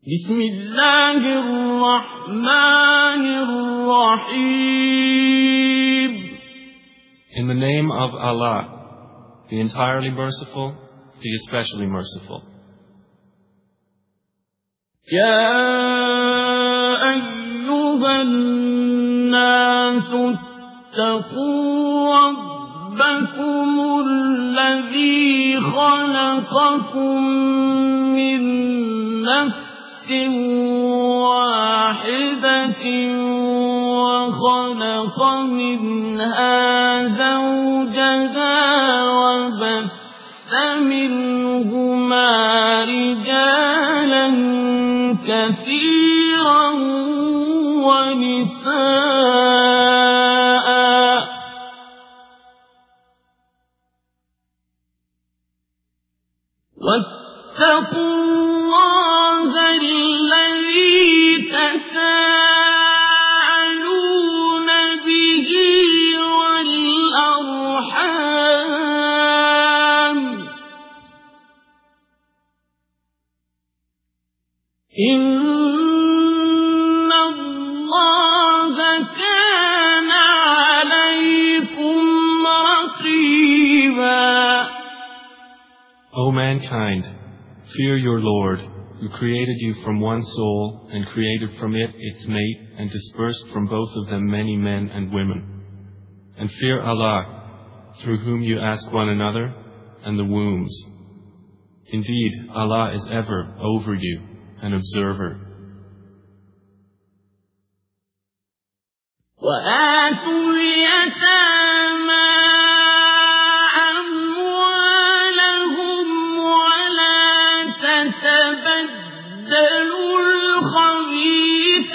بسم الله الرحمن الرحيم. In the name of Allah, the entirely merciful, the especially merciful. يا أيها الناس اتقوا ربكم الذي خلقكم من نفس واحدة وخلق منها زوجها وبث منهما رجالا كثيرا ونساء واتقوا الله الذي تساءلون به والأرحام إن الله كان عليكم رقيبا. O mankind, fear your Lord, who created you from one soul and created from it its mate and dispersed from both of them many men and women. And fear Allah, through whom you ask one another, and the wombs. Indeed, Allah is ever over you, an observer. وآتوا اليتامى أموالهم ولا تتبدلوا الخبيث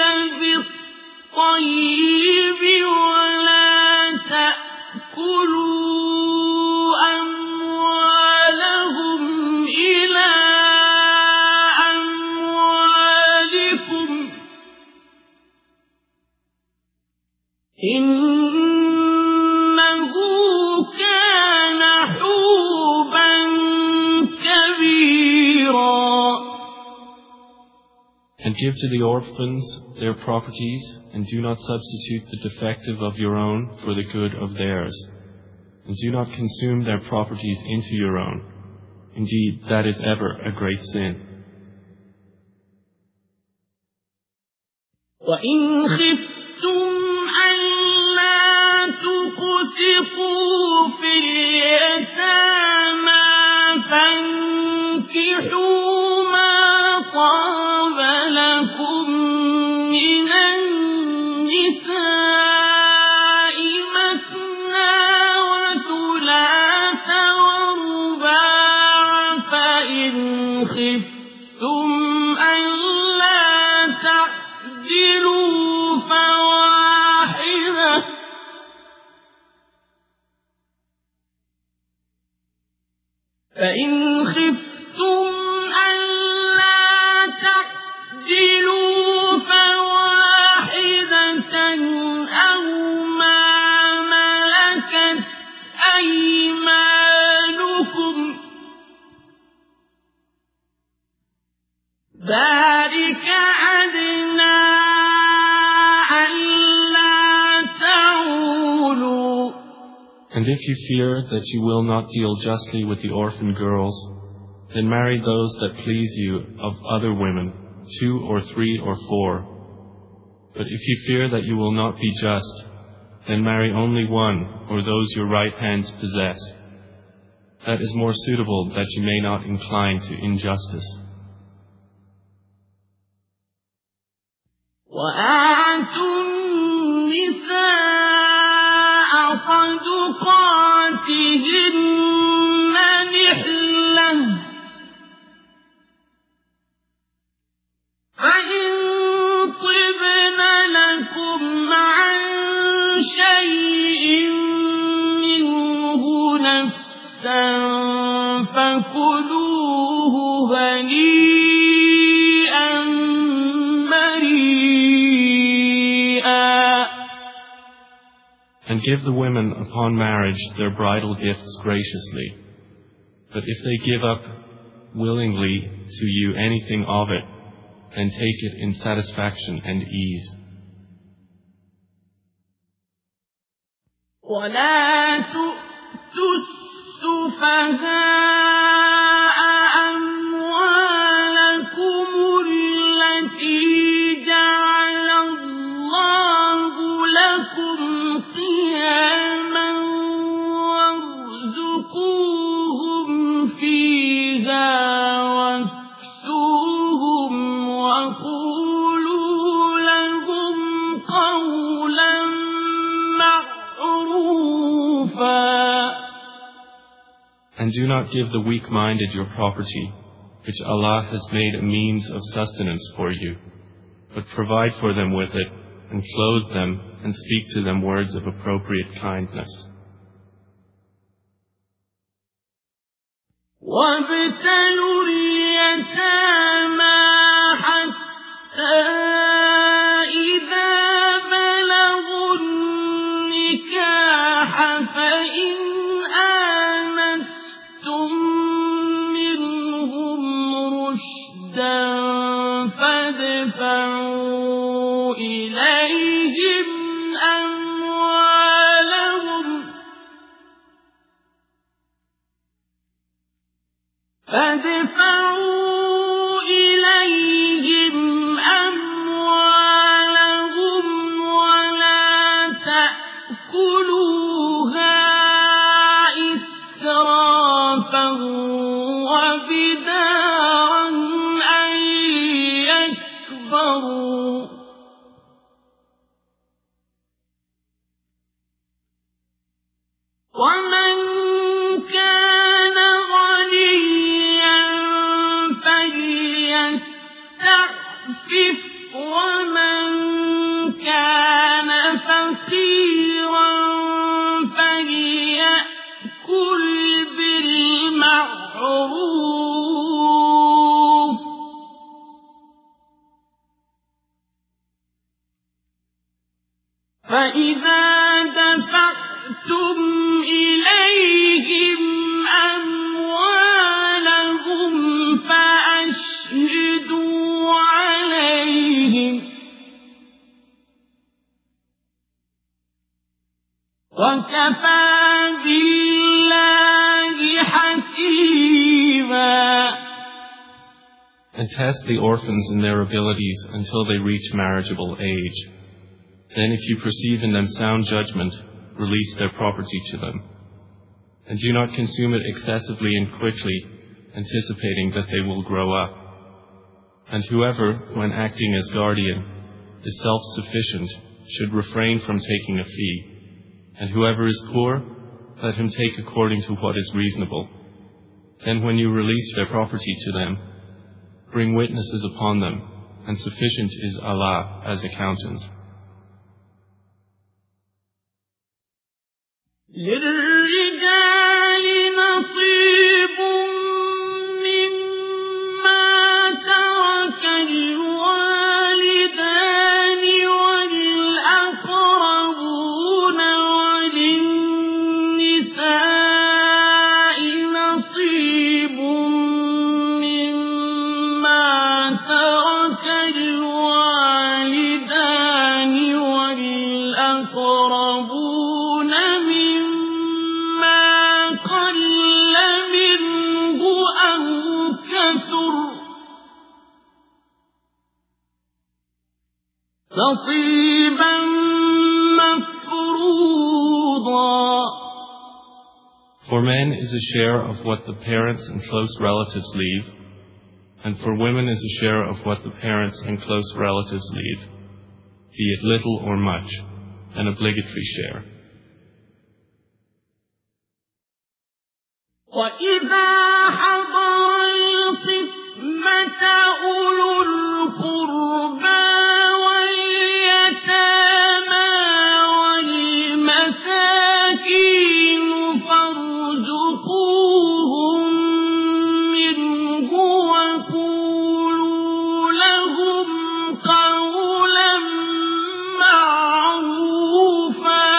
بالطيب ولا تأكلوا أموالهم إلى أموالكم إنه كان حوبا كبيرا. And give to the orphans their properties, and do not substitute the defective of your own for the good of theirs. And do not consume their properties into your own. Indeed, that is ever a great sin. وإن خفتم ألا تقسطوا في اليتامى فانكحوا ما طاب لكم من النساء مثنى وثلاث ورباع فإن خفتم ألا تعدلوا فواحدة أو ما ملكت أيمانكم ذلك أدنى ألا تعولوا. And if you fear that you will not deal justly with the orphan girls, then marry those that please you of other women, 2 or 3 or 4. But if you fear that you will not be just, then marry only one or those your right hands possess. That is more suitable that you may not incline to injustice. وآتوا النساء صدقاتهن نحلة فإن طبن لكم عن شيء منه نفسا فكلوه هنيئا مريئا. And give the women upon marriage their bridal gifts graciously. But if they give up willingly to you anything of it, and take it in satisfaction and ease. ولا تؤتوا السفهاء أموالكم التي جعل الله لكم قياما وارزقوهم فيها واكسوهم وقولوا لهم قولا معروفا. And do not give the weak-minded your property, which Allah has made a means of sustenance for you, but provide for them with it, and clothe them, and speak to them words of appropriate kindness. وابتلوا اليتامى حتى إذا بلغوا النكاح فإن آنستم منهم رشدا فادفعوا إليهم أموالهم ولا تأكلوها إسرافا وبدارا أن يكبروا ومن كان غنيا فليستعفف ومن كان فقيرا فليأكل بالمعروف فإذا دفعتم إليهم أموالهم فأشهدوا عليهم وكفى بالله حسيبا. And test the orphans in their abilities until they reach marriageable age. Then if you perceive in them sound judgment, release their property to them. And do not consume it excessively and quickly, anticipating that they will grow up. And whoever, when acting as guardian, is self-sufficient, should refrain from taking a fee. And whoever is poor, let him take according to what is reasonable. Then when you release their property to them, bring witnesses upon them, and sufficient is Allah as accountant. للرجال نصيب مما ترك الوالدان والأقربون وللنساء نصيب مما ترك الوالدان والأقربون نصيبا مفروضا. For men is a share of what the parents and close relatives leave, and for women is a share of what the parents and close relatives leave, be it little or much, an obligatory share. وَإِذَا حَضَرَ الْقِسْمَةَ أُولُو الْقُرْبَى وَالْيَتَامَى وَالْمَسَاكِينُ فَارْزُقُوهُم مِّنْهُ وَقُولُوا لَهُمْ قَوْلًا مَّعْرُوفًا.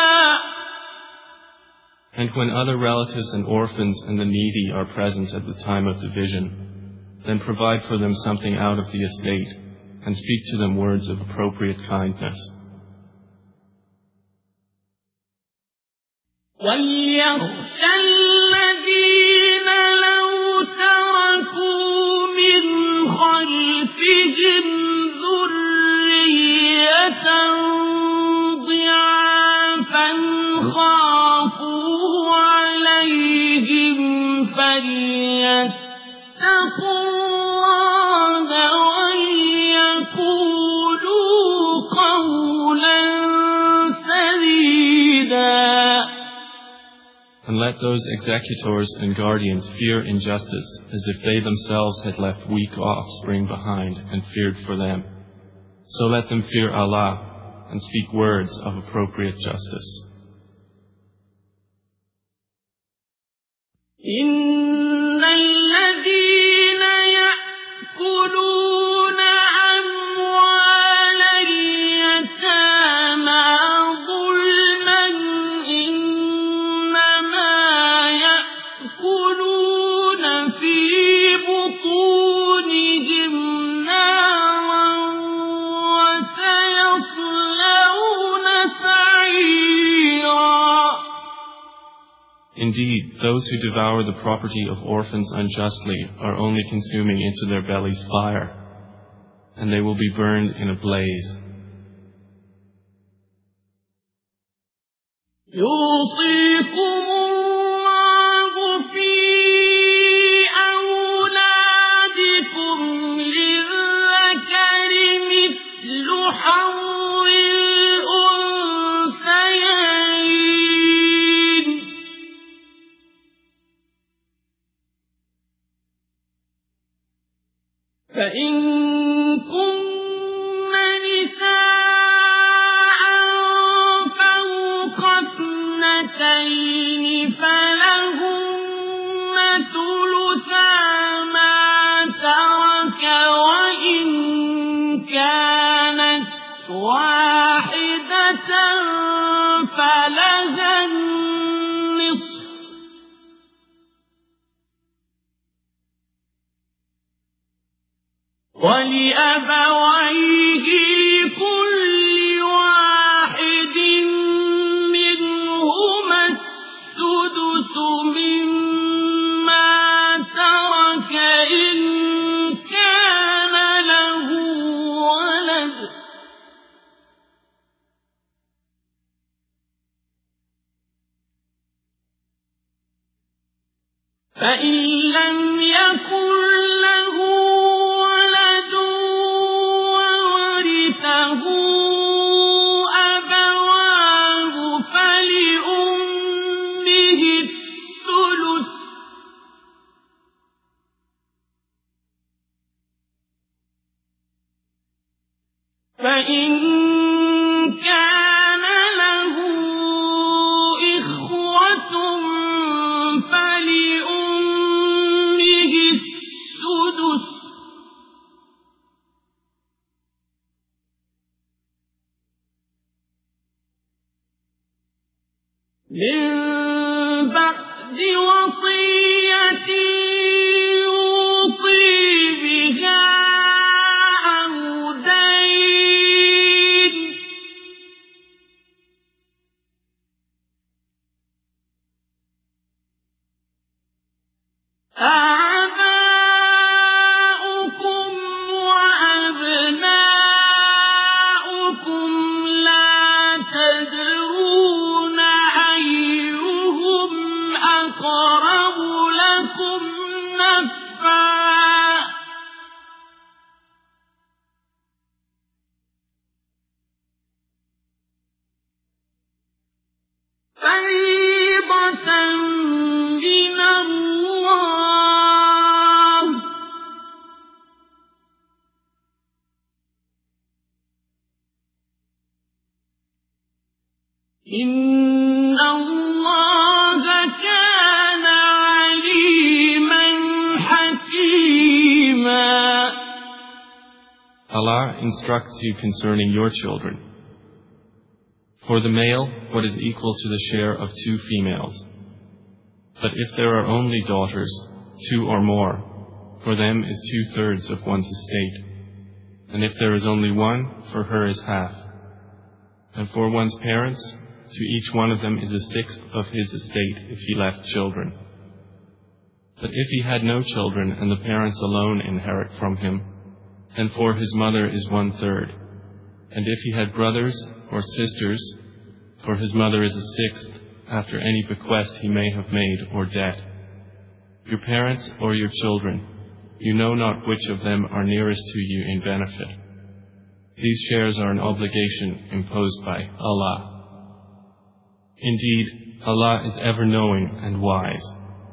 And when other relatives and orphans and the needy are present at the time of division, then provide for them something out of the estate, and speak to them words of appropriate kindness. وَلْيَخْشَ الَّذِينَ لَوْ تَرَكُوا مِنْ خَلْفِهِمْ ذُرِّيَّةً ضِعَافًا خَافُوا عَلَيْهِمْ فَلْيَتَّقُوا اللَّهَ وَلْيَقُولُوا قَوْلًا سَدِيدًا. And let those executors and guardians fear injustice as if they themselves had left weak offspring behind and feared for them. So let them fear Allah and speak words of appropriate justice. إِنَّ الَّذِينَ يَأْكُلُونَ أَمْوَالَ الْيَتَامَى ظُلْمًا إِنَّمَا يَأْكُلُونَ فِي بُطُونِهِمْ نَارًا وَسَيَصْلَوْنَ سَعِيرًا. Indeed, those who devour the property of orphans unjustly are only consuming into their bellies fire, and they will be burned in a blaze. يُوصِيكُمُ اللَّهُ فِي أَوْلَادِكُمْ لِلذَّكَرِ مِثْلُ حَظِّ الْأُنثَيَيْنِ ۚ فَإِن كُنَّ نِسَاءً فَوْقَ اثْنَتَيْنِ فَلَهُنَّ ثُلُثَا مَا تَرَكَ وَإِن كَانَتْ وَاحِدَةً فَلَهَا النِّصْفُ ۚ وَلِأَبَوَيْهِ لِكُلِّ وَاحِدٍ مِّنْهُمَا السُّدُسُ مِمَّا تَرَكَ إِن كَانَ لَهُ وَلَدٌ ۚ فَإِن لَّمْ يَكُن لَّهُ وَلَدٌ وَوَرِثَهُ أَبَوَاهُ فَلِأُمِّهِ الثُّلُثُ ۚ فَإِن كَانَ لَهُ إِخْوَةٌ فَلِأُمِّهِ السُّدُسُ ۚ مِن بَعْدِ وَصِيَّةٍ يُوصِي بِهَا أَوْ دَيْنٍ ۗ آبَاؤُكُمْ وَأَبْنَاؤُكُمْ لَا تَدْرُونَ أَيُّهُمْ أَقْرَبُ لَكُمْ نَفْعًا ۚ فَرِيضَةً مِّنَ اللَّهِ ۗ إِنَّ اللَّهَ كَانَ عَلِيمًا حَكِيمًا. Allah instructs you concerning your children. For the male, what is equal to the share of 2 females. But if there are only daughters, 2 or more, for them is 2/3 of one's estate. and if there is only one, for her is half. And for one's parents, to each one of them is a sixth of his estate if he left children. But if he had no children and the parents alone inherit from him, then for his mother is 1/3. And if he had brothers or sisters, for his mother is a sixth, after any bequest he may have made or debt. Your parents or your children, you know not which of them are nearest to you in benefit. These shares are an obligation imposed by Allah. Indeed, Allah is ever knowing and wise.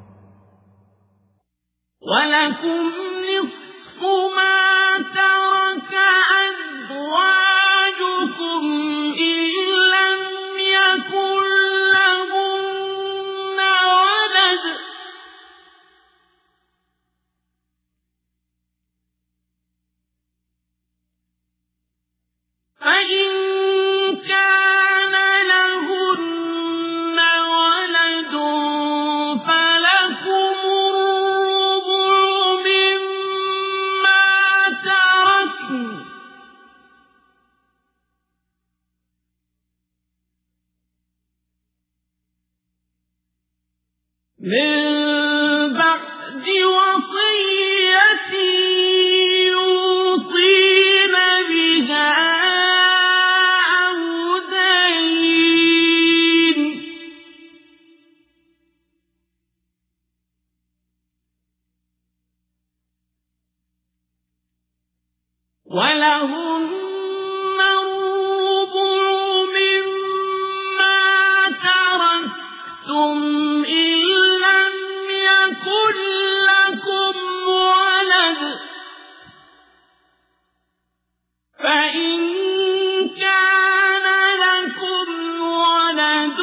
وَلَكُمْ نِصْفُ مَا تَرَكَ أَزْوَاجُكُمْ إِن لَّمْ يَكُن لَّهُنَّ وَلَدٌ ۚ فَإِن كَانَ لَهُنَّ وَلَدٌ فَلَكُمُ الرُّبُعُ مِمَّا تَرَكْنَ ۚ مِن بَعْدِ وَصِيَّةٍ يُوصِينَ بِهَا أَوْ دَيْنٍ ۗ وَلَهُنَّ الرُّبُعُ مِمَّا تَرَكْتُمْ إِن لَّمْ يَكُن لَّكُمْ وَلَدٌ ۚ فَإِن كَانَ لَكُمْ وَلَدٌ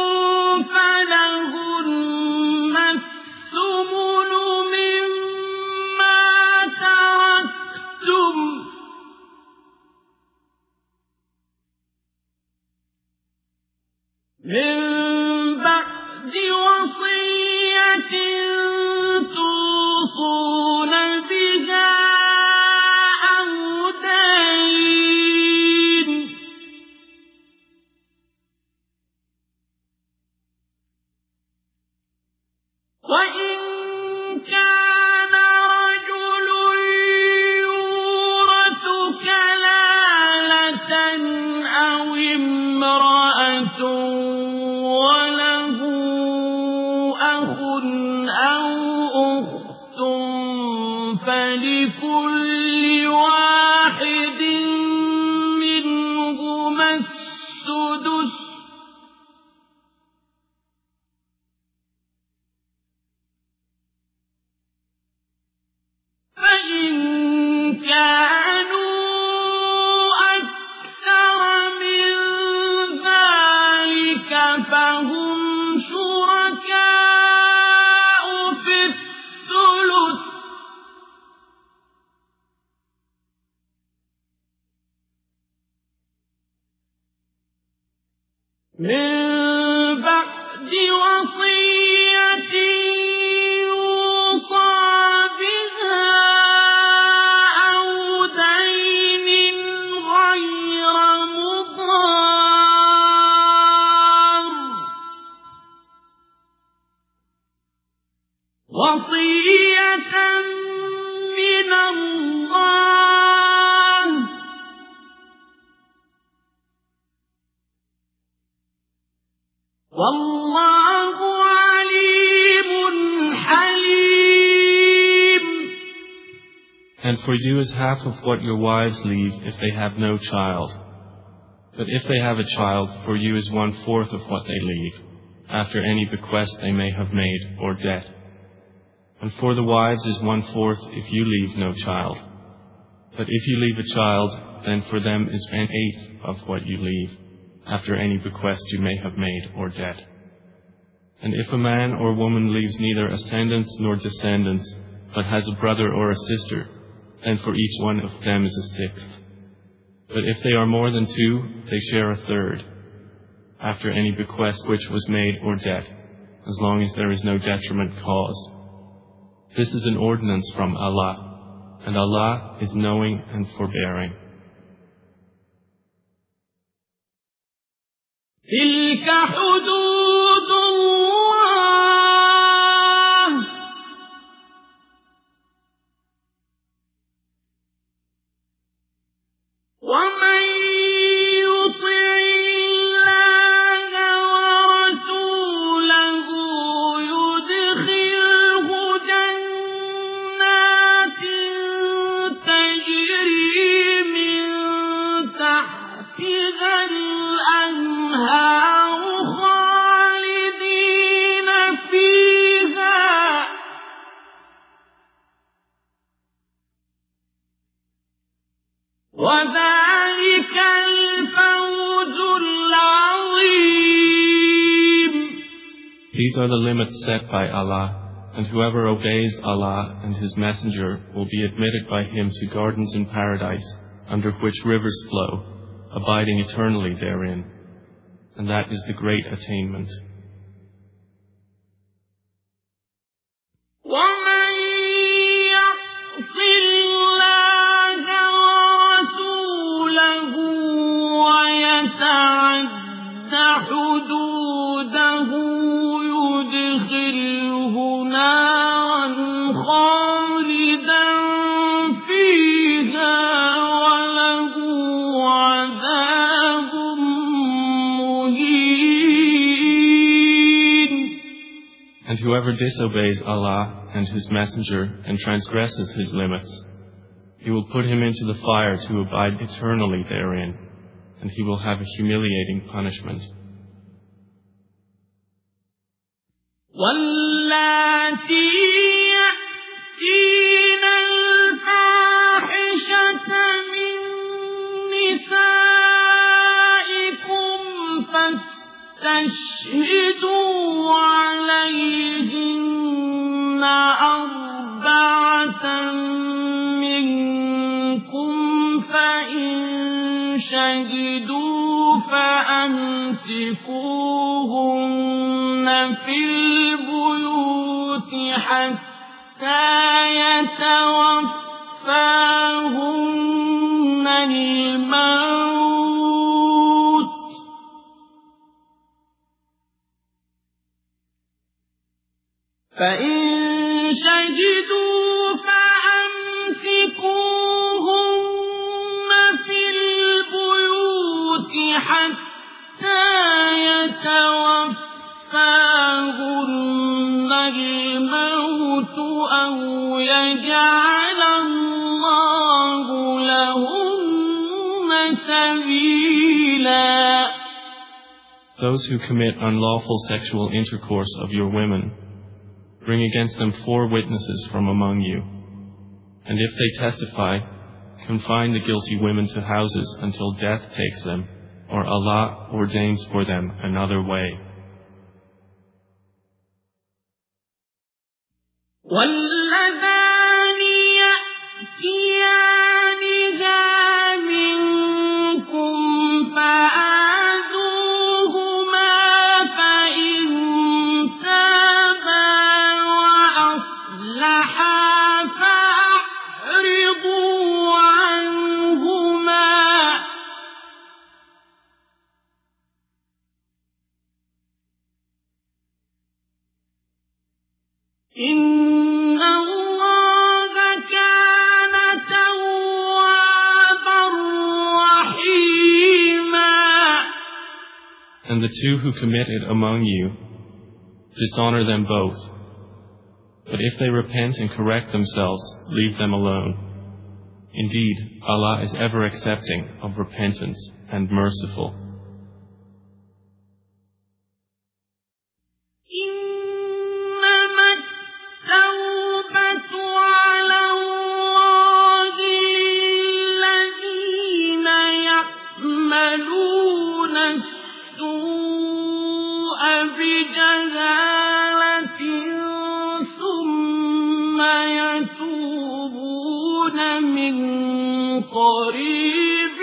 فَلَهُنَّ الثُّمُنُ مِمَّا تَرَكْتُم مِّن بَعْدِ وَصِيَّةٍ تُوصُونَ بِهَا أَوْ دَيْنٍ ۗ وَإِن كَانَ رَجُلٌ يُورَثُ كَلَالَةً أَوْ امْرَأَةٌ وَلَهُ أَخٌ أَوْ أُخْتٌ فَلِكُلِّ وَاحِدٍ مِّنْهُمَا السُّدُسُ ۚ فَإِن كَانُوا أَكْثَرَ مِن ذَلِكَ فَهُمْ شُرَكَاءُ فِي الثُّلُثِ ۚ مِن بَعْدِ وَصِيَّةٍ يُوصَىٰ بِهَا أَوْ دَيْنٍ غَيْرَ مُضَارٍّ ۚ وَصِيَّةً مِّنَ اللَّهِ ۗ وَاللَّهُ عَلِيمٌ حَلِيمٌ. And for you is half of what your wives leave if they have no child. But if they have a child, for you is 1/4 of what they leave, after any bequest they may have made or debt. And for the wives is 1/4 if you leave no child. But if you leave a child, then for them is 1/8 of what you leave, after any bequest you may have made or debt. And if a man or woman leaves neither ascendants nor descendants, but has a brother or a sister, then for each one of them is a sixth. But if they are more than 2, they share 1/3, after any bequest which was made or debt, as long as there is no detriment caused. This is an ordinance from Allah, and Allah is knowing and forbearing. تلك حدود الله ومن يطع الله ورسوله يدخله جنات تجري من تحتها الأنهار خالدين فيها وذلك الفوز العظيم. These are the limits set by Allah, and whoever obeys Allah and His Messenger will be admitted by Him to gardens in paradise, under which rivers flow, abiding eternally therein. And that is the great attainment. ومن يعص الله ورسوله ويتعد حدوده يدخله نارا خالدا فيها وله عذاب مهين. And whoever disobeys Allah and His Messenger and transgresses His limits, He will put him into the fire to abide eternally therein, and he will have a humiliating punishment. واللاتي يأتين الفاحشة من نسائكم فاستشهدوا عليهن أربعة منكم فإن شهدوا فأمسكوهن في البيوت حتى يتوفاهن الموت فإن شهدوا فأمسكوهن في البيوت حتى يتوفاهن الموت أو يجعل الله لهن سبيلا. Those who commit unlawful sexual intercourse of your women, bring against them 4 witnesses from among you. And if they testify, confine the guilty women to houses until death takes them, or Allah ordains for them another way. واللذان يأتيانها منكم فآذوهما فإن تابا وأصلحا فأعرضوا عنهما إن الله كان توابا رحيما. And the 2 who commit it among you, dishonor them both. But if they repent and correct themselves, leave them alone. Indeed, Allah is ever accepting of repentance and merciful. إنما التوبة على الله للذين يعملون السوء بجهالة ثم يتوبون من قريب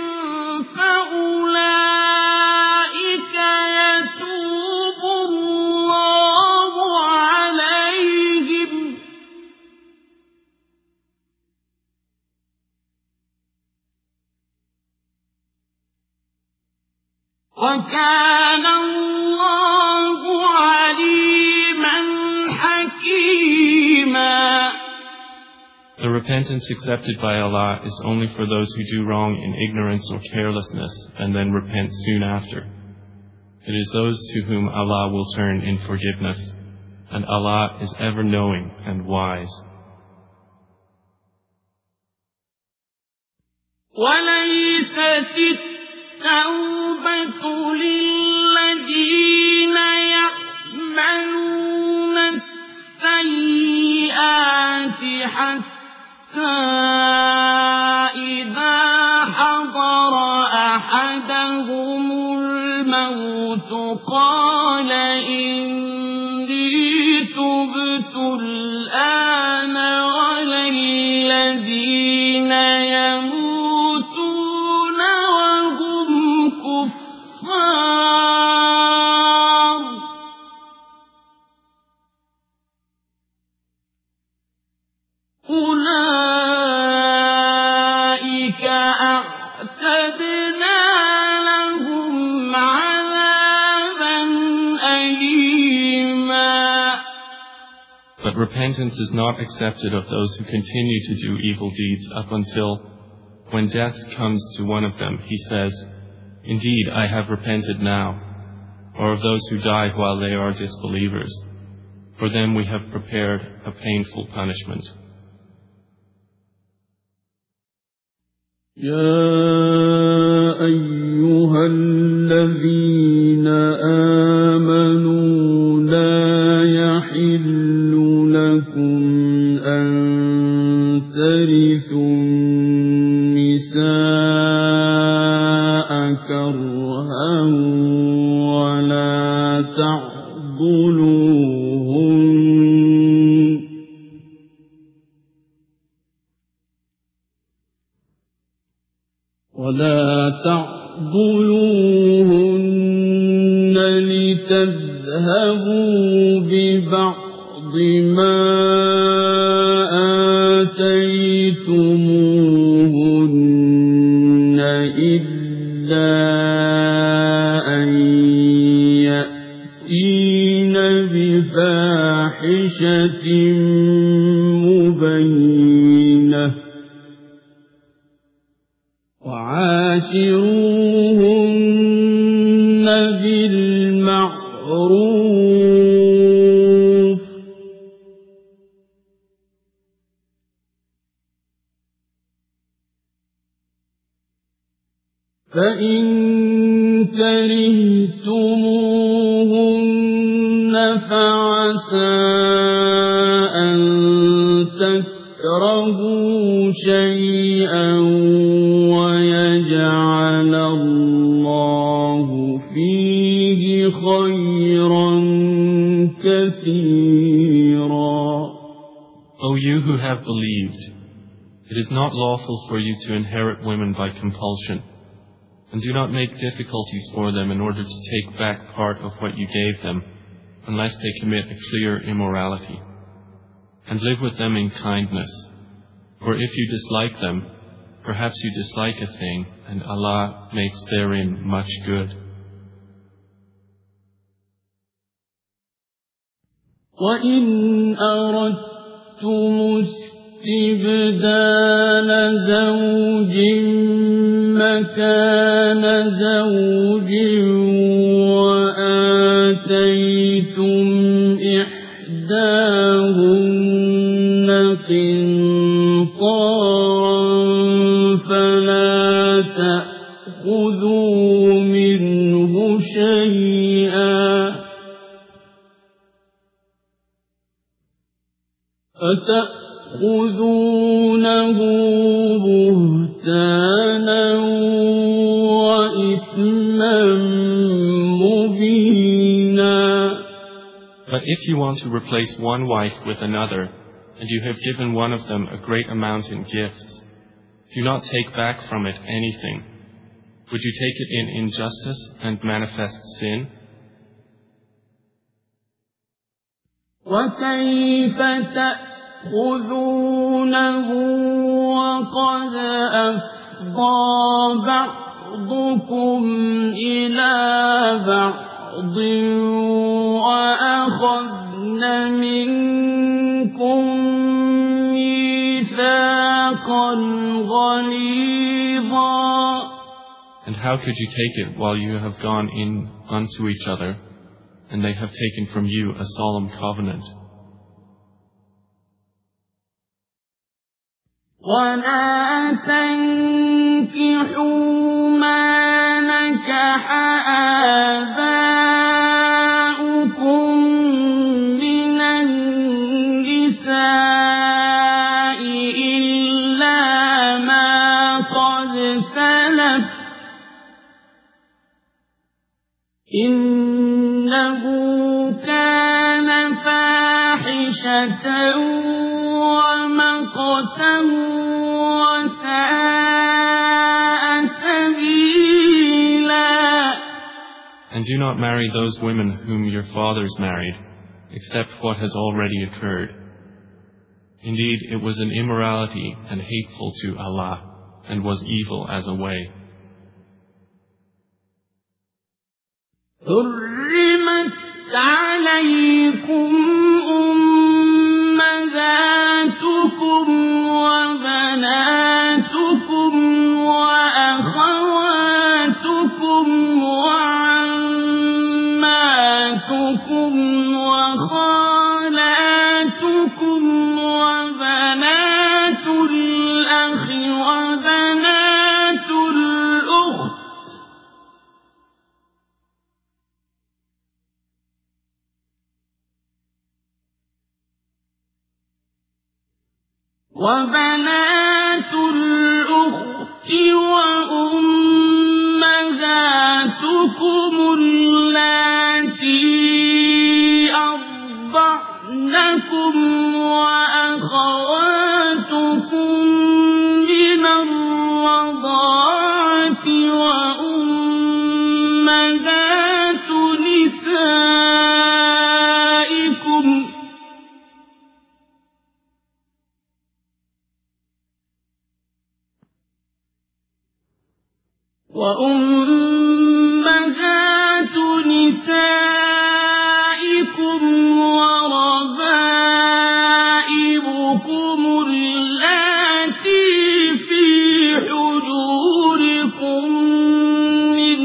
فأولئك يتوب الله عليهم وَكَانَ اللَّهُ عَلِيمًا حَكِيمًا. The repentance accepted by Allah is only for those who do wrong in ignorance or carelessness and then repent soon after. It is those to whom Allah will turn in forgiveness, and Allah is ever knowing and wise. وَلَيْسَتِ التَّوْبَةُ لِلَّذِينَ يَعْمَلُونَ السَّيِّئَاتِ حَتَّى إِذَا حَضَرَ أَحَدَهُمُ الْمَوْتُ قَالَ إِنِّي تُبْتُ الْآنَ وَلَا الَّذِينَ يَمُوتُونَ وَهُمْ كُفَّارٌ أُولَئِكَ أَعْتَدْنَا لَهُمْ عَذَابًا أَلِيمًا. But repentance is not accepted of those who continue to do evil deeds up until, when death comes to one of them, he says, "Indeed, I have repented now," or of those who die while they are disbelievers. For them we have prepared a painful punishment. يا أيها الذين آمنوا لا يحل لكم أن ترثوا النساء كرها ولا تعضلوهن لتذهبوا ببعض ما آتيتموهن إلا أن يأتين بفاحشة مبينة وعاشروهن بالمعروف فإن كرهتموهن فعسى أن تكرهوا شيئا ويجعل الله فيه خيرا كثيرا. O you who have believed, it is not lawful for you to inherit women by compulsion, and do not make difficulties for them in order to take back part of what you gave them, unless they commit a clear immorality. And live with them in kindness, for if you dislike them, perhaps you dislike a thing, and Allah makes therein much good. وَإِنْ أَرَدْتُمُ اسْتِبْدَالَ زَوْجٍ مَكَانَ زَوْجٍ وَآتَيْتُمْ إِحْدَاهُنَّ قِنطَارًا فَلَا تَأْخُذُوا مِنْهُ شَيْئًا أَتَأْخُذُونَهُ بُهْتَانًا وَإِثْمًا مُبِينًا. But if you want to replace one wife with another, and you have given one of them a great amount in gifts, do not take back from it anything. Would you take it in injustice and manifest sin? وَكَيْفَ تَأْخُذُونَهُ وَقَدْ أَفْضَىٰ بَعْضُكُمْ بعضكم إلى بعض وأخذن منكم ميثاقا غليظا. And how could you take it while you have gone in unto each other, and they have taken from you a solemn covenant? ولا تنكحوا ما نكح آباؤكم من النساء إلا ما قد سلف إنه كان فاحشة ومقتا وساء سبيلا. And do not marry those women whom your fathers married, except what has already occurred. Indeed, it was an immorality and hateful to Allah, and was evil as a way. حرمت عليكم أمهاتكم وبناتكم وأخواتكم وعماتكم وخالاتكم وبنات الأخ وبنات الأخت وأمهاتكم اللاتي أرضعنكم وأخواتكم من الرضاعة وأمهات نسائكم وربائبكم اللاتي في حجوركم من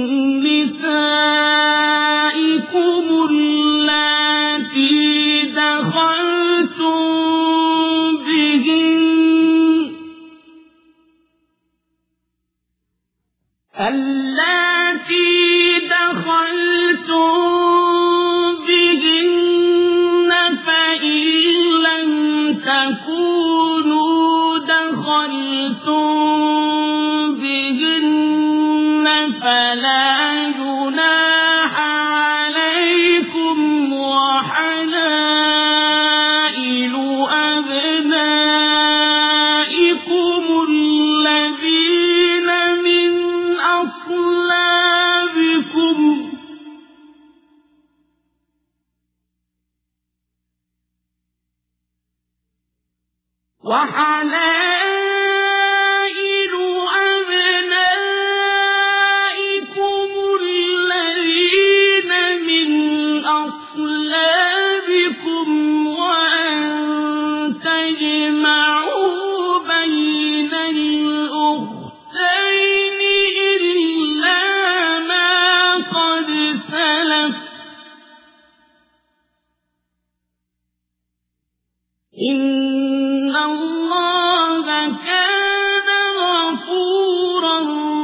نسائكم اللاتي دخلتم بهن فإن لم تكونوا دخلتم بهن فلا جناح عليكم وحلائل أبنائكم الذين من أصلابكم وحلائل أبنائكم الذين من أصلابكم وأن تجمعوا بين الأختين إلا ما قد سلف إن الله كان غفورا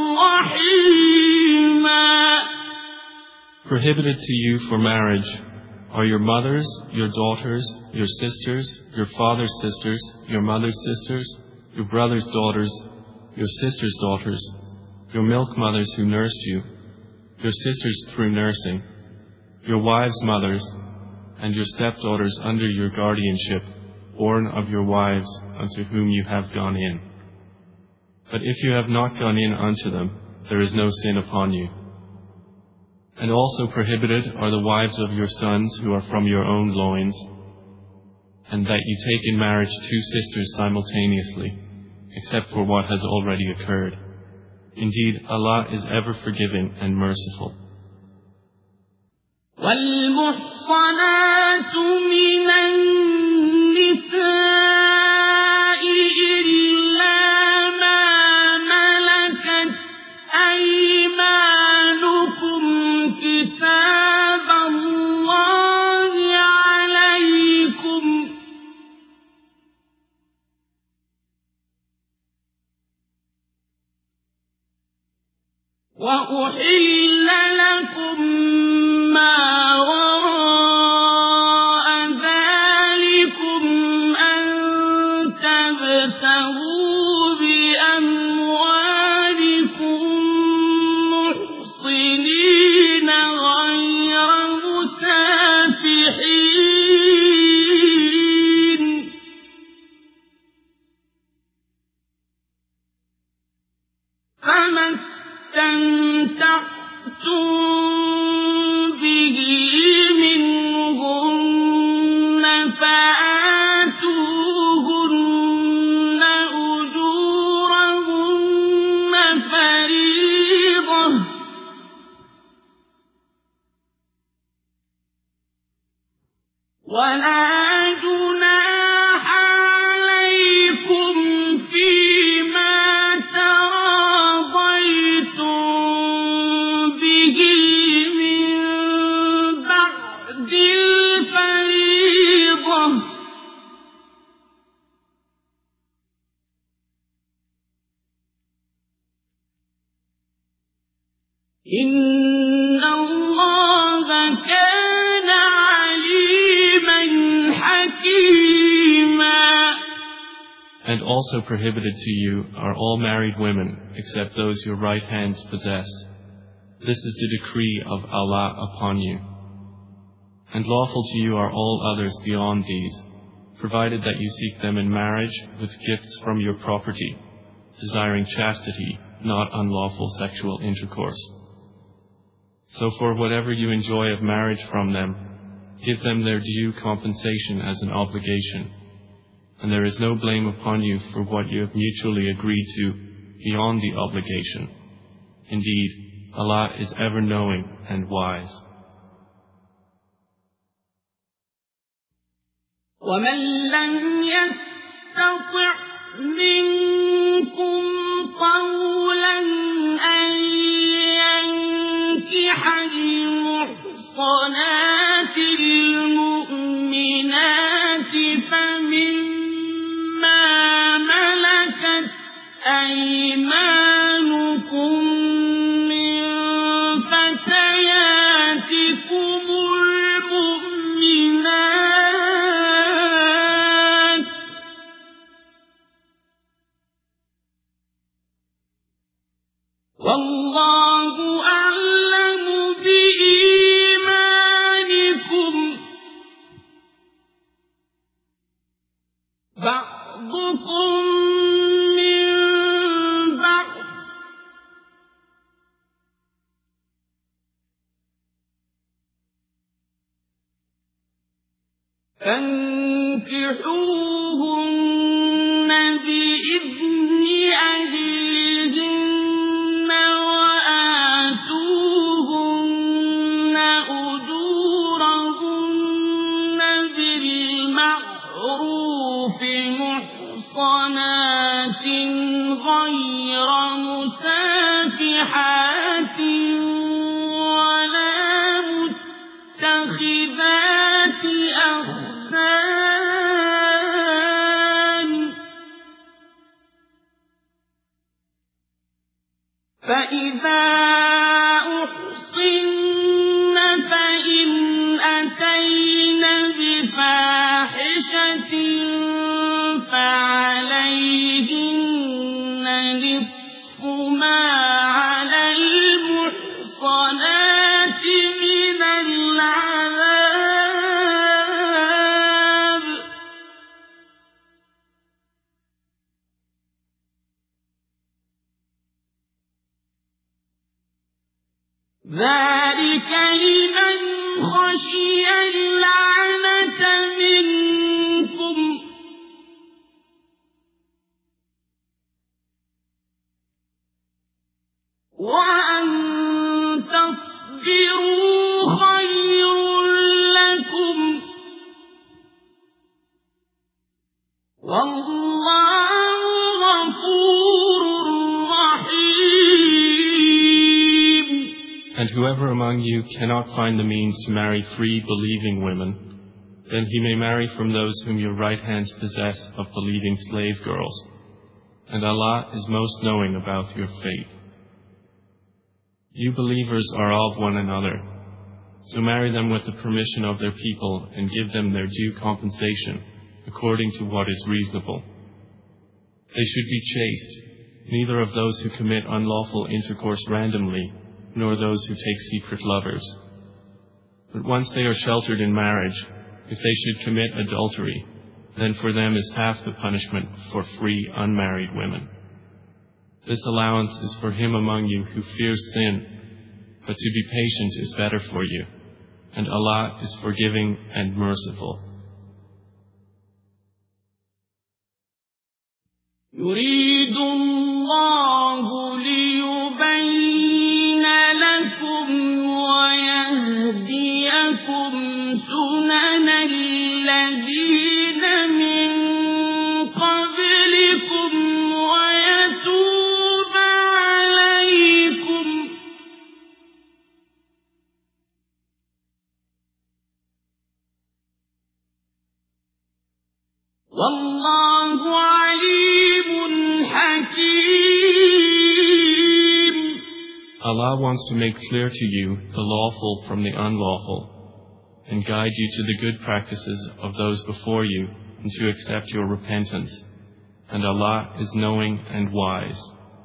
رحيما. Prohibited to you for marriage are your mothers, your daughters, your sisters, your father's sisters, your mother's sisters, your brother's daughters, your sister's daughters, your milk mothers who nursed you, your sisters through nursing, your wives' mothers, and your stepdaughters under your guardianship, born of your wives unto whom you have gone in. But if you have not gone in unto them, there is no sin upon you. And also prohibited are the wives of your sons who are from your own loins, and that you take in marriage two sisters simultaneously, except for what has already occurred. Indeed, Allah is ever forgiving and merciful. والمحصنات من النساء إلا ما ملكت أيمانكم كتاب الله عليكم وأحل لكم ما وراء ذلكم أن تبتغوا بأموالكم محصنين غير مسافحين فما استمتعتم به منهن فآتوهن أجورهن فريضة ولا جناح عليكم فيما تراضيتم به من بعد الفريضة إن الله كان عليما حكيما. And also prohibited to you are all married women, except those your right hands possess. This is the decree of Allah upon you. And lawful to you are all others beyond these, provided that you seek them in marriage with gifts from your property, desiring chastity, not unlawful sexual intercourse. So for whatever you enjoy of marriage from them, give them their due compensation as an obligation. And there is no blame upon you for what you have mutually agreed to beyond the obligation. Indeed, Allah is ever knowing and wise. ومن لم يستطع منكم طولا أن ينكح المحصنات المؤمنات فمما ملكت أيمانكم من فتياتكم المؤمنات والله أعلم بإيمانكم بعضكم من بعض فانكحوهن بإذن أهلهن وآتوهن أجورهن بالمعروف محصنات غير مسافحات ولا متخذات أخدان فإذا أحصن فإن أتين بفاحشة فعليهن نصف ما على المحصنات من العذاب ذلك لمن خشي اللعنة منكم وأن تصبروا خير لكم والله غفور رحيم. And whoever among you cannot find the means to marry free believing women, then he may marry from those whom your right hands possess of believing slave girls. And Allah is most knowing about your fate. You believers are of one another, so marry them with the permission of their people and give them their due compensation according to what is reasonable. They should be chaste, neither of those who commit unlawful intercourse randomly, nor those who take secret lovers. But once they are sheltered in marriage, if they should commit adultery, then for them is half the punishment for free unmarried women. This allowance is for him among you who fears sin, but to be patient is better for you, and Allah is forgiving and merciful. يريد الله ليبين لكم ويهديكم سنن الذين من قبلكم ويتوب عليكم والله عليم حكيم. Allah wants to make clear to you the lawful from the unlawful, and guide you to the good practices of those before you, and to accept your repentance. And Allah is knowing and wise.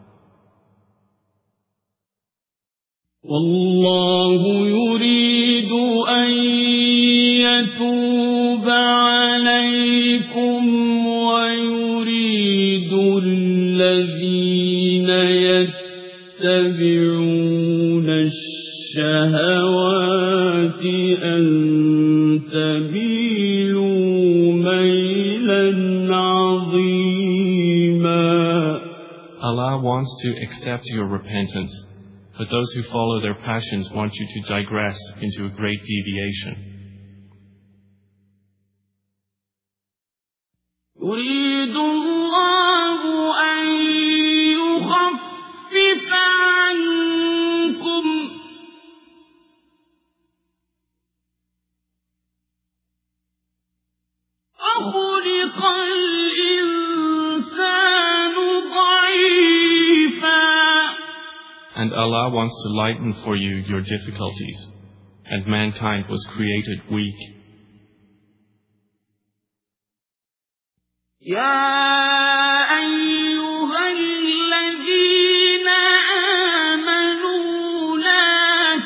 والله يريد أن يتوب عليكم ويريد الذين يتبعون الشهوات أن تميلوا ميلا عظيما. Allah wants to accept your repentance, but those who follow their passions want you to digress into a great deviation. يريد الله أن يخفف عنكم وخلق الإنسان ضعيفا. And Allah wants to lighten for you your difficulties, and mankind was created weak. يا أيها الذين آمنوا لا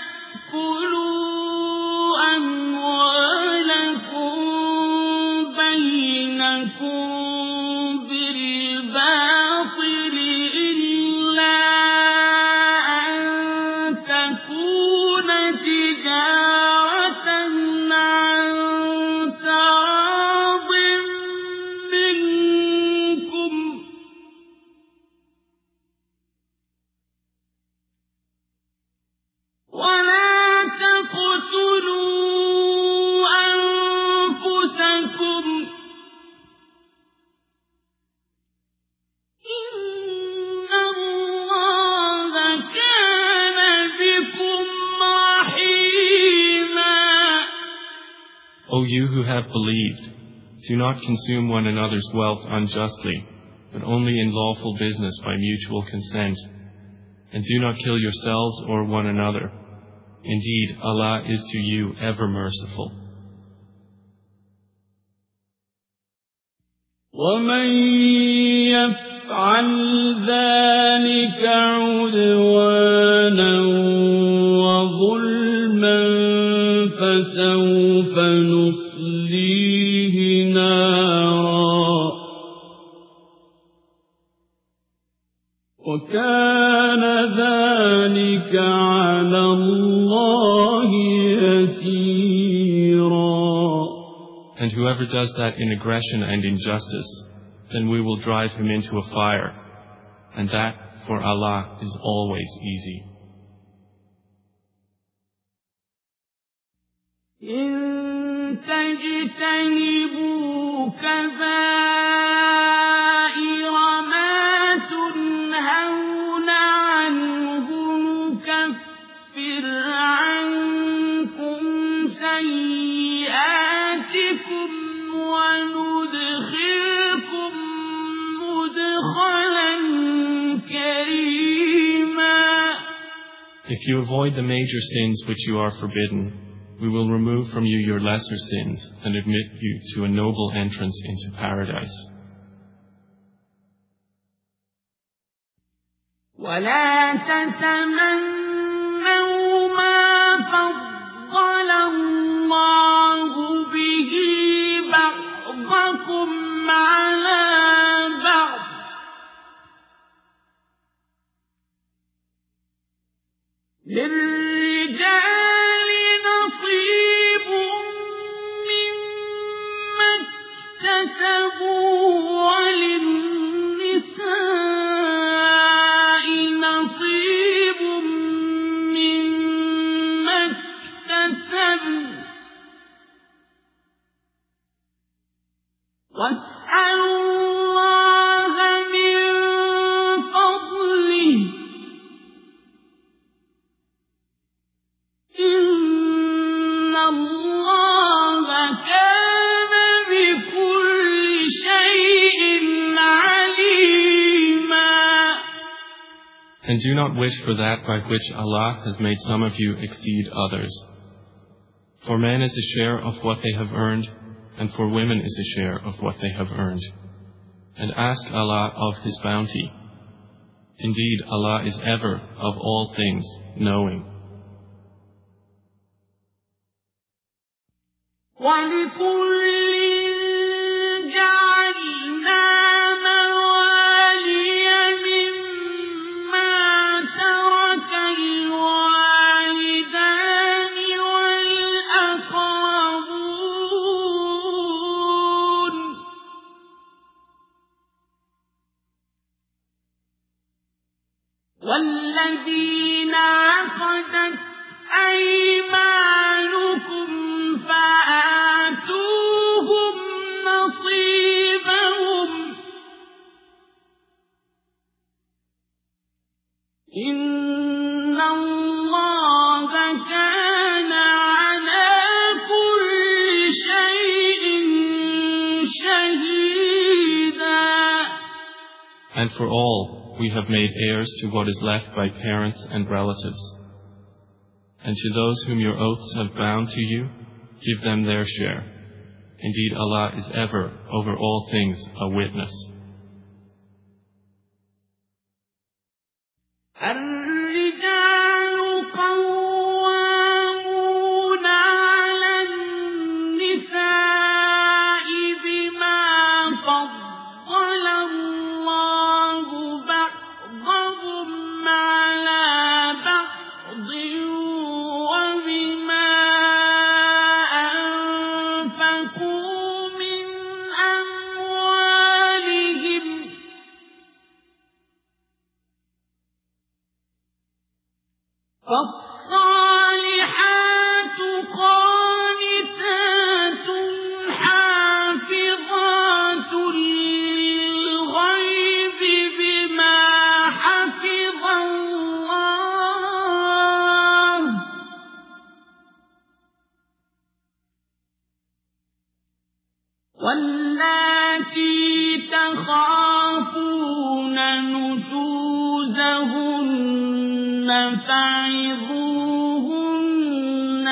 تأكلوا أموالكم بينكم بالباطل إلا أن تكون تجارة عن تراض منكم ولا تقتلوا أنفسكم إن الله كان بكم رحيما. O you who have believed, do not consume one another's wealth unjustly, but only in lawful business by mutual consent. And do not kill yourselves or one another. Indeed, Allah is to you ever merciful. ومن يفعل ذلك عدوانا وظلما فسوف نصليه نارا وكان ذلك على الله يسيرا. And whoever does that in aggression and injustice, then we will drive him into a fire, and that for Allah is always easy. إن تجتنبوا كبائر ما تنهون عنه نكفر عنكم سيئاتكم وندخلكم مدخلا كريما. If you avoid the major sins which you are forbidden, we will remove from you your lesser sins and admit you to a noble entrance into paradise. ولا تتمنوا ما فضل الله به بعضكم على بعض للرجال نصيب مما اكتسبوا وللنساء نصيب مما اكتسبن واسألوا الله من فضله إن الله كان بكل شيء عليما. And do not wish for that by which Allah has made some of you exceed others. For men is a share of what they have earned, and for women is a share of what they have earned. And ask Allah of His bounty. Indeed, Allah is ever, of all things, knowing. ولكل جعلنا موالي مما ترك الوالدان والأقربون والذين عقدت أيمانكم فآتوهم نصيبهم إن الله كان على كل شيء شهيدا. And for all, we have made heirs to what is left by parents and relatives. And to those whom your oaths have bound to you, give them their share. Indeed, Allah is ever, over all things, a witness. الرجال قوامون على النساء بما فضل الله بعضهم على بعض وبما أنفقوا من أموالهم فالصالحات قانتات حافظات للغيب بما حفظ الله واللاتي تخافون نشوزهن فعظوهن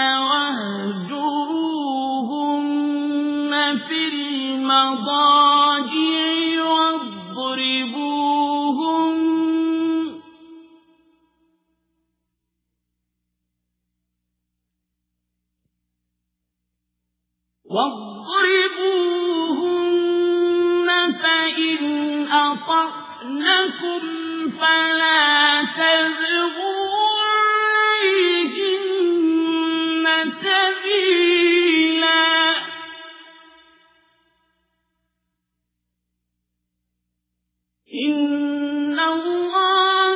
واهجروهن في المضاجع واضربوهن فإن أطعنكم فلا تبغوا عليهن سبيلا إن الله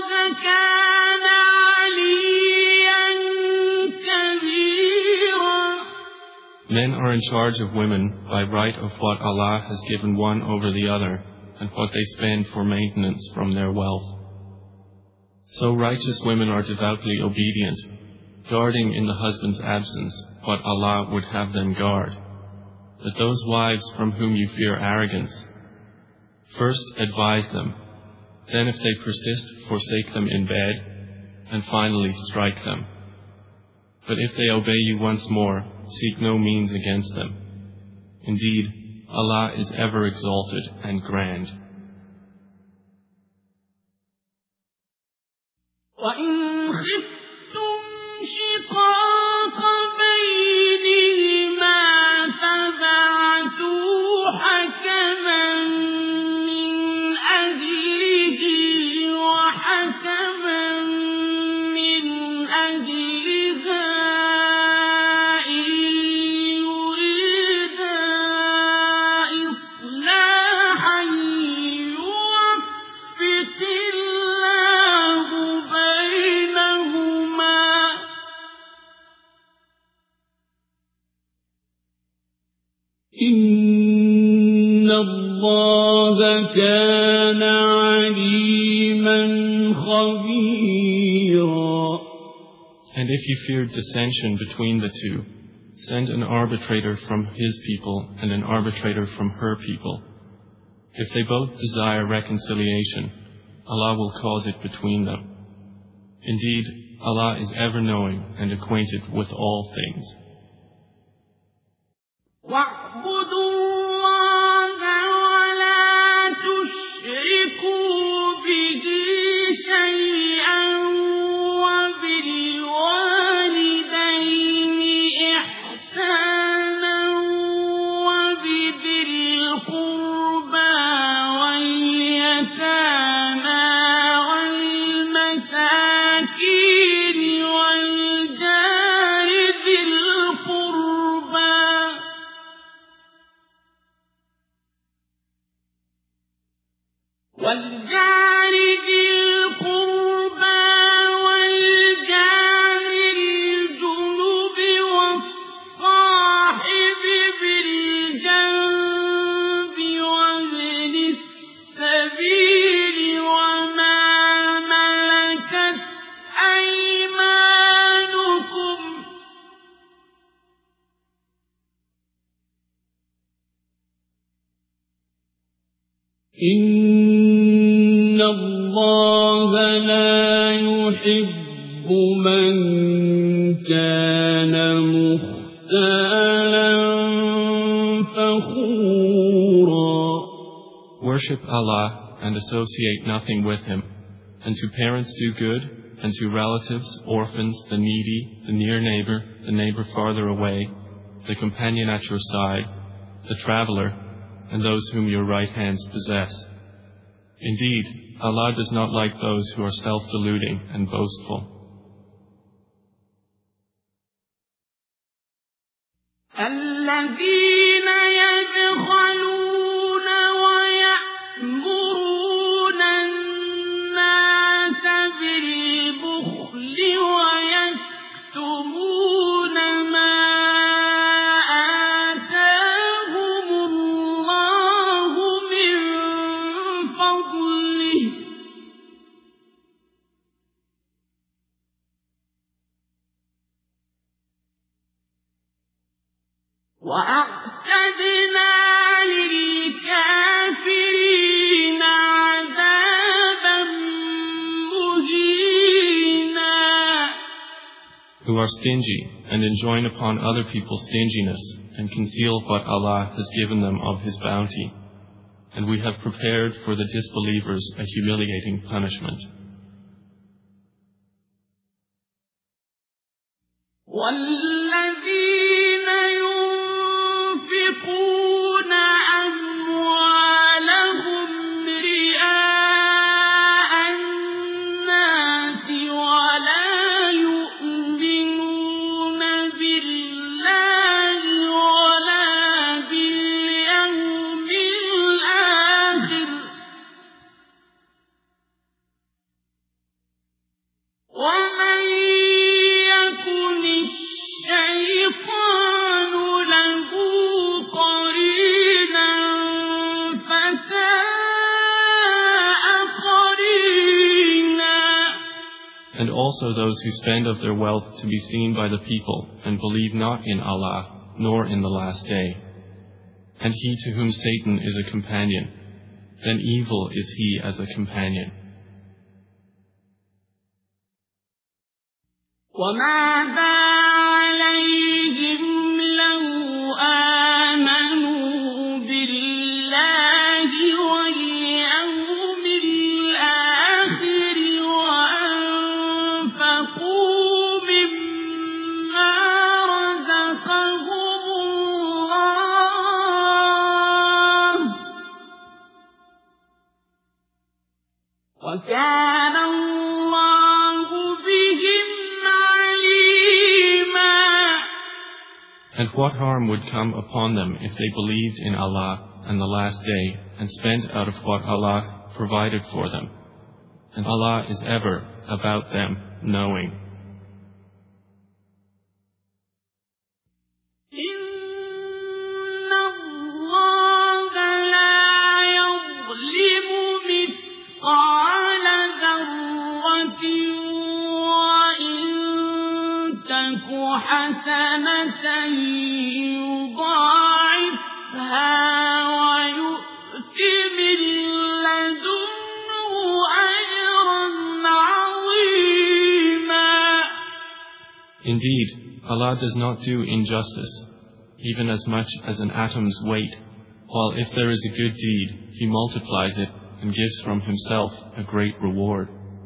Men are in charge of women by right of what Allah has given one over the other and what they spend for maintenance from their wealth. So righteous women are devoutly obedient, guarding in the husband's absence what Allah would have them guard. But those wives from whom you fear arrogance, first advise them, then if they persist, forsake them in bed, and finally strike them. But if they obey you once more, seek no means against them. Indeed, Allah is ever exalted and grand. وَإِنْ خِفْتُمْ شِقَاقَ بَيْنِهِمَا فَبَعَثُوا حَكَمًا مِّنْ أَهْلِهِ وَحَكَمًا مِّنْ أَهْلِهَا إِن يُرِيدَا إِصْلَاحًا يُوَفِّقِ اللَّهُ بَيْنَهُمَا إِنَّ اللَّهَ كَانَ عَلِيمًا خَبِيرًا. And if you fear dissension between the two, send an arbitrator from his people and an arbitrator from her people. If they both desire reconciliation, Allah will cause it between them. Indeed, Allah is ever knowing and acquainted with all things. وَاعْبُدُوا اللَّهَ وَلَا تُشْرِكُوا بِهِ شَيْئًا وَبِالْوَالِدَيْنِ إِحْسَانًا وَبِذِي الْقُرْبَى وَالْيَتَامَى وَالْمَسَاكِينِ وَالْجَارِ ذِي الْقُرْبَى والجار الجنب والصاحب بالجنب وابن السبيل وما ملكت أيمانكم إِنَّ اللَّهَ لا يُحِبُّ مَن كَانَ مُخْتَالًا فَخُورًا. Worship Allah and associate nothing with Him, and to parents do good, and to relatives, orphans, the needy, the near neighbor, the neighbor farther away, the companion at your side, the traveler, and those whom your right hands possess. Indeed, Allah does not like those who are self-deluding and boastful. الَّذِينَ يَبْخَلُونَ وَيَأْمُرُونَ النَّاسَ بِالْبُخْلِ وَيَكْتُمُونَ مَا آتَاهُمُ اللَّهُ مِن فَضْلِهِ وَأَعْتَدْنَا لِلْكَافِرِينَ عَذَابًا مُهِينًا. Who are stingy and enjoin upon other people stinginess and conceal what Allah has given them of His bounty. And we have prepared for the disbelievers a humiliating punishment. وَالَّذِينَ يُنفِقُونَ أَمْوَالَهُمْ رِئَاءَ النَّاسِ وَلَا يُؤْمِنُونَ بِاللَّهِ وَلَا بِالْيَوْمِ الْآخِرِ وَمَن يَكُنِ الشَّيْطَانُ And also those who spend of their wealth to be seen by the people and believe not in Allah nor in the last day. And he to whom Satan is a companion, then evil is he as a companion. وَمَاذَا عَلَيْهِمْ لَوْ آمَنُوا بِاللَّهِ وَالْيَوْمِ الْآخِرِ وَأَنفَقُوا مِمَّا رَزَقَهُمُ اللَّهُ وَكَانَ اللَّهُ بِهِمْ عَلِيمًا. And what harm would come upon them if they believed in Allah and the last day and spent out of what Allah provided for them? And Allah is ever about them knowing. إِنَّ اللَّهَ لَا يَظْلِمُ مِثْقَالَ ذَرَّةٍ وَإِن تَكُ حَسَنَةً يُضَاعِفْهَا وَيُؤْتِ مِن لَّدُنْهُ أَجْرًا عَظِيمًا. Indeed, Allah does not do injustice, even as much as an atom's weight, while if there is a good deed, He multiplies it and gives from Himself a great reward.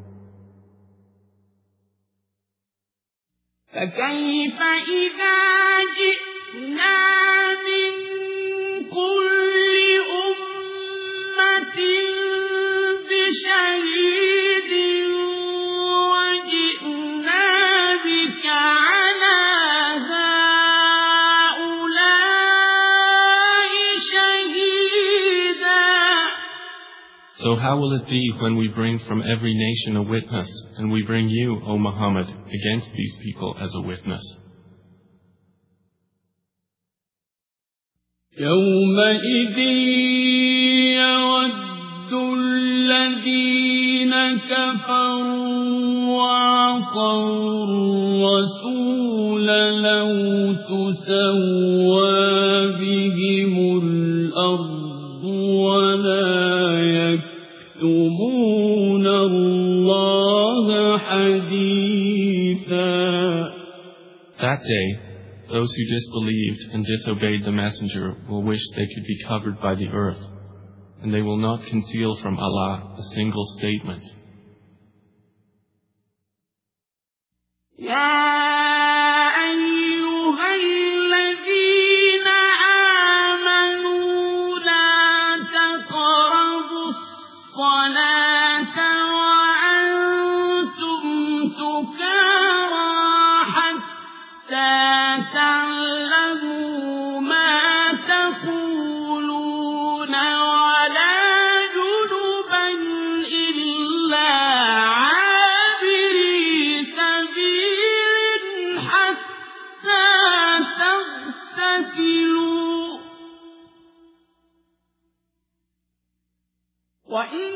فَكَيْفَ إِذَا جِئْنَا مِن كُلِّ أُمَّةٍ بِشَهِيدٍ وَجِئْنَا بِكَ عَلَىٰ هَٰؤُلَاءِ شَهِيدًا. So how will it be when we bring from every nation a witness, and we bring you, O Muhammad, against these people as a witness? يومئذ يود الذين كفروا وعصوا الرسول لو تسوى بهم الأرض ولا يكتمون الله حديثا. That day, those who disbelieved and disobeyed the Messenger will wish they could be covered by the earth, and they will not conceal from Allah a single statement. تَعْلَمُوا مَا تَقُولُونَ وَلَا جُنُبًا إِلَّا عَابِرِي سَبِيلٍ حَتَّىٰ تَغْتَسِلُوا ۚ وَإِن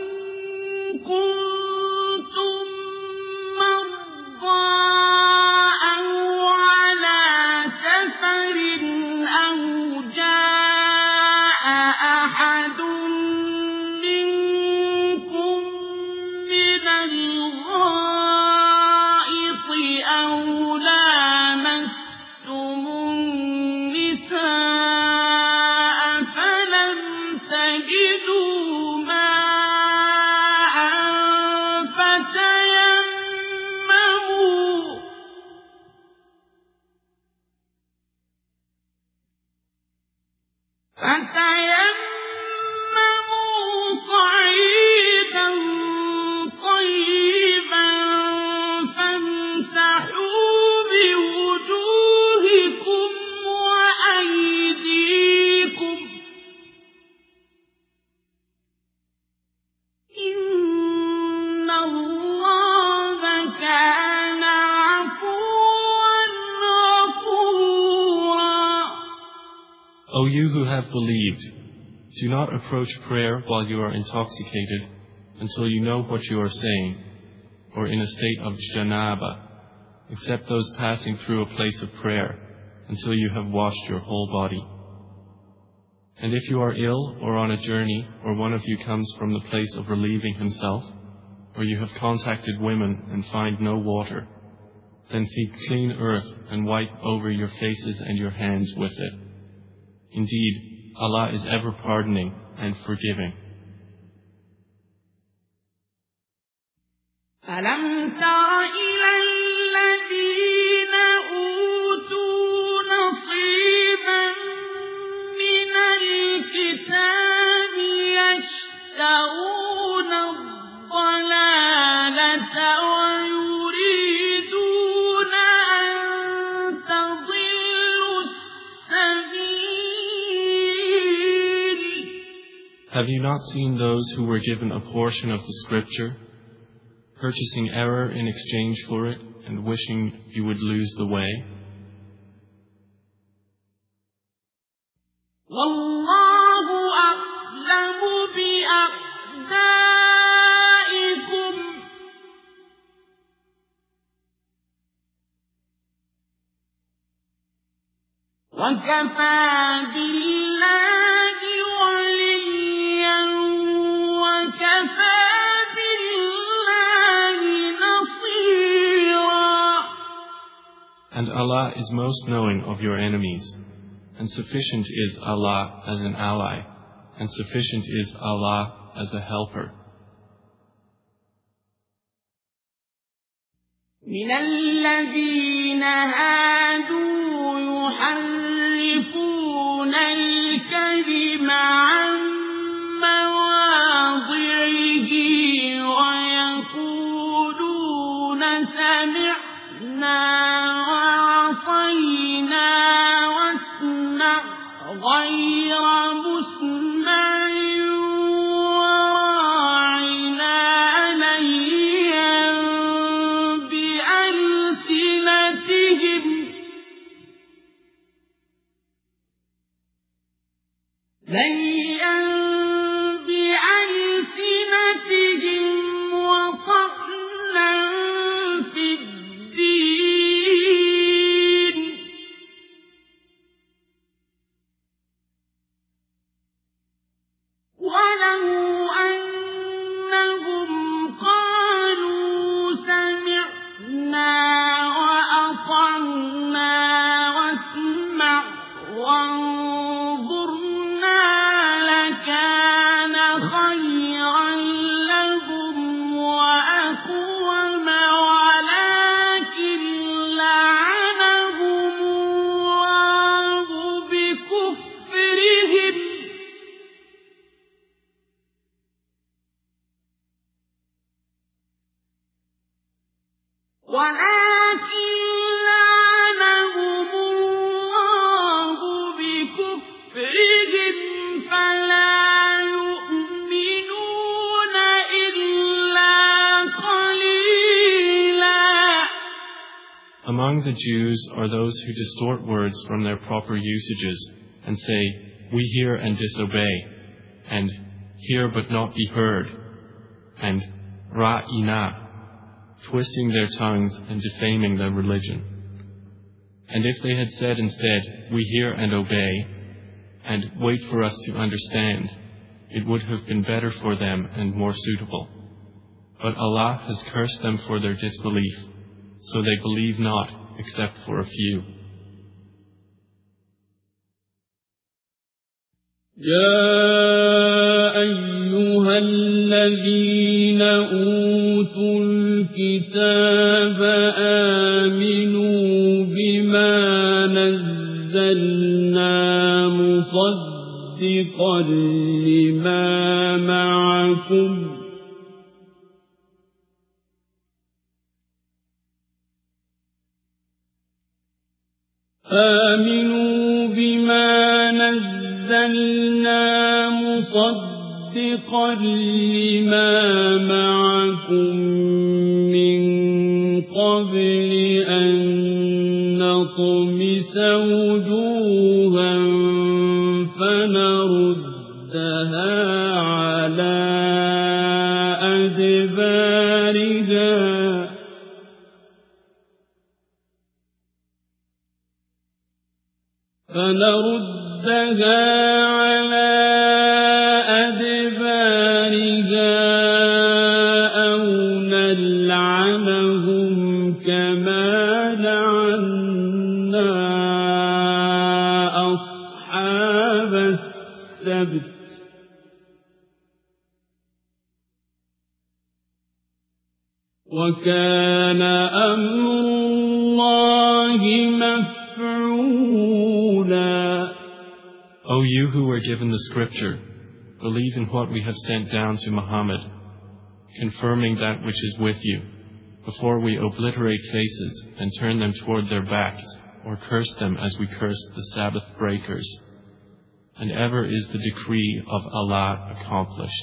كُنتُم مَّرْضَىٰ أَوْ عَلَىٰ سَفَرٍ أَوْ جَاءَ أَحَدٌ مِّنكُم مِّنَ الْغَائِطِ أَوْ لَامَسْتُمُ النِّسَاءَ فَلَمْ تَجِدُوا مَاءً فتيمموا صعيدا طيبا فامسحوا بوجوهكم وأيديكم ۗ إن الله كان عفوا غفورا. O you who have believed, do not approach prayer while you are intoxicated until you know what you are saying, or in a state of janaba, except those passing through a place of prayer, until you have washed your whole body. And if you are ill or on a journey, or one of you comes from the place of relieving himself, or you have contacted women and find no water, then seek clean earth and wipe over your faces and your hands with it. Indeed, Allah is ever pardoning and forgiving. أَلَمْ تَرَ إِلَى الَّذِينَ أُوتُوا نَصِيبًا مِنَ الْكِتَابِ يَشْتَرُونَ الضَّلَالَةَ وَيُرِيدُونَ أَن تَضِلُّوا السَّبِيلَ. Have you not seen those who were given a portion of the scripture, purchasing error in exchange for it and wishing you would lose the way? وَاللَّهُ أَعْلَمُ بِأَعْدَائِكُمْ وَكَفَى بِاللَّهِ وَلِيًّا وَكَفَى بِاللَّهِ نَصِيرًا. And Allah is most knowing of your enemies, and sufficient is Allah as an ally, and sufficient is Allah as a helper. مِنَ الَّذِينَ هَادُوا يُحَرِّفُونَ الْكَلِمَ عَن مَّوَاضِعِهِ وَيَقُولُونَ سَمِعْنَا وَعَصَيْنَا وَاسْمَعْ غَيْرَ مُسْمَعٍ وَرَاعِنَا لَيًّا بِأَلْسِنَتِهِمْ وَطَعْنًا فِي الدِّينِ. وَلَوْ أَنَّهُمْ قَالُوا سَمِعْنَا وَأَطَعْنَا وَاسْمَعْ وَانظُرْنَا لَكَانَ خَيْرًا لَّهُمْ وَأَقْوَمَ وَلَٰكِن لَّعَنَهُمُ اللَّهُ بِكُفْرِهِمْ فَلَا يُؤْمِنُونَ إِلَّا قَلِيلًا. Among the Jews are those who distort words from their proper usages and say, "We hear and disobey," and "hear but not be heard," and "ra'ina," twisting their tongues and defaming their religion. And if they had said instead, "We hear and obey," and "wait for us to understand," it would have been better for them and more suitable. But Allah has cursed them for their disbelief, so they believe not except for a few. يا أيها الذين أوتوا الكتاب آمنوا بما نزلنا مصدقا لما معكم مصدقا لما معكم من قبل أن نطمس وجوها فنردها على أدبارها فنردها على أدبارها أو نلعنهم كما لعنا أصحاب السبت وكان أمر الله مفعولا. O you who were given the scripture, believe in what we have sent down to Muhammad, confirming that which is with you, before we obliterate faces and turn them toward their backs, or curse them as we cursed the Sabbath breakers. And ever is the decree of Allah accomplished.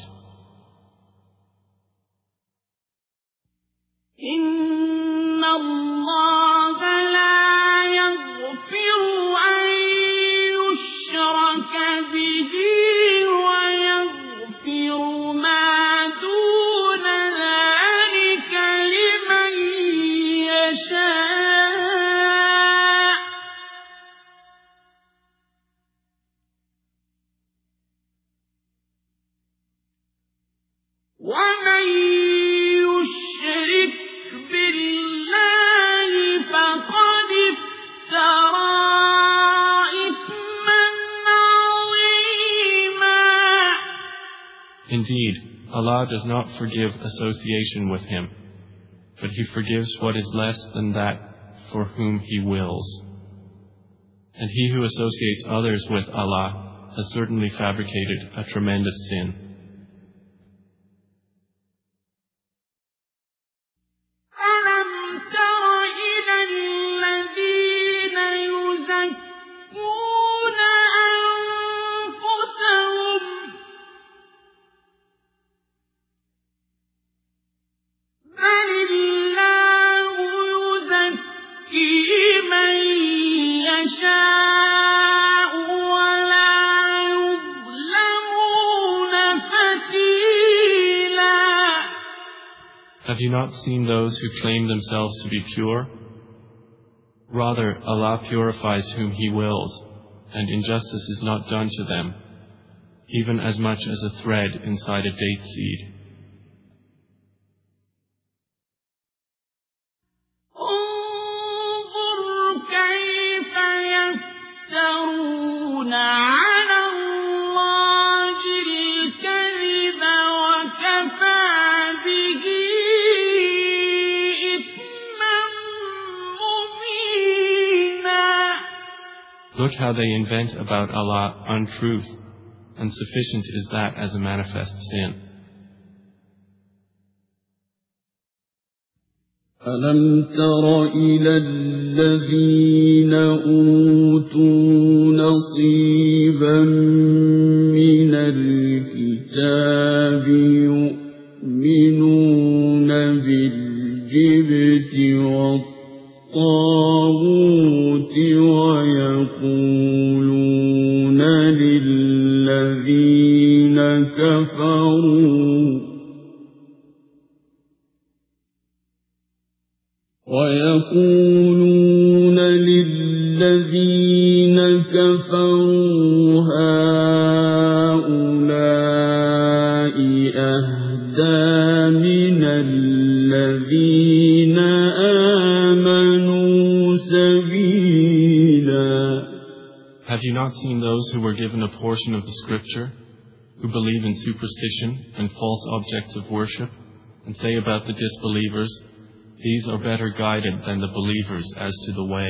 إن الله لا يغفر أن يشرك به ويغفر ما دون ذلك لمن يشاء ومن يشرك بالله فقد افترى إثما عظيما. Indeed, Allah does not forgive association with Him, but He forgives what is less than that for whom He wills. And he who associates others with Allah has certainly fabricated a tremendous sin. Have you not seen those who claim themselves to be pure? Rather, Allah purifies whom He wills, and injustice is not done to them, even as much as a thread inside a date seed. Look how they invent about Allah untruth, and sufficient is that as a manifest sin. ألم تر إلى الذين أوتوا نصيبا من الكتاب يؤمنون بالجبت والطاغوت ويقولون للذين كفروا هؤلاء أهدى من الذين آمنوا سبيلا. Have you not seen those who were given a portion of the scripture, who believe in superstition and false objects of worship, and say about the disbelievers, these are better guided than the believers as to the way?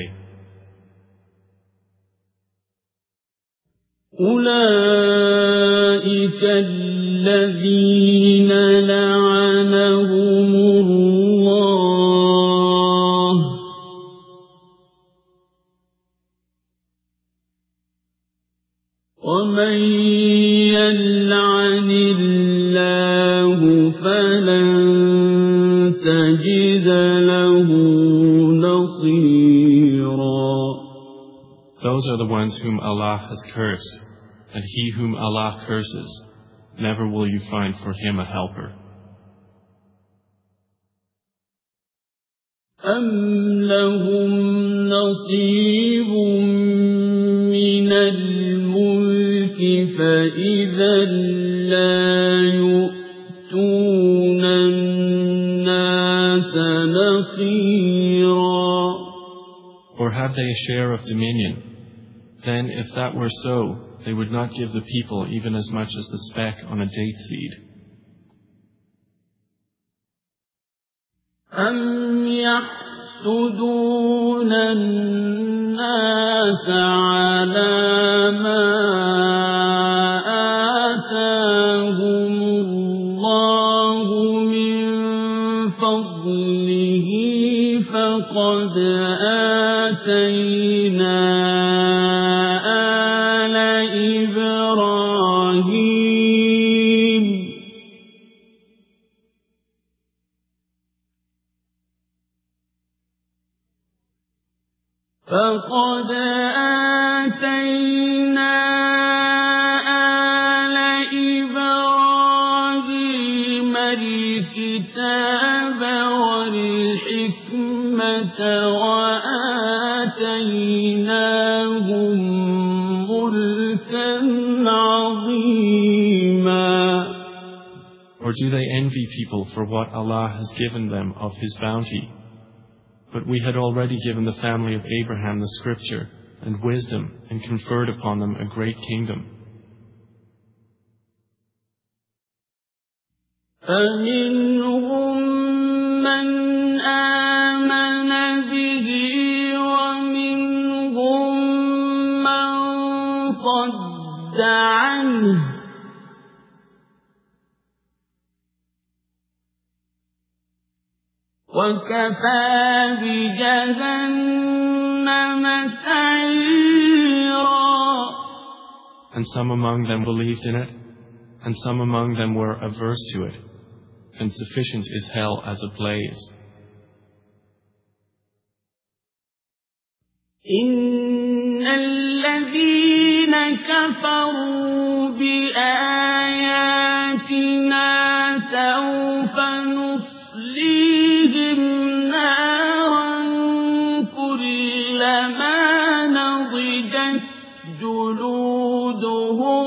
أولئك الذين لعنهم الله ومن يلعن الله فلن تجد له نصيرا. Those are the ones whom Allah has cursed, and he whom Allah curses, never will you find for him a helper. أم لهم نصيب من فإذا لا يؤتون الناس نقيرا. Or have they a share of dominion? Then, if that were so, they would not give the people even as much as the speck on a date seed. أَمْ يَحْسُدُونَ النَّاسَ عَلَىٰ مَا آتَاهُمُ اللَّهُ مِن فَضْلِهِ فَقَدْ آتَيْنَا آلَ إِبْرَاهِيمَ الْكِتَابَ وَالْحِكْمَةَ وَآتَيْنَاهُم مُّلْكًا عَظِيمًا. Or do they envy people for what Allah has given them of His bounty? But we had already given the family of Abraham the scripture and wisdom and conferred upon them a great kingdom. فَمِنْهُم مَّنْ آمَنَ بِهِ وَمِنْهُم مَّن صَدَّ عَنْهُ ۚ وَكَفَىٰ بِجَهَنَّمَ سَعِيرًا. And some among them believed in it, and some among them were averse to it, and sufficient is hell as a blaze. إِنَّ الَّذِينَ كَفَرُوا بِآيَاتِنَا سَوْفَ نُصْلِيهِمْ نَارًا كُلَّمَا نَضِجَتْ جُلُودُهُم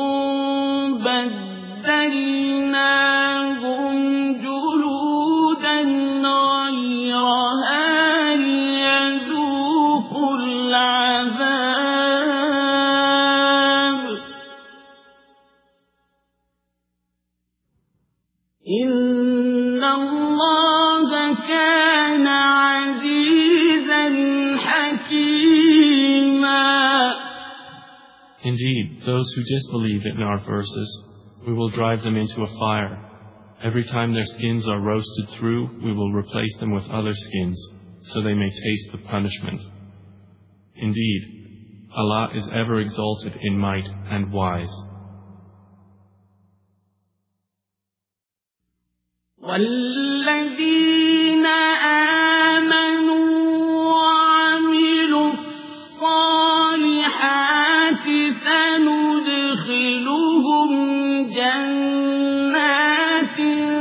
بَدَّلْنَاهُمْ جُلُودًا غَيْرَهَا لِيَذُوقُوا الْعَذَابَ ۗ إِنَّ اللَّهَ كَانَ عَزِيزًا حَكِيمًا. Indeed, those who disbelieve in our verses, we will drive them into a fire. Every time their skins are roasted through, we will replace them with other skins, so they may taste the punishment. Indeed, Allah is ever exalted in might and wise. وَالَّذِينَ آمَنُوا وَعَمِلُوا الصَّالِحَاتِ سَنُدْخِلُهُمْ جَنَّاتٍ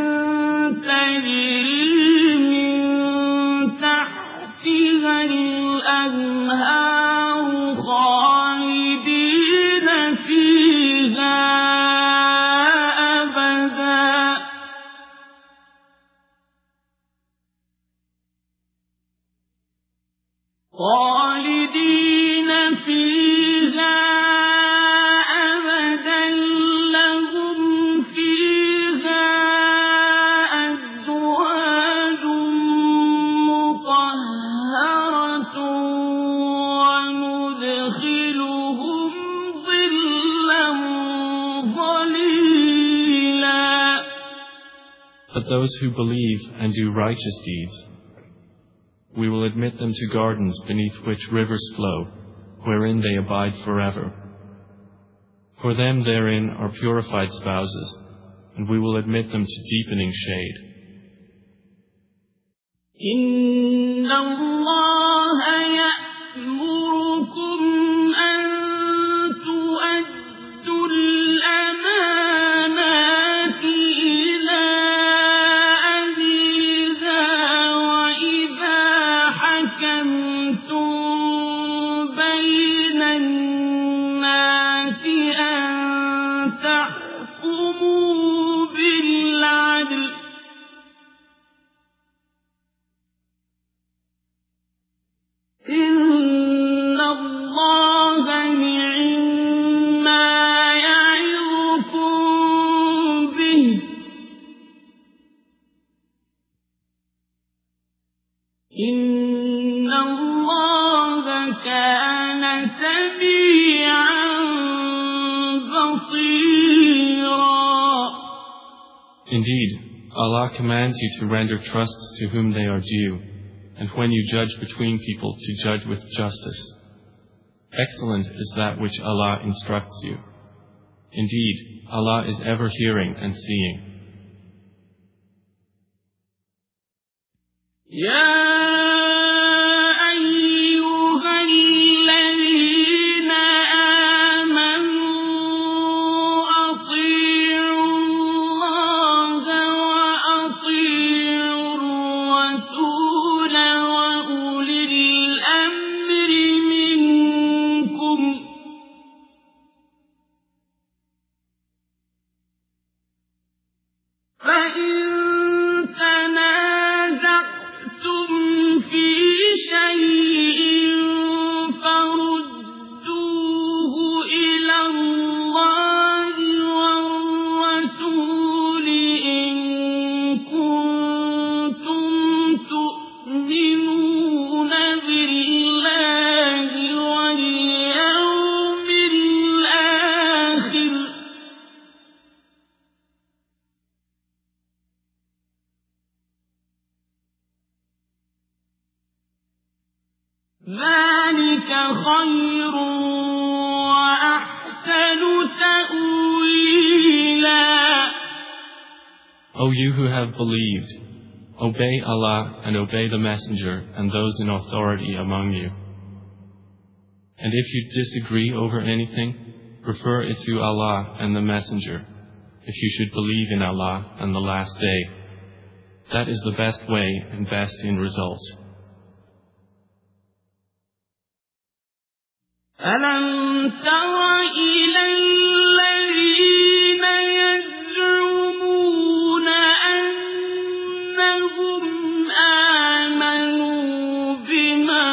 تَجْرِي مِن تَحْتِهَا الْأَنْهَارُ خَالِدِينَ فِيهَا أَبَدًا ۖ لَّهُمْ فِيهَا أَزْوَاجٌ مُّطَهَّرَةٌ وَنُدْخِلُهُمْ ظِلًّا ظَلِيلًا. But those who believe and do righteous deeds, we will admit them to gardens beneath which rivers flow, wherein they abide forever. For them therein are purified spouses, and we will admit them to deepening shade. إِنَّ اللَّهَ يَأْمُرُكُمْ أَن تُؤَدُّوا الْأَمَانَاتِ إِلَىٰ أَهْلِهَا وَإِذَا حَكَمْتُم بَيْنَ النَّاسِ أَن إن الله نعما يعظكم به إن الله كان سميعا بصيرا. Indeed, Allah commands you to render trusts to whom they are due, and when you judge between people to judge with justice. Excellent is that which Allah instructs you. Indeed, Allah is ever hearing and seeing. فإن تنازعتم في شيء فردوه إلى الله والرسول إن كنتم تؤمنون بالله واليوم الآخر ذلك خير وأحسن تأويلا. O you who have believed, obey Allah and obey the Messenger and those in authority among you. And if you disagree over anything, refer it to Allah and the Messenger, if you should believe in Allah and the last day. That is the best way and best in result. ألم تر إلى الذين يزعمون أنهم آمنوا بما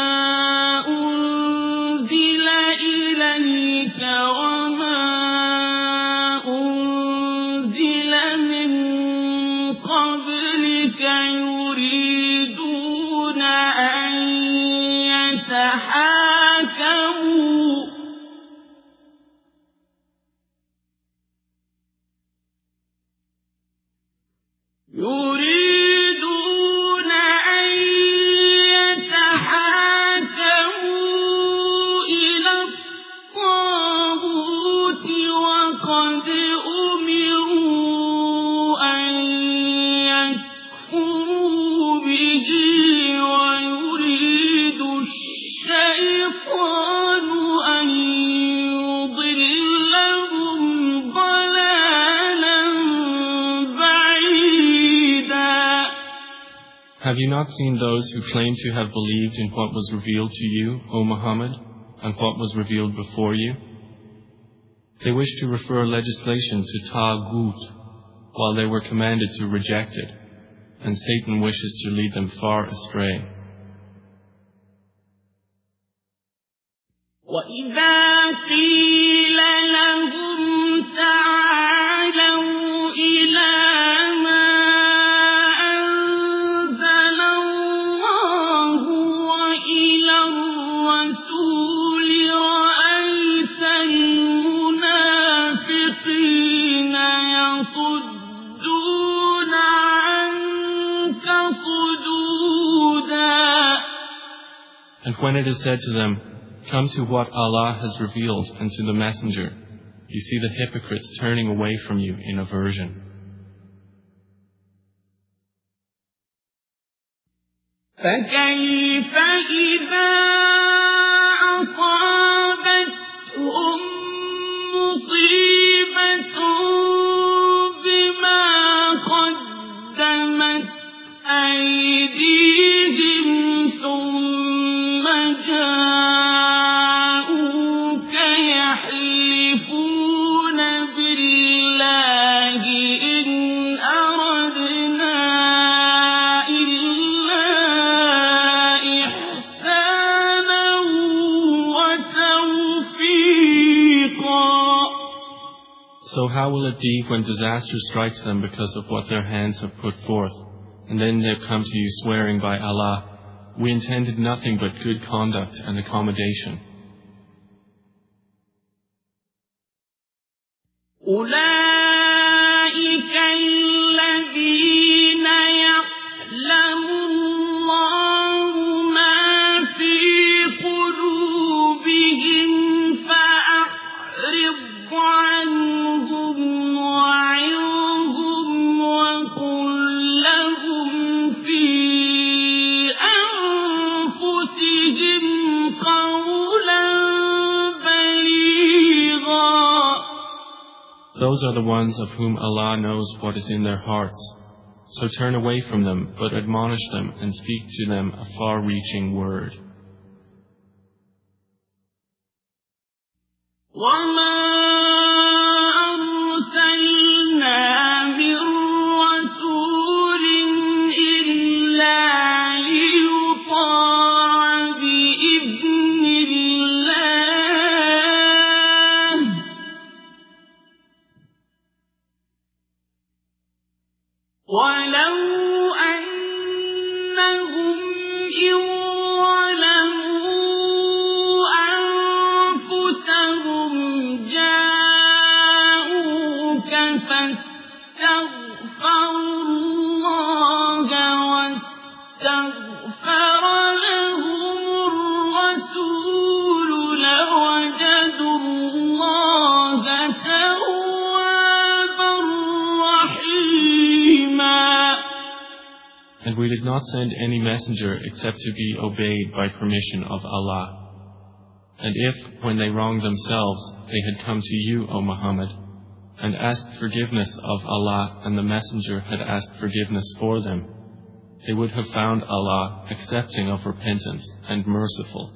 أنزل إليك وما أنزل من قبلك يريدون أن يتحاكموا إلى الطاغوت وقد أمروا أن يكفروا به ويريد الشيطان أن يضلهم ضلالا بعيدا. Have you not seen those who claim to have believed in what was revealed to you, O Muhammad, and what was revealed before you? They wish to refer legislation to Taghut, while they were commanded to reject it, and Satan wishes to lead them far astray. وَإِذَا قِيلَ لَهُمْ تَعَالَوْا إِلَى مَا أَنزَلَ اللَّهُ وَإِلَى الرَّسُولِ رَأَيْتَ الْمُنَافِقِينَ يَصُدُّونَ عَنكَ صُدُودًا. And when it is said to them, "Come to what Allah has revealed and to the Messenger," you see the hypocrites turning away from you in aversion. فَكَيْفَ إِذَا أَصَابَتْهُم مُّصِيبَةٌ بِمَا قَدَّمَتْ أَيْدِيهِمْ ثُمَّ جَاءُوكَ يَحْلِفُونَ بِاللَّهِ إِنْ أَرَدْنَا إِلَّا إِحْسَانًا So how will it be when disaster strikes them because of what their hands have put forth, and then they come to you swearing by Allah, we intended nothing but good conduct and accommodation. أولئك الذين يعلم الله ما في قلوبهم فأعرض عنهم وعظهم وقل لهم في أنفسهم قولا بليغا. Those are the ones of whom Allah knows what is in their hearts. So turn away from them, but admonish them and speak to them a far-reaching word. ولو أنهم إن ظلموا أنفسهم جاءوك فاستغفروا الله واستغفر لهم الرسول لوجدوا الله توابا رحيما. And we did not send any messenger except to be obeyed by permission of Allah. And if, when they wronged themselves, they had come to you, O Muhammad, and asked forgiveness of Allah and the messenger had asked forgiveness for them, they would have found Allah accepting of repentance and merciful.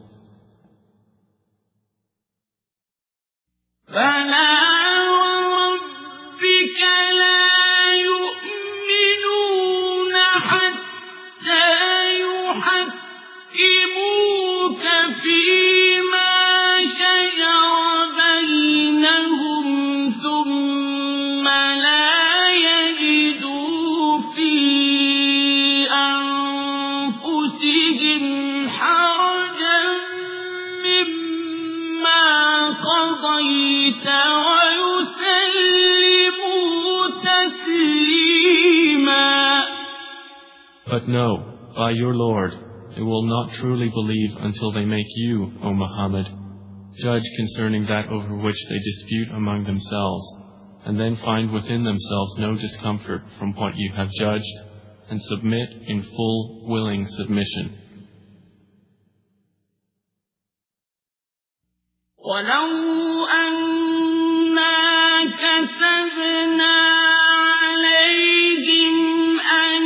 But no, by your Lord, they will not truly believe until they make you, O Muhammad, judge concerning that over which they dispute among themselves, and then find within themselves no discomfort from what you have judged, and submit in full, willing submission. ولو أنا كتبنا عليهم أن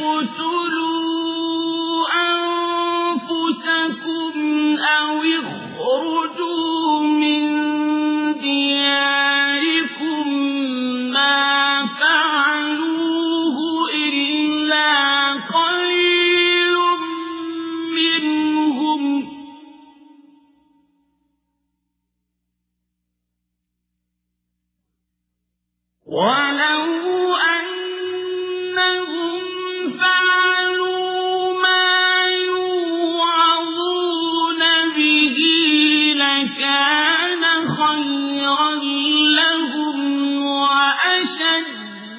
اقتلوا أنفسكم أو اخرجوا من دياركم ما فعلوه إلا قليل منهم ولو أنهم فعلوا ما يوعظون به لكان خيرا لهم وأشد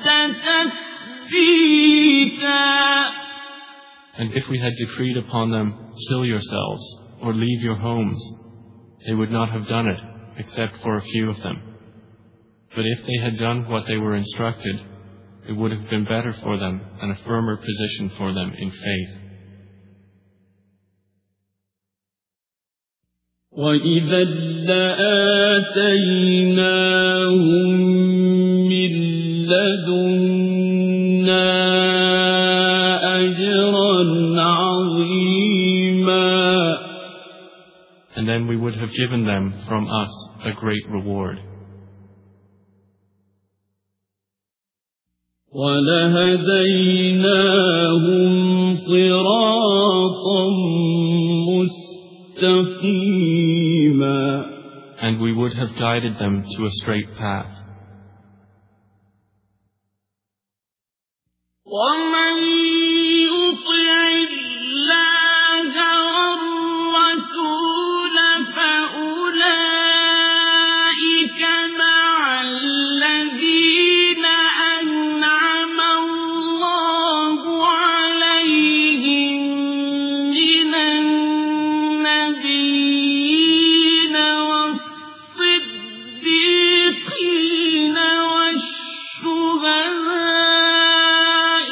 تثبيتا. And if we had decreed upon them, kill yourselves, or leave your homes, they would not have done it, except for a few of them. But if they had done what they were instructed, it would have been better for them and a firmer position for them in faith. وَإِذًا لَآتَيْنَاهُمْ مِن لَّدُنَّا أَجْرًا عَظِيمًا. And then we would have given them from us a great reward. وَلَهَدَيْنَاهُمْ صِرَاطًا مُسْتَقِيمًا. And we would have guided them to a straight path. ومن يطع الله والرسول فأولئك مع الذين أنعم الله عليهم من النبيين والصديقين والشهداء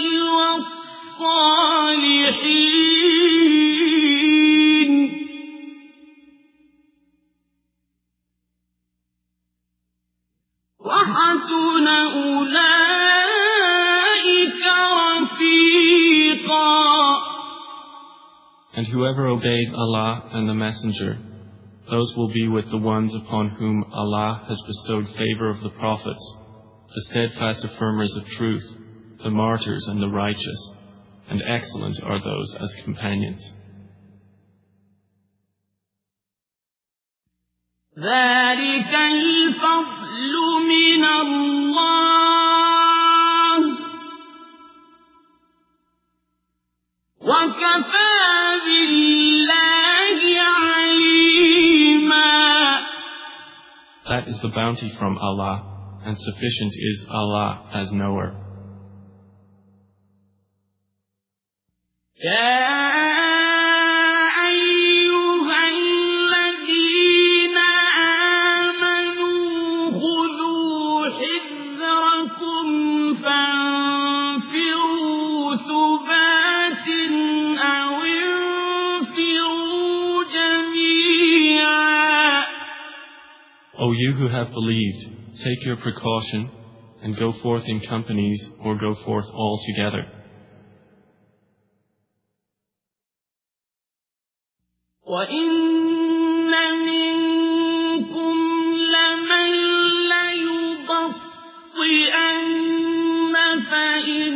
والصالحين وحسن أولئك رفيقا. And whoever obeys Allah and the Messenger, those will be with the ones upon whom Allah has bestowed favor of the prophets, the steadfast affirmers of truth, the martyrs and the righteous, and excellent are those as companions. ذلك الفضل من الله وكفى بالله عليما. That is the bounty from Allah, and sufficient is Allah as knower. O you who have believed, take your precaution, and go forth in companies or go forth all together. وَإِنَّ مِنكُمْ لَمَن لَّيُبَطِّئَنَّ فَإِنْ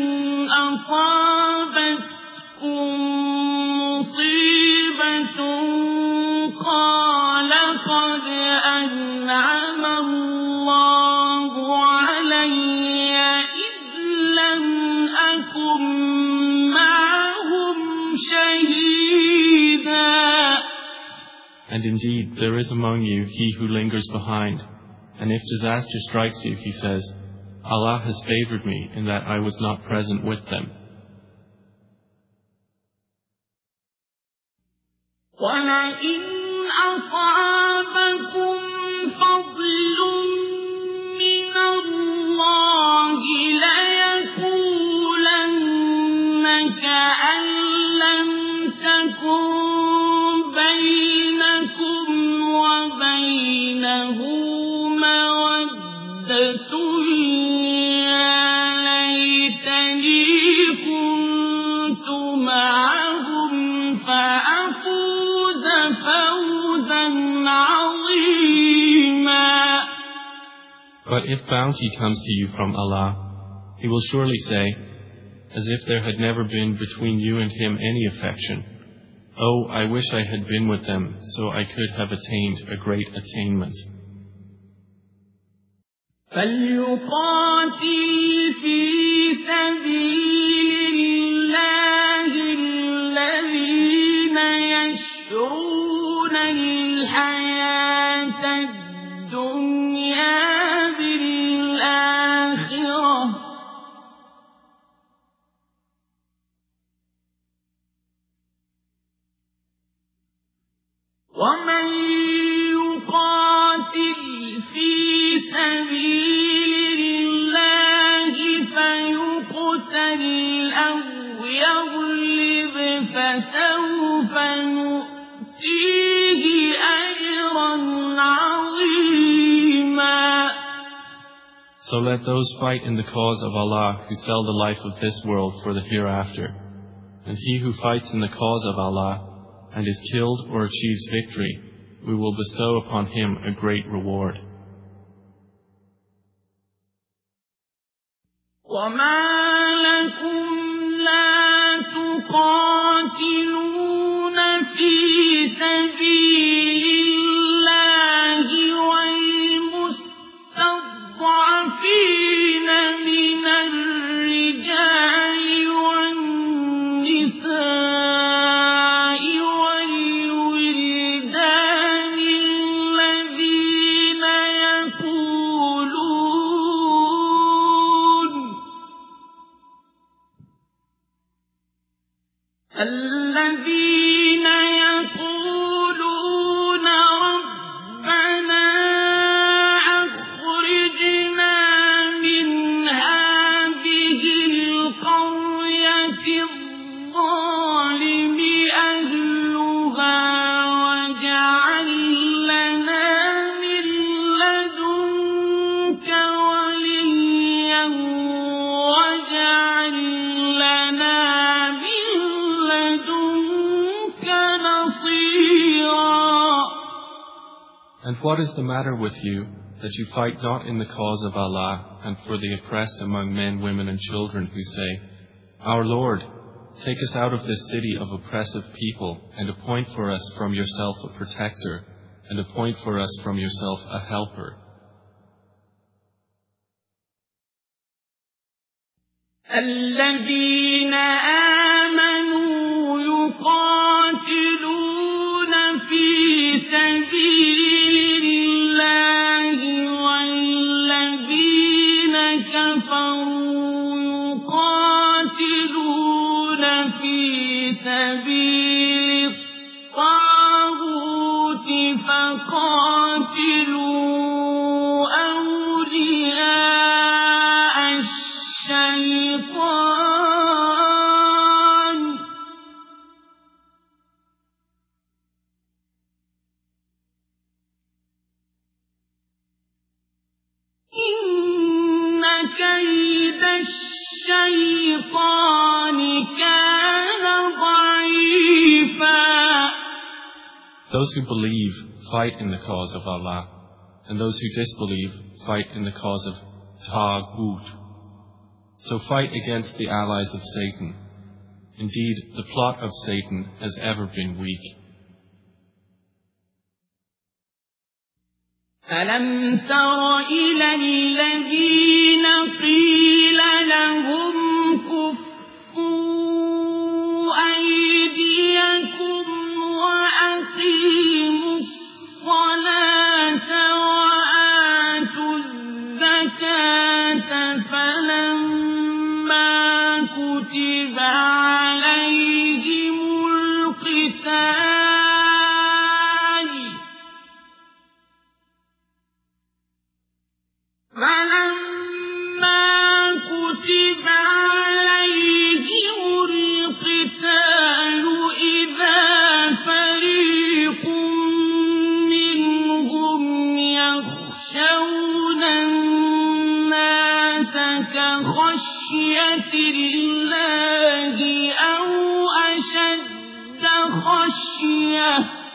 أَصَابَتْكُم مُّصِيبَةٌ قَالَ قَدْ أَنْعَمَ اللَّهُ عَلَيَّ إِذْ لَمْ أَكُن مَّعَهُمْ شَهِيدًا. And indeed, there is among you he who lingers behind, and if disaster strikes you, he says, Allah has favored me in that I was not present with them. وَلَئِنْ أَصَابَكُمْ فَضْلٌ مِّنَ اللَّهِ لَيَقُولَنَّ كَأَن لَّمْ تَكُن بَيْنَكُمْ وَبَيْنَهُ مَوَدَّةٌ يَا لَيْتَنِي كُنتُ مَعَهُمْ فَأَفُوزَ فَوْزًا عَظِيمًا. But if bounty comes to you from Allah, He will surely say, as if there had never been between you and Him any affection, Oh, I wish I had been with them, so I could have attained a great attainment. فَلْيُقَاتِلْ فِي سَبِيلِ اللَّهِ الَّذِينَ يَشْرُونَ الْحَيَاةَ الدُّنْيَا بِالْآخِرَةِ ۖ وَمَن يُقَاتِلْ فِي سَبِيلِ اللَّهِ فَيُقْتَلْ أَوْ يَغْلِبْ فَسَوْفَ نُؤْتِيهِ أَجْرًا عَظِيمًا. So let those fight in the cause of Allah who sell the life of this world for the hereafter. And he who fights in the cause of Allah and is killed or achieves victory, we will bestow upon him a great reward. وَمَا لَكُمْ لَا تُقَاتِلُونَ فِي سَبِيلِ اللَّهِ وَالْمُسْتَضْعَفِينَ مِنَ الرِّجَالِ And what is the matter with you, that you fight not in the cause of Allah and for the oppressed among men, women and children who say, Our Lord, take us out of this city of oppressive people, and appoint for us from yourself a protector, and appoint for us from yourself a helper. الذين آمنوا يقاتلون في سبيل الله والذين كفروا يقاتلون في سبيل الطاغوت فقاتلوا أولياء الشيطان إن كيد الشيطان كان ضعيفا. Those who believe fight in the cause of Allah, and those who disbelieve fight in the cause of Taghut. So fight against the allies of Satan. Indeed, the plot of Satan has ever been weak. ألم تر إلى الذين قيل لهم كفوا أيديكم وأقيموا الصلاة وآتوا الزكاة فلما كتب عليهم القتال إذا فريق منهم يخشون الناس كخشية الله أو أشد خشية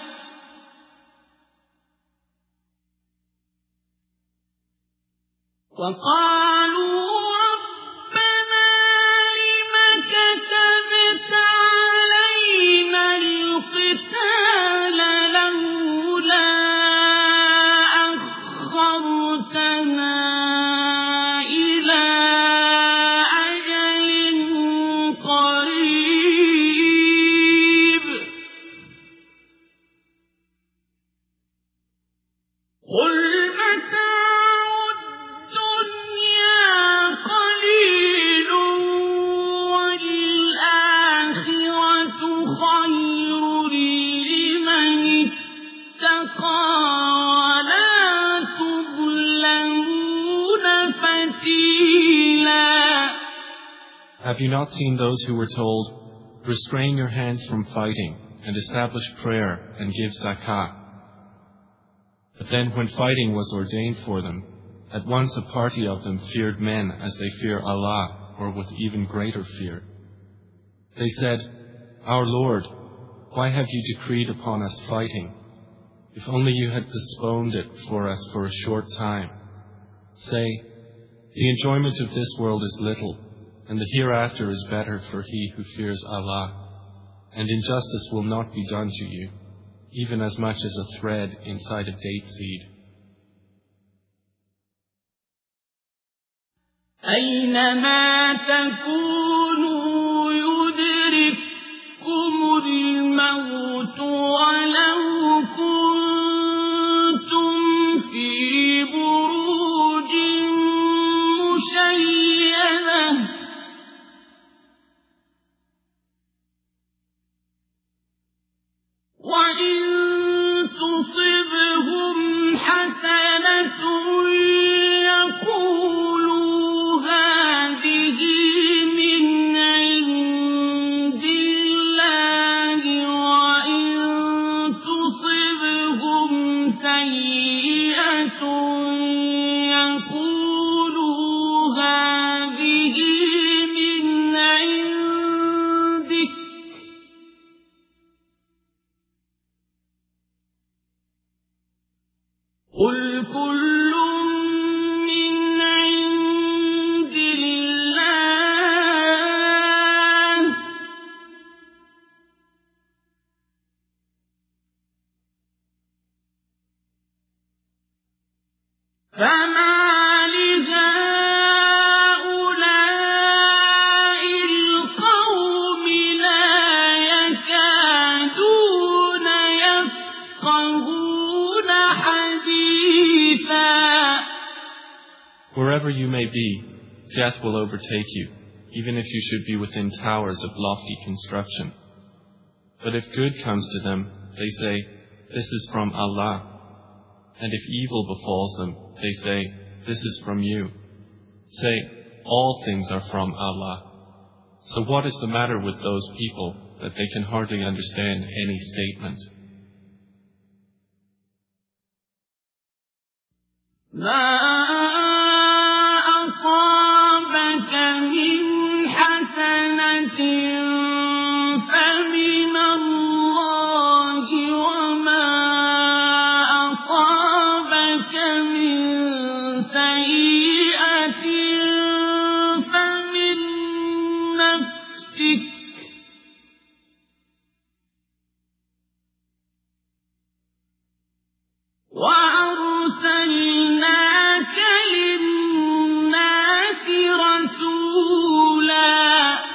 وقالوا ربنا لم كتبت علينا القتال لولا أخرتنا إلى أجل قريب قل متاع الدنيا قليل والآخرة خير لمن اتقى ولا تظلمون فتيلا. Have you not seen those who were told, Restrain your hands from fighting, and establish prayer, and give zakah? But then when fighting was ordained for them, at once a party of them feared men as they fear Allah, or with even greater fear. They said, Our Lord, why have you decreed upon us fighting? If only you had postponed it for us for a short time. Say, the enjoyment of this world is little, and the hereafter is better for he who fears Allah, and injustice will not be done to you, even as much as a thread inside a date seed. أينما تكونوا يدرككم الموت ولو كنتم في بروج مشيدة وإن تصبهم حسنة يقولوا هذه من عند الله وإن قل كل من عند الله فما لهؤلاء القوم لا يكادون يفقهون حديثا. Wherever you may be, death will overtake you, even if you should be within towers of lofty construction. But if good comes to them, they say, "This is from Allah." And if evil befalls them, they say, "This is from you." Say, all things are from Allah. So what is the matter with those people that they can hardly understand any statement? ما أصابك من حسنة فمن الله وما أصابك من سيئة فمن نفسك وأرسلناك للناس رسولا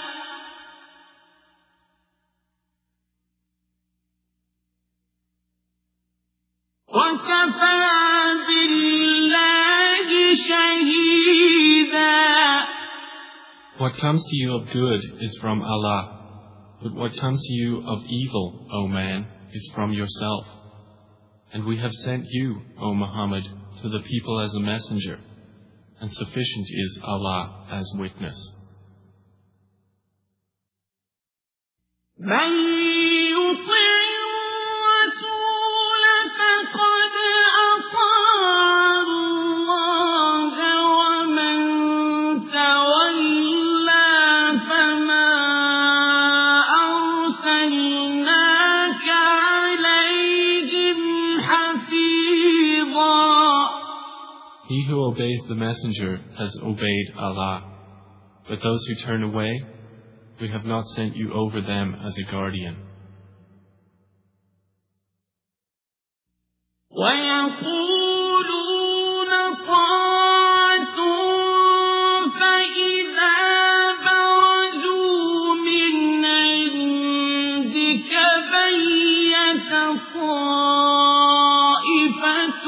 وكفى بالله شهيدا. What comes to you of good is from Allah, but what comes to you of evil, O man, is from yourself. And we have sent you, O Muhammad, to the people as a messenger, and sufficient is Allah as witness. من يطع الرسول فقد أطاع الله ومن تولى فما أرسلناك عليهم حفيظا. He who obeys the messenger has obeyed Allah, but those who turn away, we have not sent you over them as a guardian. ويقولون طاعة فإذا برزوا من عندك بيت طائفة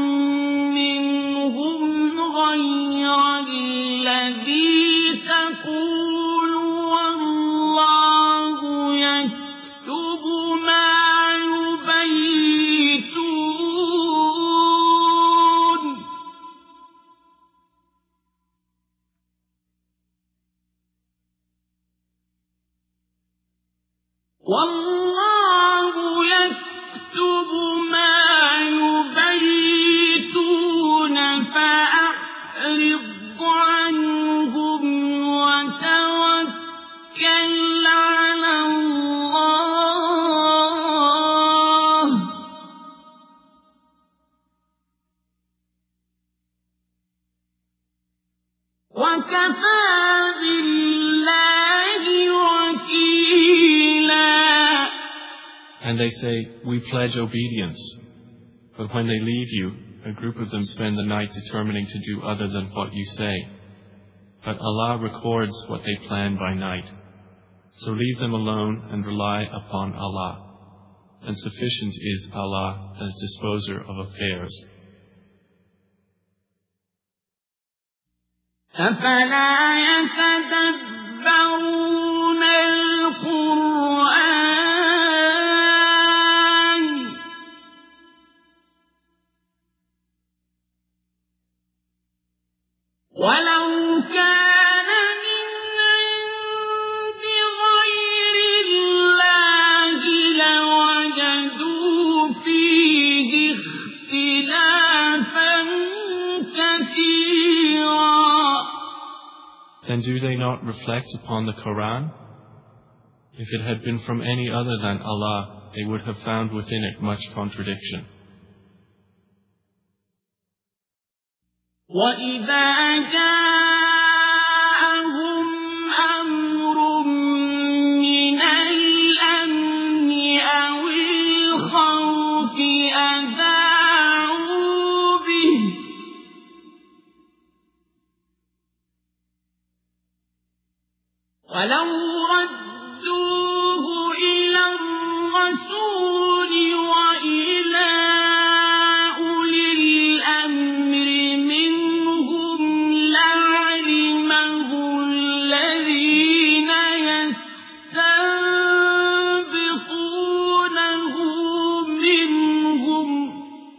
منهم غير الذي تقول والله يكتب ما يبيتون. والله يكتب ما يبيتون فأعرض عنهم وتوكل على الله وكفى بالله وكيلا. And they say, "We pledge obedience." But when they leave you, a group of them spend the night determining to do other than what you say. But Allah records what they plan by night. So leave them alone and rely upon Allah. And sufficient is Allah as disposer of affairs. أفلا يتدبرون القرآن ولو كان من عند غير الله لوجدوا فيه اختلافا كثيرا. Then do they not reflect upon the Quran? If it had been from any other than Allah, they would have found within it much contradiction. وَإِذَا جَاءَهُمْ أَمْرٌ مِّنَ الْأَمْنِ أَوِ الْخَوْفِ أَذَاعُوا بِهِ ۖ وَلَوْ رَدُّوهُ إِلَى الرَّسُولِ وَإِلَى أُولِي الْأَمْرِ مِنْهُمْ لَعَلِمَهُ الَّذِينَ يَسْتَنبِطُونَهُ مِنْهُمْ ۗ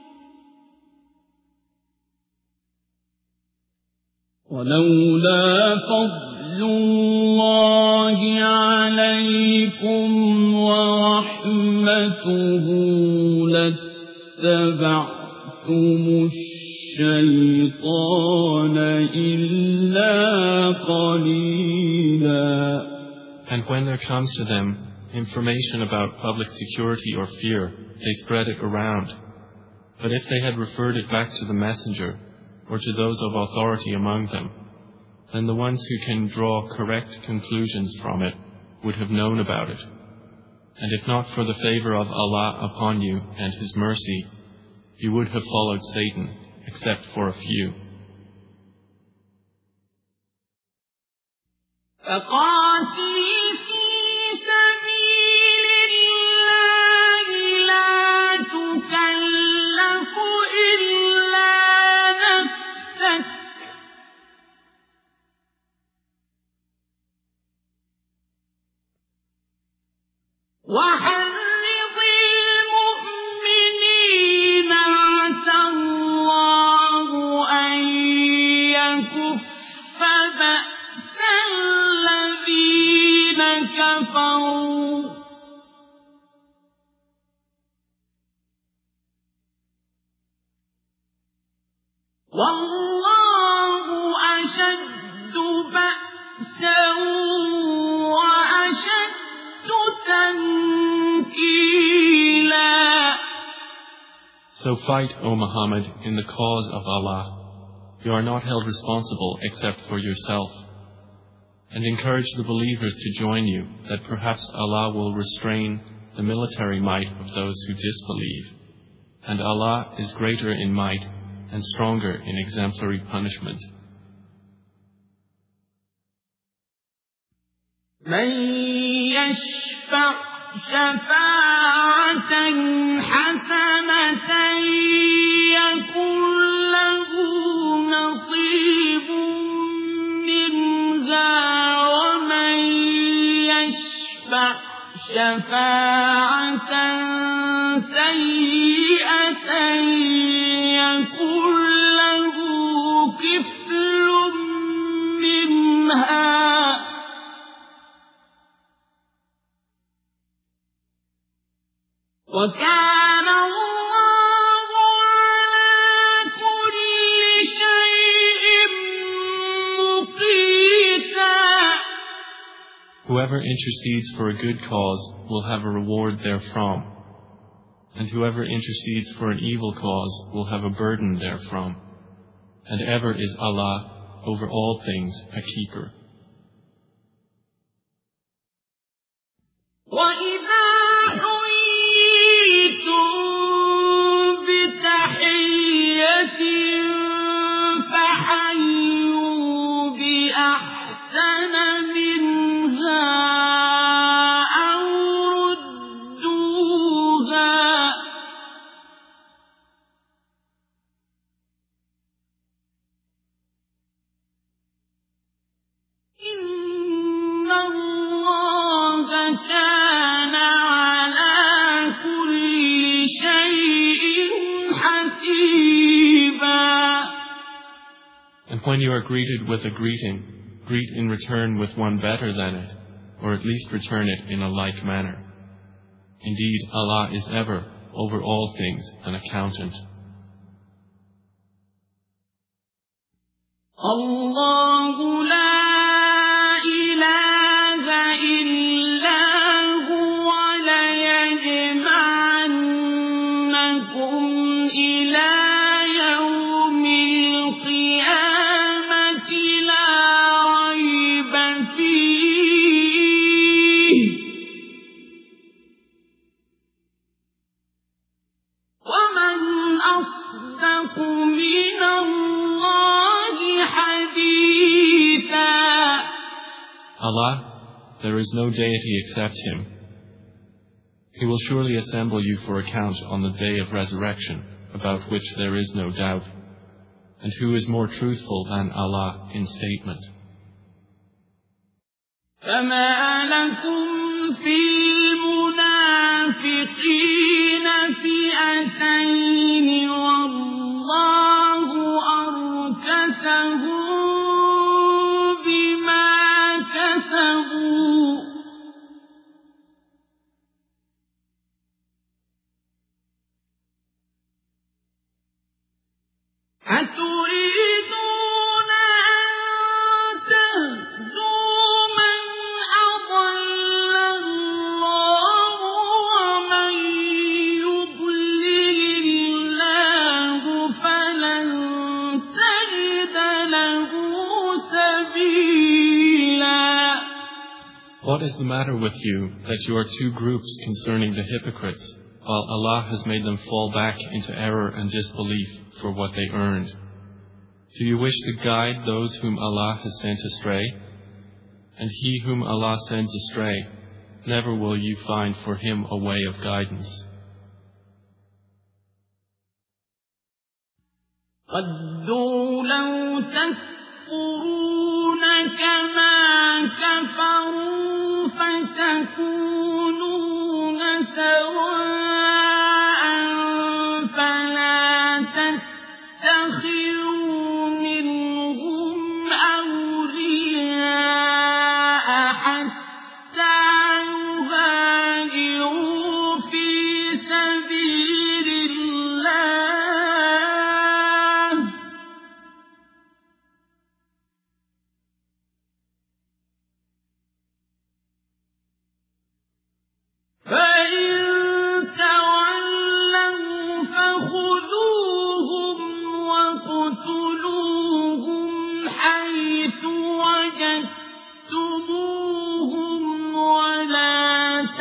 وَلَوْلَا فَضْلُ اللَّهِ عَلَيْكُمْ وَرَحْمَتُهُ لَاتَّبَعْتُمُ الشَّيْطَانَ إِلَّا قَلِيلًا. And when there comes to them information about public security or fear, they spread it around. But if they had referred it back to the messenger, or to those of authority among them, then the ones who can draw correct conclusions from it would have known about it. And if not for the favor of Allah upon you and His mercy, you would have followed Satan, except for a few. وَحَرِّضِ الْمُؤْمِنِينَ عَسَى اللَّهُ أَن يَكُفَّ بَأْسَ الَّذِينَ كَفَرُوا ۚ وَاللَّهُ أَشَدُّ بَأْسًا وَأَشَدُّ تَنكِيلًا. So fight, O Muhammad, in the cause of Allah. You are not held responsible except for yourself. And encourage the believers to join you, that perhaps Allah will restrain the military might of those who disbelieve. And Allah is greater in might and stronger in exemplary punishment. مَن يَشْفَعْ شَفَاعَةً حَسَنَةً يَكُن لَّهُ نَصِيبٌ مِّنْهَا وَمَن يَشْفَعْ شَفَاعَةً سَيِّئَةً يَكُن لَّهُ كِفْلٌ مِّنْهَا ۗ وَكَانَ اللَّهُ عَلَىٰ كُلِّ شَيْءٍ مُّقِيتًا. Whoever intercedes for a good cause will have a reward therefrom, and whoever intercedes for an evil cause will have a burden therefrom. And ever is Allah over all things a keeper. وَإِذَا حُيِّيتُم بِتَحِيَّةٍ فَحَيُّوا بِأَحْسَنَ مِنْهَا أَوْ رُدُّوهَا ۗ إِنَّ اللَّهَ كَانَ عَلَىٰ كُلِّ شَيْءٍ حَسِيبًا. And when you are greeted with a greeting, greet in return with one better than it, or at least return it in a like manner. Indeed, Allah is ever, over all things, an accountant. الله لا إله إلا هو ليجمعنكم إلى يوم القيامة Allah, there is no deity except Him. He will surely assemble you for account on the day of resurrection, about which there is no doubt. And who is more truthful than Allah in statement? فما لكم في المنافقين فئتين والله أركسهم بما كسبوا أتريدون أن تهدوا من أضل الله ومن يضلل الله فلن تجد له سبيلا. What is the matter with you that you are two groups concerning the hypocrites, while Allah has made them fall back into error and disbelief for what they earned? Do you wish to guide those whom Allah has sent astray? And he whom Allah sends astray, never will you find for him a way of guidance. وَدُّوا لَوْ تَكْفُرُونَ كَمَا كَفَرُوا فَتَكُونُونَ سَوَاءً فَلَا تَتَّخِذُوا مِنْهُمْ أَوْلِيَاءَ حَتَّى يُهَاجِرُوا فِي سَبِيلِ اللَّهِ ۚ فَإِن تَوَلَّوْا فَخُذُوهُمْ وَاقْتُلُوهُمْ حَيْثُ وَجَدتُّمُوهُمْ وَلَا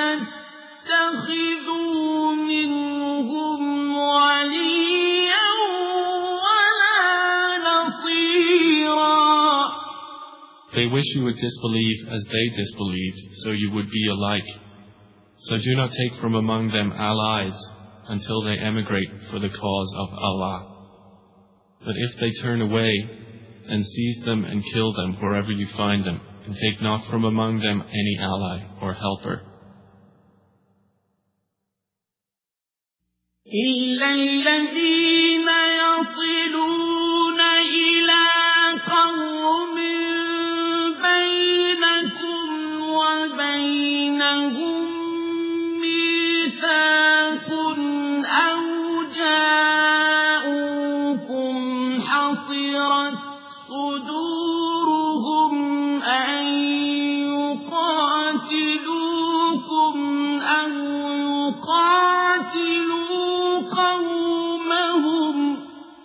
تَتَّخِذُوا مِنْهُمْ وَلِيًّا وَلَا نَصِيرًا. They wish you would disbelieve as they disbelieved, so you would be alike. So do not take from among them allies until they emigrate for the cause of Allah. But if they turn away, then seize them and kill them wherever you find them, and take not from among them any ally or helper. إِلَّا الَّذِينَ يَصِلُونَ إِلَى قَوْمٍ بَيْنَكُمْ وَبَيْنَهُم مِّيثَاقٌ أَوْ جَاءُوكُمْ حَصِرَتْ صُدُورُهُمْ أَن يُقَاتِلُوكُمْ أَوْ يُقَاتِلُوا قَوْمَهُمْ ۚ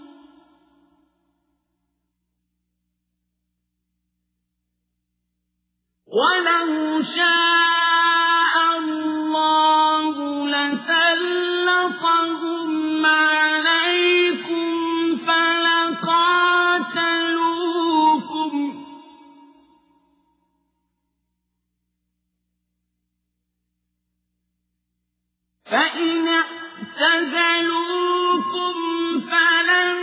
وَلَوْ شَاءَ اللَّهُ لَسَلَّطَهُمْ عَلَيْكُمْ فَلَقَاتَلُوكُمْ ۚ فَإِنِ اعْتَزَلُوكُمْ فَلَمْ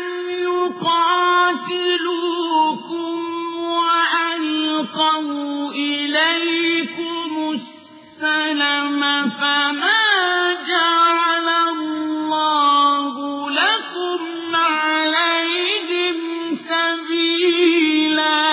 يُقَاتِلُوكُمْ وَأَلْقَوْا إِلَيْكُمُ السَّلَمَ فَمَا جَعَلَ اللَّهُ لَكُمْ عَلَيْهِمْ سَبِيلًا.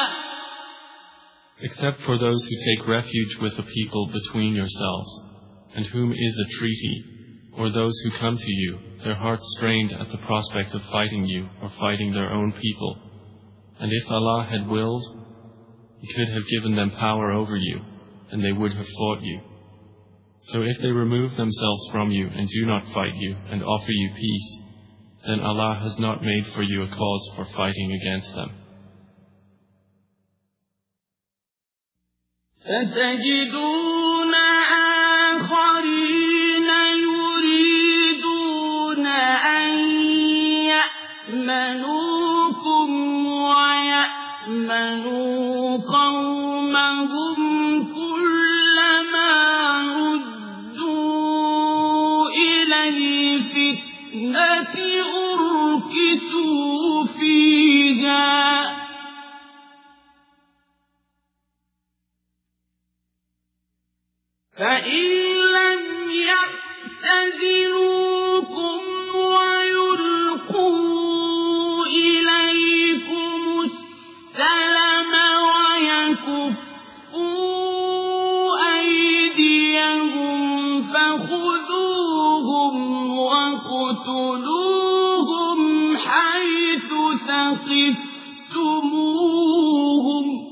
Except for those who take refuge with the people between yourselves, and whom is a treaty, or those who come to you, their hearts strained at the prospect of fighting you or fighting their own people. And if Allah had willed, He could have given them power over you, and they would have fought you. So if they remove themselves from you and do not fight you and offer you peace, then Allah has not made for you a cause for fighting against them. سَتَجِدُونَ آخَرِينَ يُرِيدُونَ أَن يَأْمَنُوكُمْ وَيَأْمَنُوا قَوْمَهُمْ الْفِتْنَةِ أُرْكِسُوا فِيهَا فَإِن لَّمْ يَعْتَزِلُوكُمْ وَيُلْقُوا إِلَيْكُمُ السَّلَمَ وَيَكُفُّوا أَيْدِيَهُمْ فَخُذُوهُمْ وَاقْتُلُوهُمْ حَيْثُ ثَقِفْتُمُوهُمْ ۚ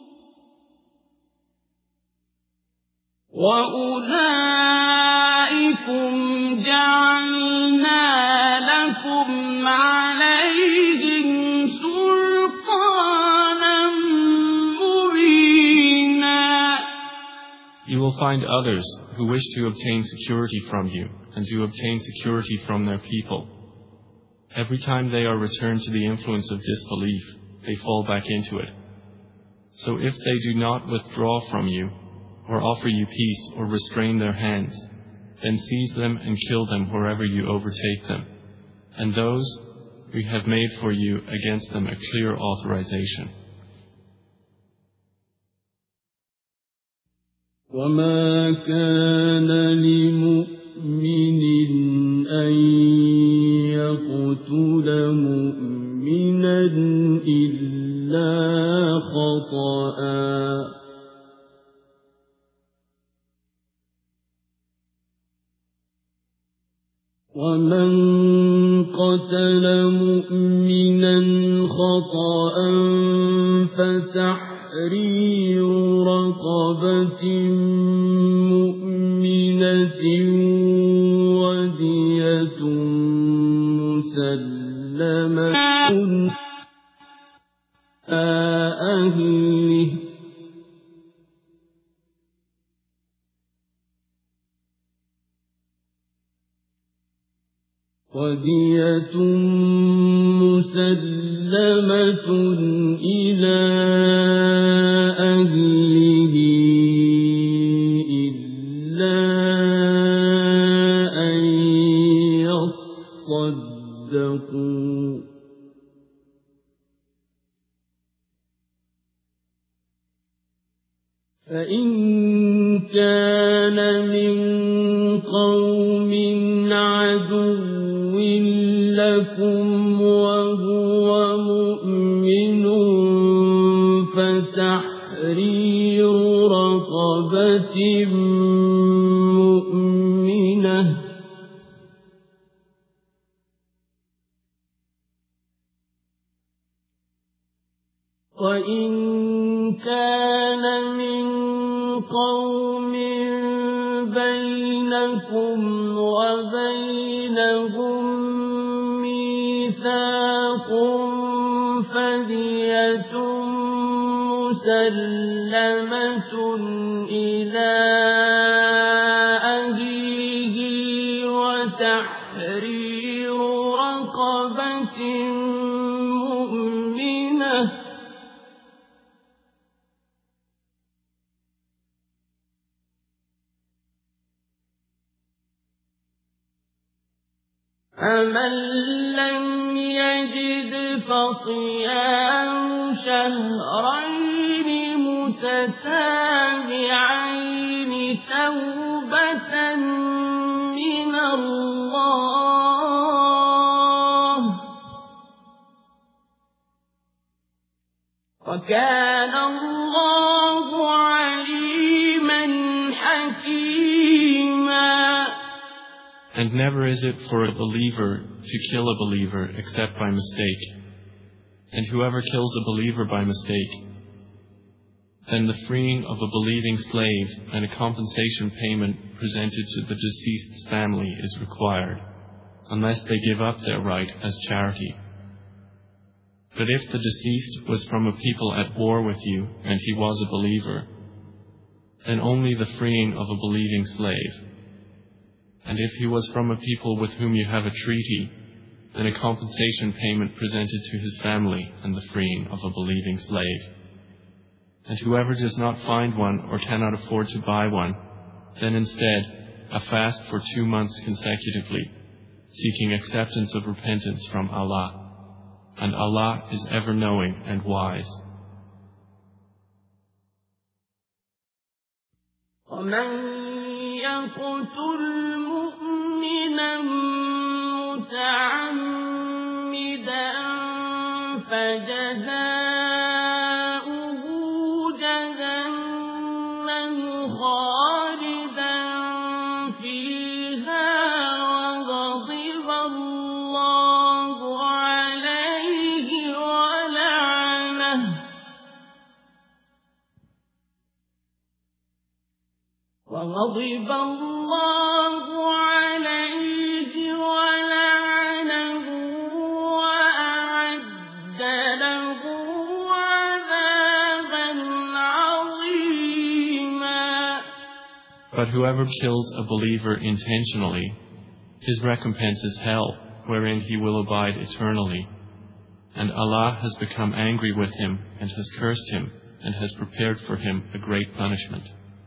وَأُولَٰئِكُمْ جَعَلْنَا لَكُمْ عَلَيْهِمْ سُلْطَانًا مُّبِينًا. You will find others who wish to obtain security from you and to obtain security from their people. Every time they are returned to the influence of disbelief, they fall back into it. So if they do not withdraw from you, or offer you peace, or restrain their hands, then seize them and kill them wherever you overtake them. And those we have made for you against them a clear authorization. وَمَا كَانَ لِمُؤْمِنٍ أَن يَقْتُلَ مُؤْمِنًا إِلَّا خَطَأً وَمَنْ قَتَلَ مُؤْمِنًا خَطَأً فَتَحْرِيرُ رَقَبَةٍ مُؤْمِنَةٍ وَدِيَةٌ مُسَلَّمَةٌ إِلَىٰ أَهْلِهِ إِلَّا أَن يَصَّدَّقُوا ۚ فَإِن كَانَ مِن قَوْمٍ عَدُوٍّ لَكُمْ وَهُوَ مُؤْمِنٌ فَتَحْرِيرُ رَقَبَةٍ مُؤْمِنَةٍ ۖ وَإِن كَانَ مِن قَوْمٍ بَيْنَكُمْ وَبَيْنَهُم مِّيثَاقٌ فَدِيَةٌ مُسَلَّمَةٌ إِلَىٰ أَهْلِهِ وَتَحْرِيرُ رَقَبَةٍ مُّؤْمِنَةٍ ۖ فَمَن لَّمْ يَجِدْ فَصِيَامُ شَهْرَيْنِ مُتَتَابِعَيْنِ تَوْبَةً مِّنَ اللَّهِ ۗ وَكَانَ اللَّهُ عَلِيمًا حَكِيمًا. And never is it for a believer to kill a believer except by mistake. And whoever kills a believer by mistake, then the freeing of a believing slave and a compensation payment presented to the deceased's family is required, unless they give up their right as charity. But if the deceased was from a people at war with you and he was a believer, then only the freeing of a believing slave. And if he was from a people with whom you have a treaty, then a compensation payment presented to his family and the freeing of a believing slave. And whoever does not find one or cannot afford to buy one, then instead a fast for 2 months consecutively, seeking acceptance of repentance from Allah. And Allah is ever knowing and wise. ومن يقتل مؤمنا متعمدا فجزاؤه جهنم خالدا فيها وغضب الله عليه ولعنه وأعد له عذابا عظيما. But whoever kills a believer intentionally, his recompense is hell, wherein he will abide eternally. And Allah has become angry with him and has cursed him and has prepared for him a great punishment.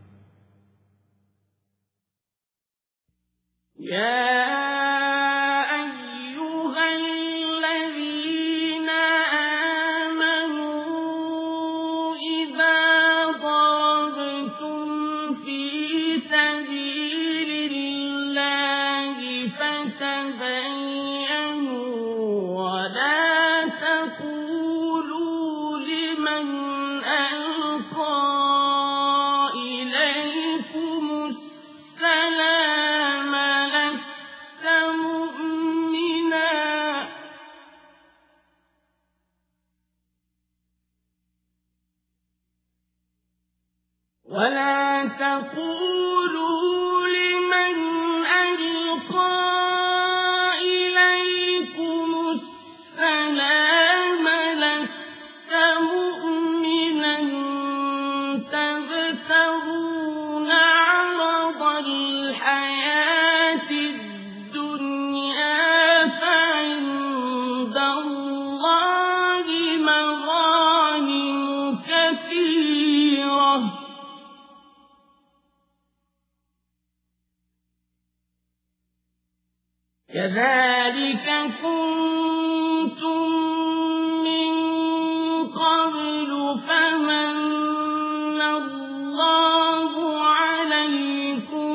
ولا تقولوا لمن ألقى إليكم السلام لست مؤمنا تبتغون عرض الحياة الدنيا فعند الله مغانم كثيرة كذلك كنتم من قبل فمن الله عليكم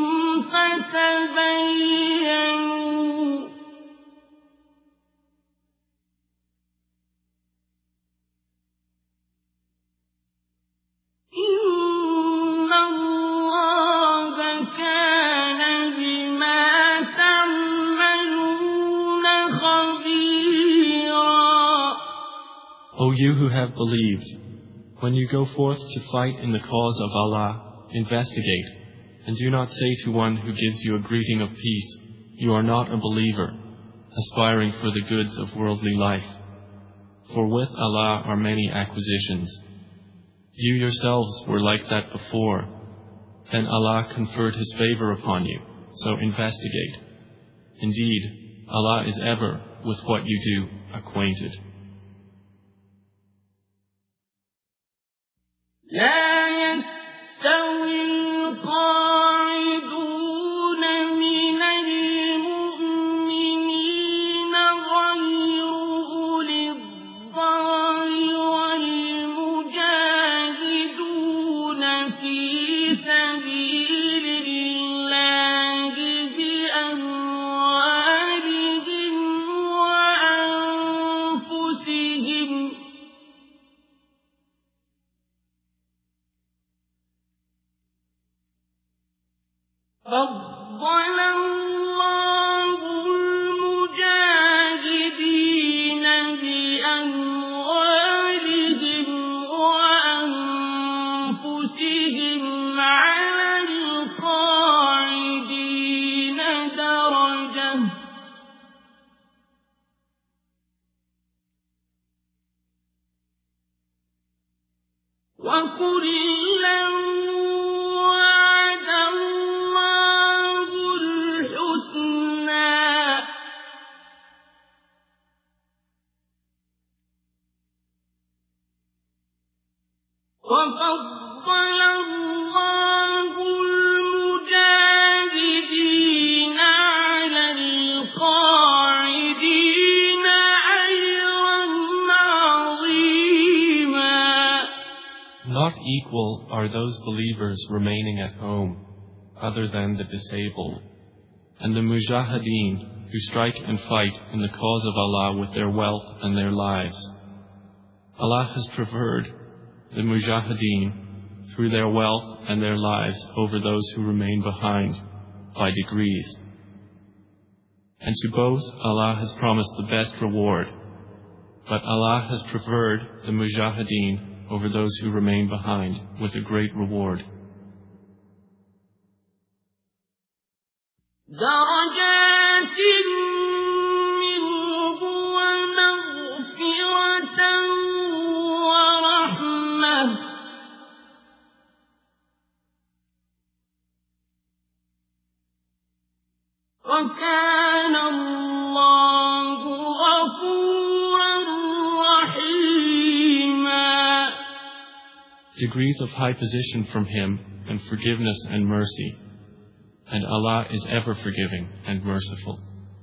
فتبينوا إن الله كان بما تعملون خبيرا. O you who have believed, when you go forth to fight in the cause of Allah, investigate, and do not say to one who gives you a greeting of peace, you are not a believer, aspiring for the goods of worldly life. For with Allah are many acquisitions. You yourselves were like that before. Then Allah conferred His favor upon you, so investigate. Indeed, Allah is ever, with what you do, acquainted. لا يستوي القاعدون من المؤمنين غير أولي الضرر والمجاهدون في سبيل الله بأموالهم وأنفسهم فضل الله المجاهدين بأموالهم وأنفسهم على القاعدين درجة وكلا وعد الله الحسنى وفضل الله المجاهدين على القاعدين What equal are those believers remaining at home, other than the disabled, and the mujahideen who strike and fight in the cause of Allah with their wealth and their lives? Allah has preferred the mujahideen through their wealth and their lives over those who remain behind by degrees. And to both Allah has promised the best reward, but Allah has preferred the mujahideen over those who remain behind with a great reward. وَكَانَ اللَّهُ غَفُورًا رَحِيمًا. Degrees of high position from Him and forgiveness and mercy, and Allah is ever forgiving and merciful.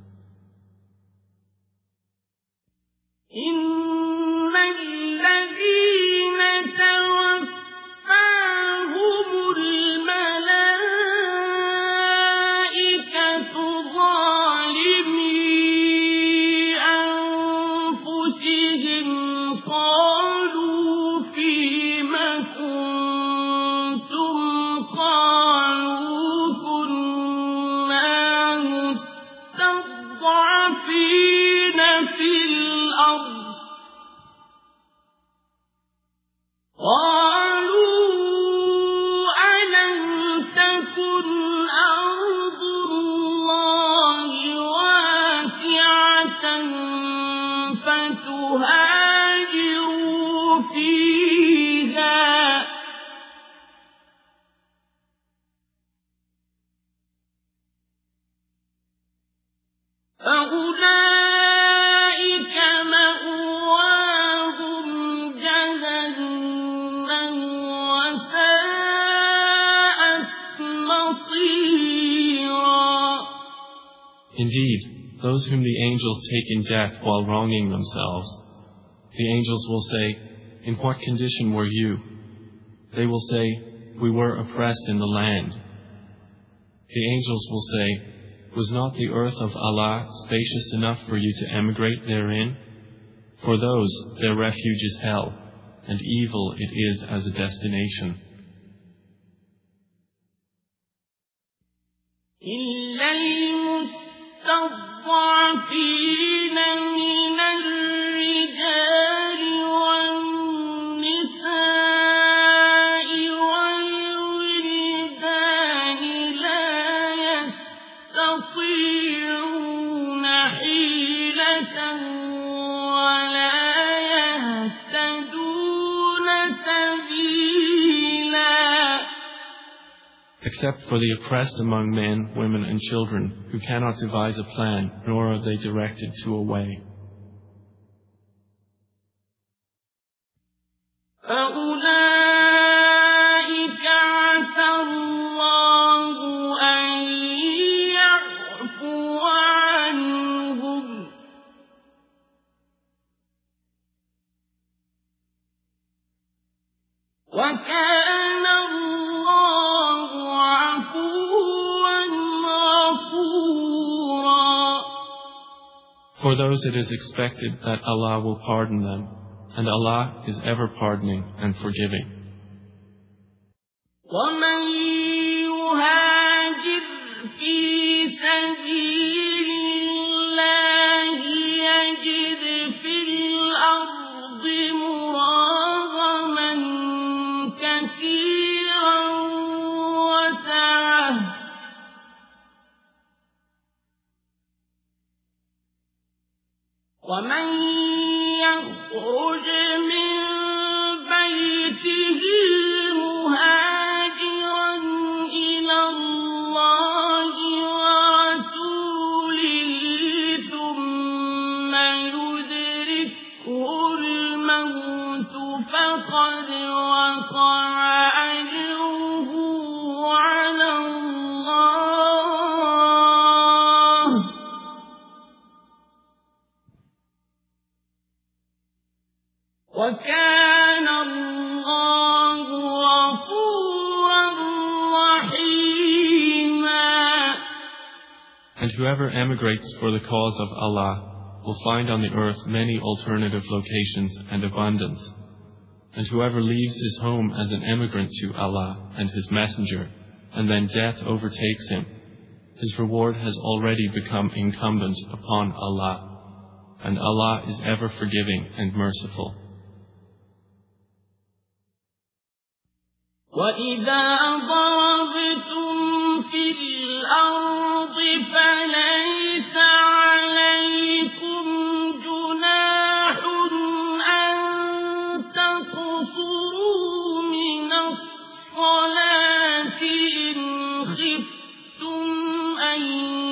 فأولئك مأواهم جهنم وساءت مصيرا. Indeed, those whom the angels take in death while wronging themselves, the angels will say, "In what condition were you?" They will say, "We were oppressed in the land." The angels will say, "Was not the earth of Allah spacious enough for you to emigrate therein? For those, their refuge is hell, and evil it is as a destination." إِلَّا الْمُسْتَضْعَفِينَ مِنَ الرِّجَالِ وَالنِّسَاءِ وَالْوِلْدَانِ لَا يَسْتَطِيعُونَ حِيلَةً وَلَا يَهْتَدُونَ سَبِيلًا. Except for the oppressed among men, women, and children, who cannot devise a plan, nor are they directed to a way. فَأُولَئِكَ عَسَى اللَّهُ أَن يَعْفُوَ عَنْهُمْ ۚ وَكَانَ اللَّهُ عَفُوًّا غَفُورًا. For those it is expected that Allah will pardon them, and Allah is ever pardoning and forgiving. وَمَن يُهَاجِرْ فِي سَبِيلِ اللَّهِ يَجِدْ فِي الْأَرْضِ مُرَاغَمًا كَثِيرًا وَسَعَةً، وَمَن يَخْرُجْ مِن بَيْتِهِ مُهَاجِرًا إِلَى اللَّهِ وَرَسُولِهِ ثُمَّ يُدْرِكْهُ الْمَوْتُ فَقَدْ وَقَعَ أَجْرُهُ عَلَى اللَّهِ، وَكَانَ اللَّهُ whoever emigrates for the cause of Allah will find on the earth many alternative locations and abundance. And whoever leaves his home as an emigrant to Allah and His Messenger, and then death overtakes him, his reward has already become incumbent upon Allah, and Allah is ever forgiving and merciful. وَإِذَا ضَرَبْتُمْ فِي الْأَرْضِ فَلَيْسَ عَلَيْكُمْ جُنَاحٌ أَن تَقْصُرُوا مِنَ الصَّلَاةِ إِنْ خِفْتُمْ أَن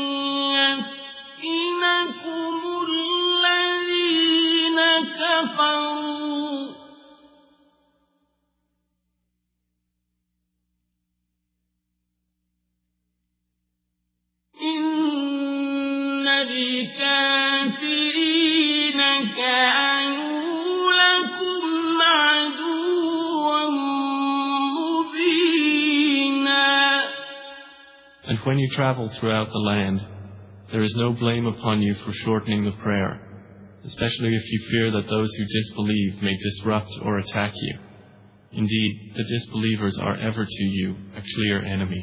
يَفْتِنَكُمُ الَّذِينَ كَفَرُوا إِنَّ الْكَافِرِينَ كَانُوا لَكُمْ عَدُوًّا مُّبِينًا. And when you travel throughout the land, there is no blame upon you for shortening the prayer, especially if you fear that those who disbelieve may disrupt or attack you. Indeed, the disbelievers are ever to you a clear enemy.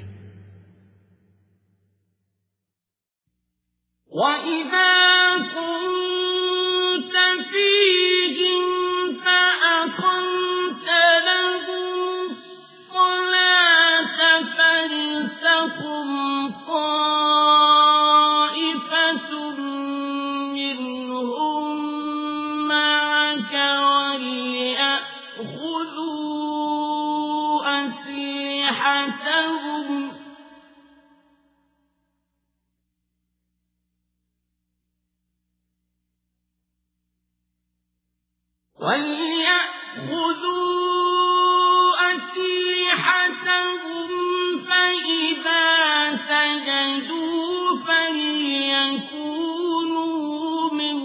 وَإِذَا كُنتَ فِيهِمْ فَأَقَمْتَ لَهُمُ الصَّلَاةَ فَلْتَقُمْ طَائِفَةٌ مِّنْهُم مَّعَكَ وَلْيَأْخُذُوا أَسْلِحَتَهُمْ فَإِذَا سَجَدُوا فَلْيَكُونُوا مِنْ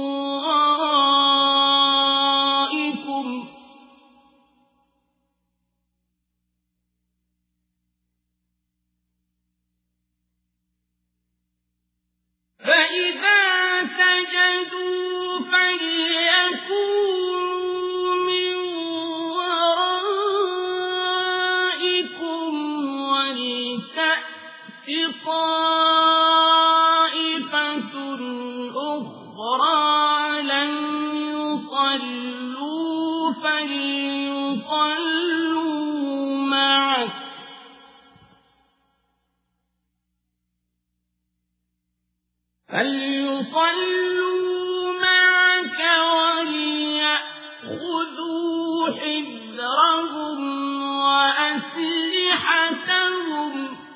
وَرَائِكُمْ ولتأت طائفة أخرى لم يصلوا فليصلوا معك وليأخذوا حذرهم وأسلحتهم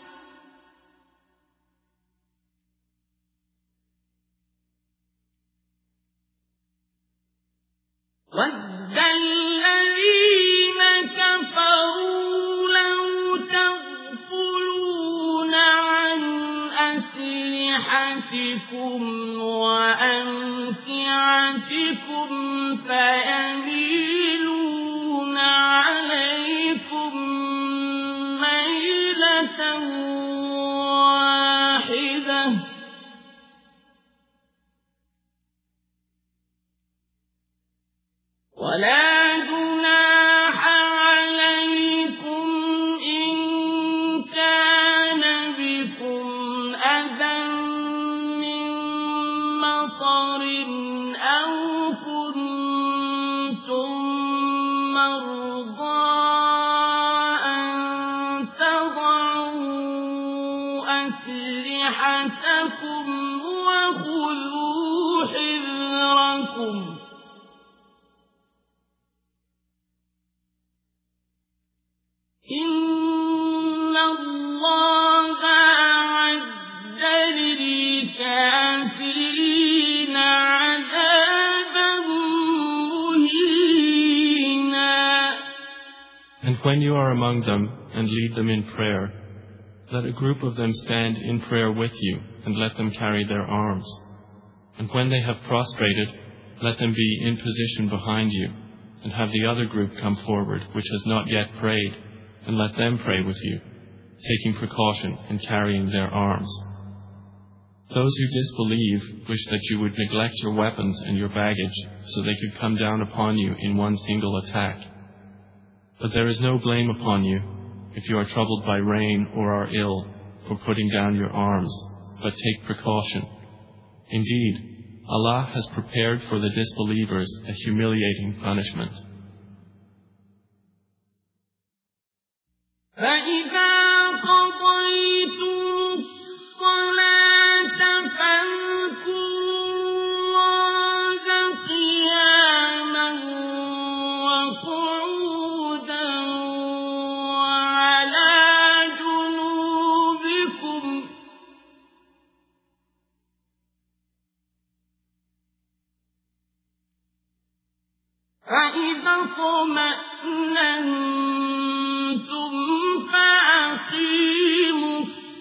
وَدَّ الَّذِينَ كَفَرُوا لَوْ تَغْفُلُونَ عَنْ أَسْلِحَتِكُمْ وَأَمْتِعَتِكُمْ فَيَمِيلُونَ عَلَيْكُمْ مَيْلَةً واحدة ولا جناح عليكم إن كان بكم أذى من مطر أو كنتم مرضى أن تضعوا أسلحتكم وخذوا حذركم إن الله أعد للكافرين عذابا مهينا. And when you are among them and lead them in prayer, let a group of them stand in prayer with you and let them carry their arms. And when they have prostrated, let them be in position behind you and have the other group come forward which has not yet prayed, and let them pray with you, taking precaution in carrying their arms. Those who disbelieve wish that you would neglect your weapons and your baggage so they could come down upon you in one single attack. But there is no blame upon you if you are troubled by rain or are ill for putting down your arms, but take precaution. Indeed, Allah has prepared for the disbelievers a humiliating punishment. فإذا اطمأننتم فأقيموا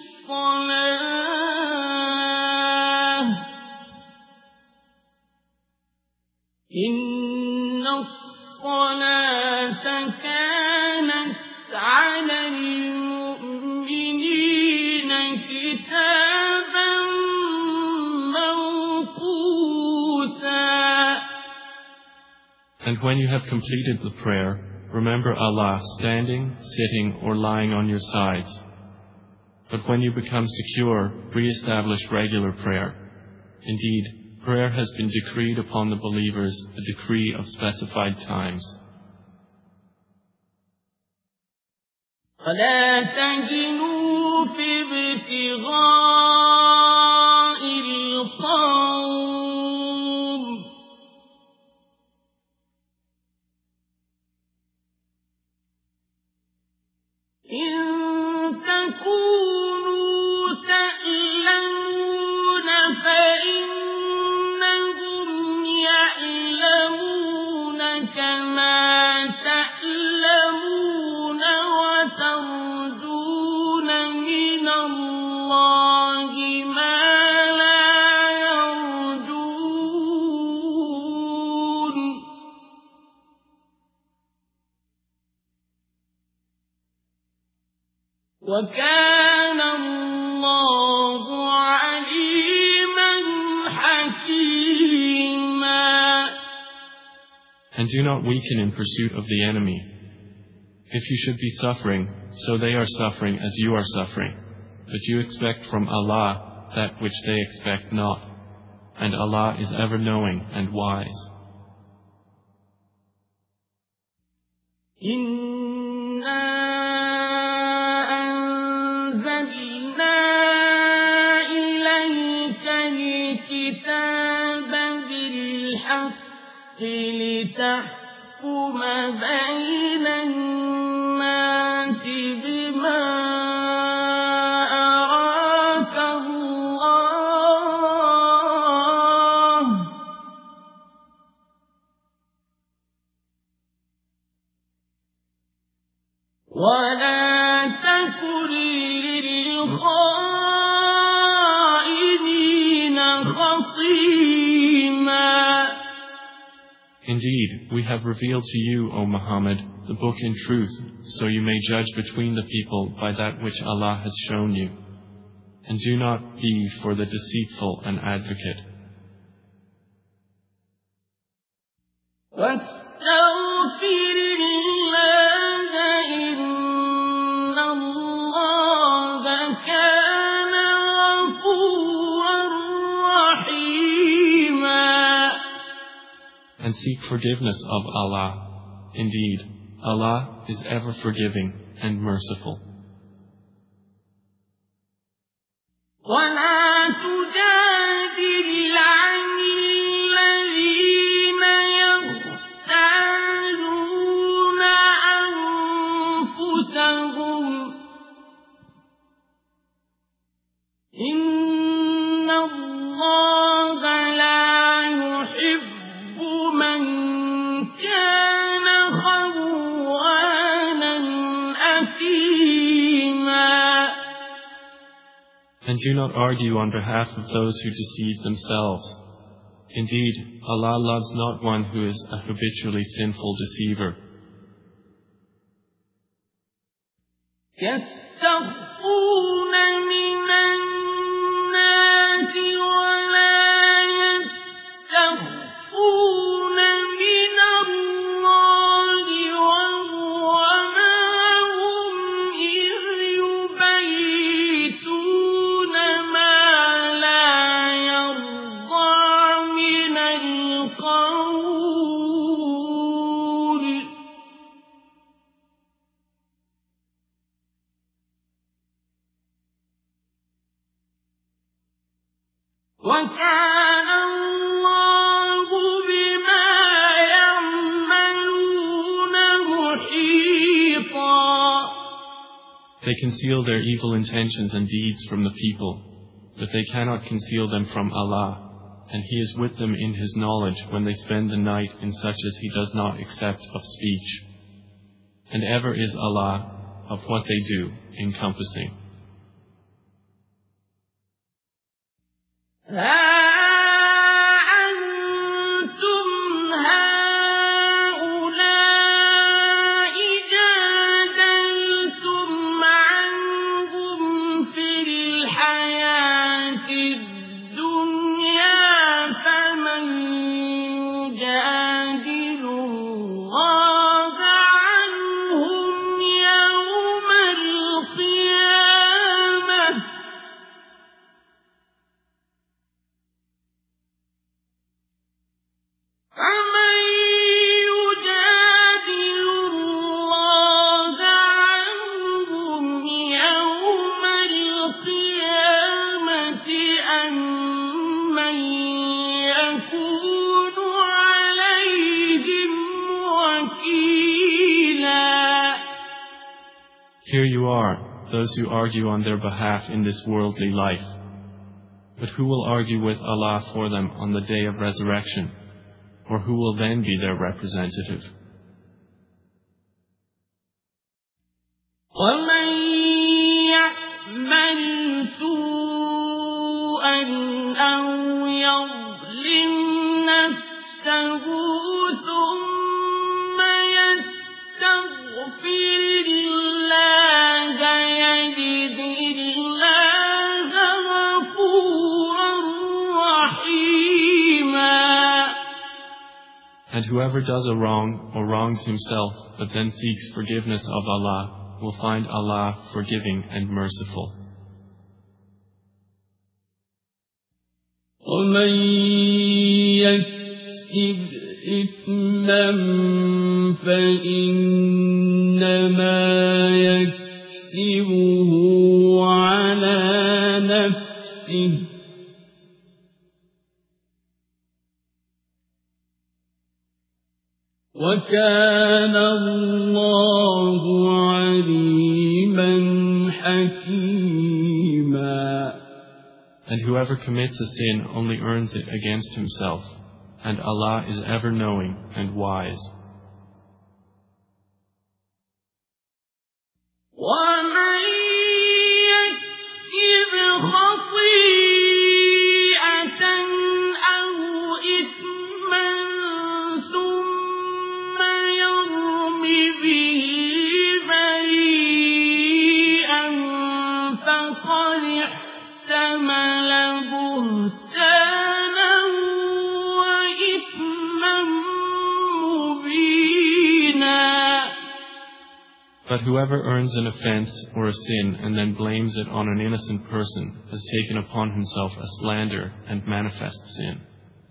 الصلاة إن الصلاة كانت على المؤمنين كتابا موقوتا. And when you have completed the prayer, remember Allah standing, sitting, or lying on your sides. But when you become secure, re-establish regular prayer. Indeed, prayer has been decreed upon the believers, a decree of specified times. فلا تهنوا في ابتغاء القوم إن تكونوا تألمون فإنهم يألمون كما تألمون وترجون من الله ما لا يرجون وكان الله عليما حكيما. And do not weaken in pursuit of the enemy. If you should be suffering, so they are suffering as you are suffering. But you expect from Allah that which they expect not. And Allah is ever knowing and wise. لتحكم بين الناس بما أراك الله ولا تكن للخائنين خصيما. Indeed, we have revealed to you, O Muhammad, the book in truth, so you may judge between the people by that which Allah has shown you. And do not be for the deceitful an advocate. واستغفر الله إن الله كان غفورا رحيما. And seek forgiveness of Allah. Indeed, Allah is ever forgiving and merciful. ولا تجادل عن الذين يختانون أنفسهم إن الله لا يحب من كان خوانا أثيما. And do not argue on behalf of those who deceive themselves. Indeed, Allah loves not one who is a habitually sinful deceiver. يستخفون من الناس conceal their evil intentions and deeds from the people, but they cannot conceal them from Allah, and He is with them in His knowledge when they spend the night in such as He does not accept of speech. And ever is Allah of what they do encompassing. Here you are, those who argue on their behalf in this worldly life. But who will argue with Allah for them on the day of resurrection? Or who will then be their representative? وَمَن يَعْمَلْ سُوءًا أَوْ يَظْلِمْ نَفْسَهُ ثُمَّ يَسْتَغْفِرِ اللَّهَ يَجِدِ اللَّهَ غَفُورًا رَّحِيمًا. And whoever does a wrong or wrongs himself but then seeks forgiveness of Allah will find Allah forgiving and merciful. وَمَن يَكْسِبْ إِثْمًا فَإِنَّمَا يَكْسِبُهُ عَلَى نَفْسِهِ وَكَانَ اللَّهُ عَلِيمًا حَكِيمًا. And whoever commits a sin only earns it against himself, and Allah is ever knowing and wise. وَمَن يَكْسِبْ خَطِيئَةً أَوْ إِثْمًا ثُمَّ يَرْمِ بِهِ بَرِيئًا فَقَدِ احْتَمَلَ بُهْتَانًا وَإِثْمًا مُّبِينًا. But whoever earns an offense or a sin and then blames it on an innocent person has taken upon himself a slander and manifest sin.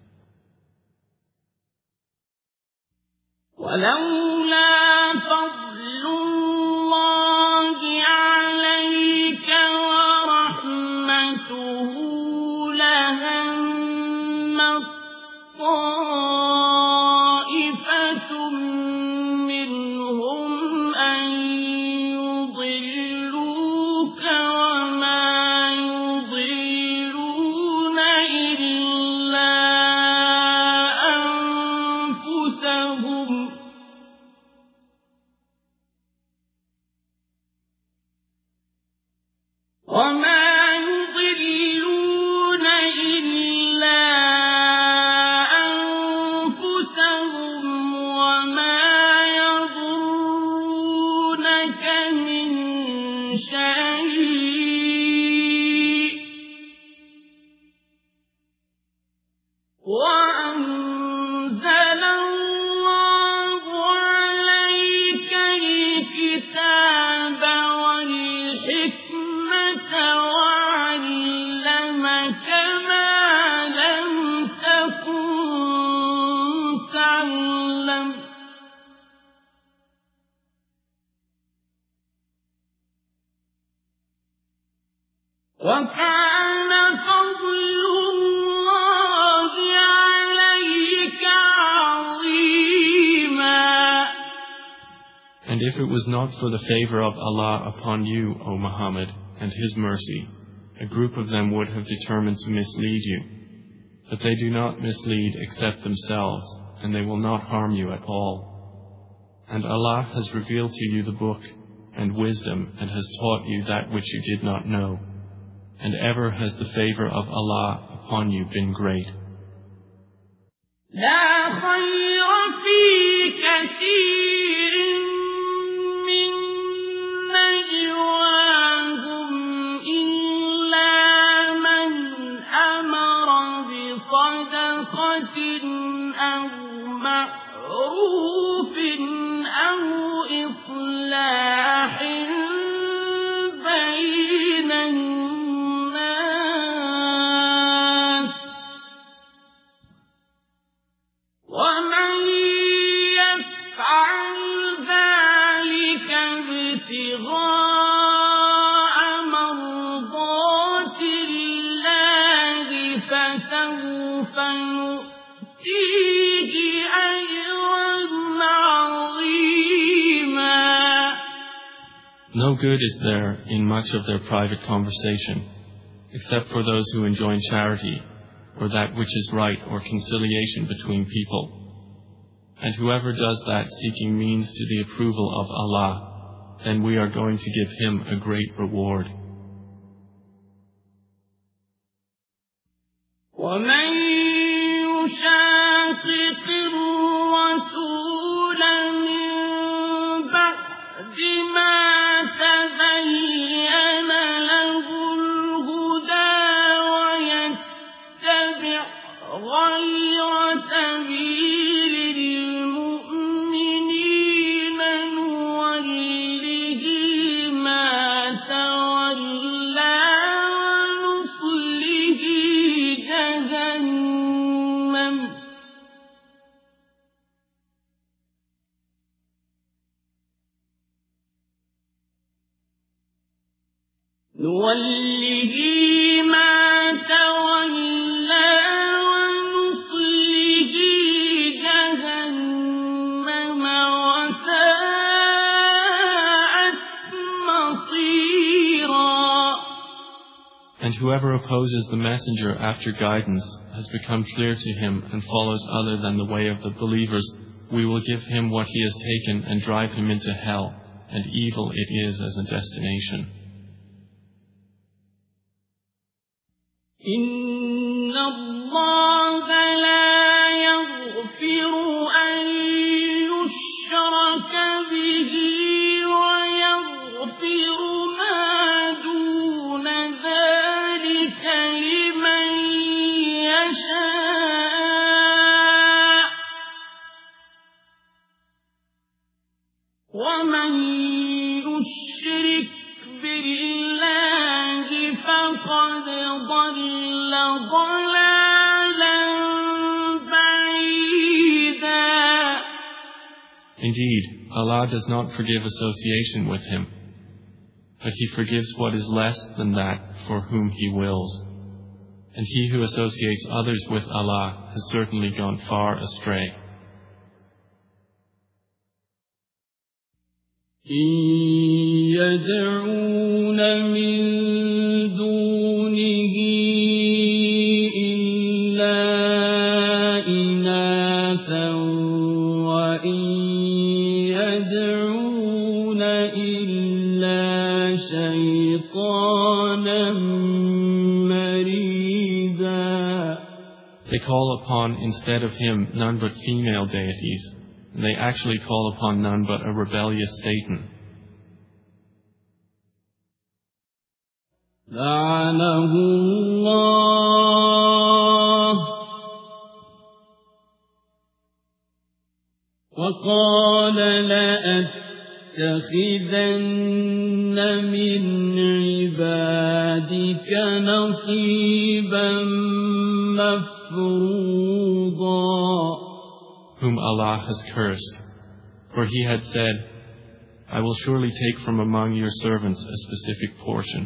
وَلَوْلَا فَضْلُ اللَّهِ عَلَيْكَ وَرَحْمَتُهُ لَهَمَّت طَّائِفَةٌ مِّنْهُمْ أَن يُضِلُّوكَ وَمَا يُضِلُّونَ إِلَّا أَنفُسَهُمْ وَمَا يَضُرُّونَكَ مِن شَيْءٍ وَأَنزَلَ اللَّهُ عَلَيْكَ الْكِتَابَ وَالْحِكْمَةَ وَعَلَّمَكَ مَا لَمْ تَكُن تَعْلَمُ وَكَانَ فَضْلُ اللَّهِ عَلَيْكَ عَظِيمًا. And if it was not for the favor of Allah upon you, O Muhammad, and His mercy, a group of them would have determined to mislead you. But they do not mislead except themselves, and they will not harm you at all. And Allah has revealed to you the book and wisdom, and has taught you that which you did not know. And ever has the favor of Allah upon you been great. لا خير في كثير من نجواهم إلا من أمر بصدقة أو معروف أو إصلاح بين الناس ومن يفعل ذلك ابتغاء مرضات الله فسوف نؤتيه أجرا عظيما. No good is there in much of their private conversation, except for those who enjoin charity, or that which is right, or conciliation between people. And whoever does that seeking means to the approval of Allah, then we are going to give him a great reward. ومن يشاقق الرسول من بعد ما تبين له الهدى ويتبع غير سبيل المؤمنين نوله ما تولى ونصله جهنم نوله ما تولى ونصله جهنم وساءت مصيرا. And whoever opposes the messenger after guidance has become clear to him and follows other than the way of the believers, we will give him what he has taken and drive him into hell, and evil it is as a destination. إن الله لا يغفر أن يشرك به ويغفر ما دون ذلك لمن يشاء ومن يشرك بالله فقد ضل ضلالا بعيدا. Indeed, Allah does not forgive association with him, but He forgives what is less than that for whom He wills. And he who associates others with Allah has certainly gone far astray. إن يدعون من دونه إلا إناثا وإن يدعون إلا شيطانا مريدا. They call upon instead of Him none but female deities, and they actually call upon none but a rebellious Satan. لعنه الله وقال لأتخذن من عبادك نصيبا مفروضا. Whom Allah has cursed, for He had said, I will surely take from among your servants a specific portion.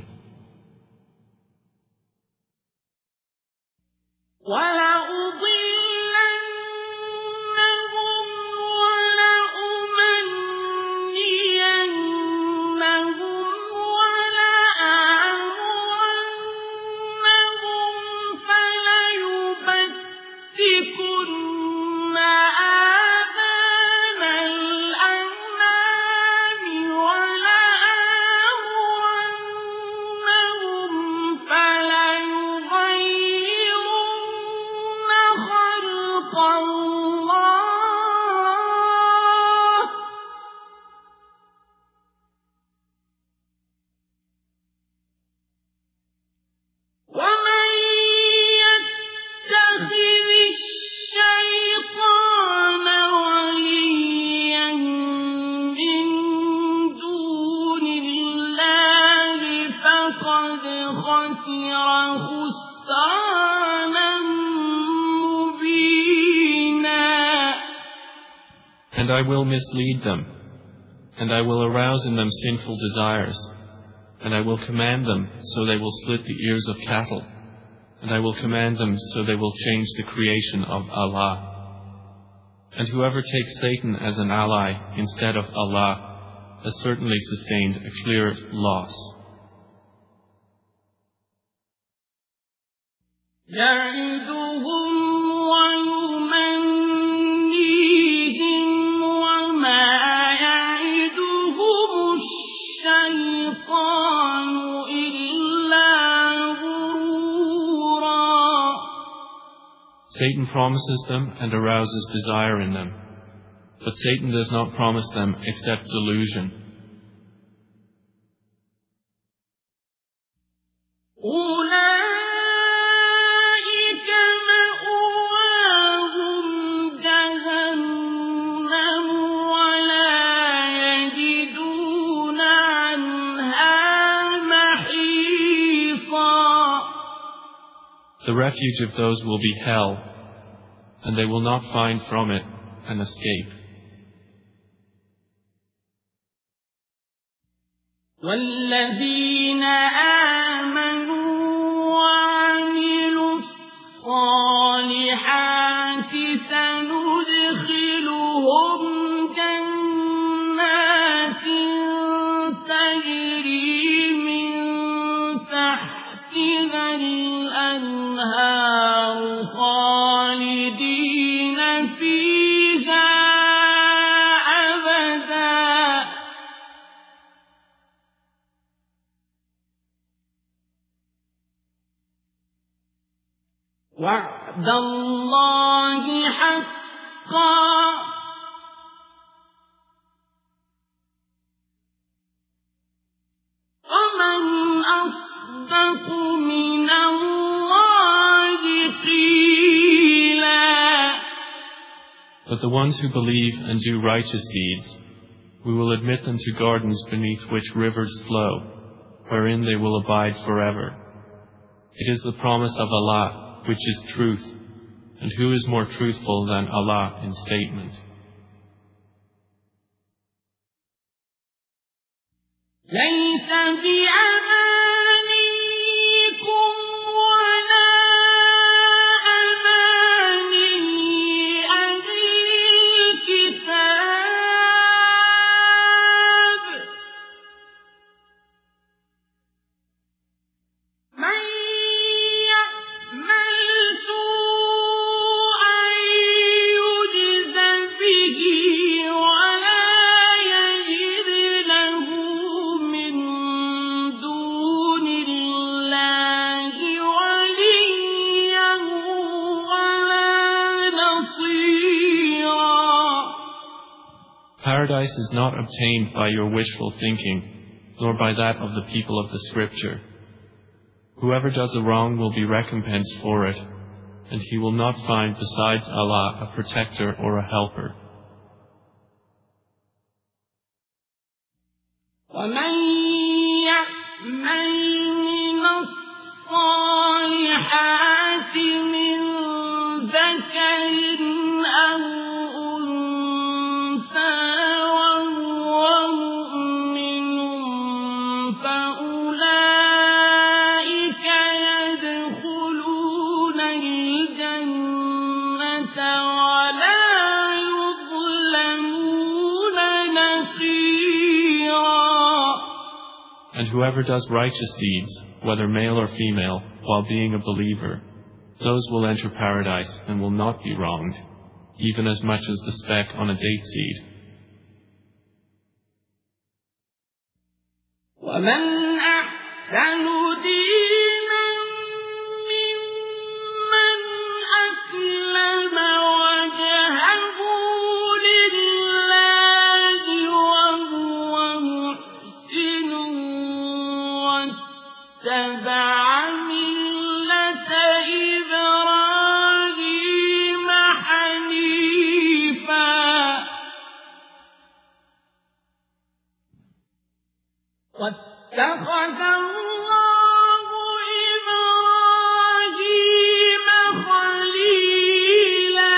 وَلَأُضِلَّنَّهُمْ وَلَأُمَنِّيَنَّهُمْ الله ومن يتخذ الشيطان وليا من دون الله فقد خسر خسرانا مبينا. And I will mislead them, and I will arouse in them sinful desires, and I will command them so they will slit the ears of cattle, and I will command them so they will change the creation of Allah. And whoever takes Satan as an ally instead of Allah has certainly sustained a clear loss. يعدهم ويمنيهم وما يعدهم الشيطان إلا غرورا. Satan promises them and arouses desire in them, but Satan does not promise them except delusion. أولئك مأواهم جهنم ولا يجدون عنها محيصا. The refuge of those will be hell, and they will not find from it an escape. والذين آمنوا وعملوا الصالحات سندخلهم جنات تجري من تحتها الأنهار خالدين فيها أبدا. وعد الله حقا ومن أصدق من الله قيلا. But the ones who believe and do righteous deeds, we will admit them to gardens beneath which rivers flow, wherein they will abide forever. It is the promise of Allah, which is truth, and who is more truthful than Allah in statement? ليس بأمانيكم ولا أماني أهل الكتاب من يعمل سوءا يجز به ولا يجد له من دون الله وليا ولا نصيرا. Paradise is not obtained by your wishful thinking, nor by that of the people of the Scripture. Whoever does a wrong will be recompensed for it, and he will not find besides Allah a protector or a helper. ومن يعمل من الصالحات من ذكر أو أنثى وهو مؤمن فأولئك يدخلون الجنة ولا يظلمون نقيرا. And whoever does righteous deeds, whether male or female, while being a believer, those will enter paradise and will not be wronged, even as much as the speck on a date seed. ومن أحسن دينا ممن أسلم اتخذ الله إبراهيم خليلا.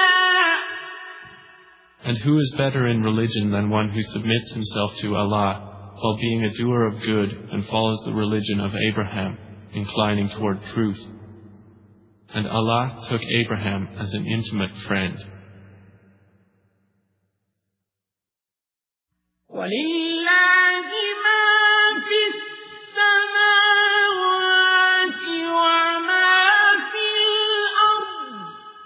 And who is better in religion than one who submits himself to Allah while being a doer of good and follows the religion of Abraham, inclining toward truth? And Allah took Abraham as an intimate friend. وَلِلَّهِ مَا فِي السَّمَاوَاتِ وَمَا فِي الْأَرْضِ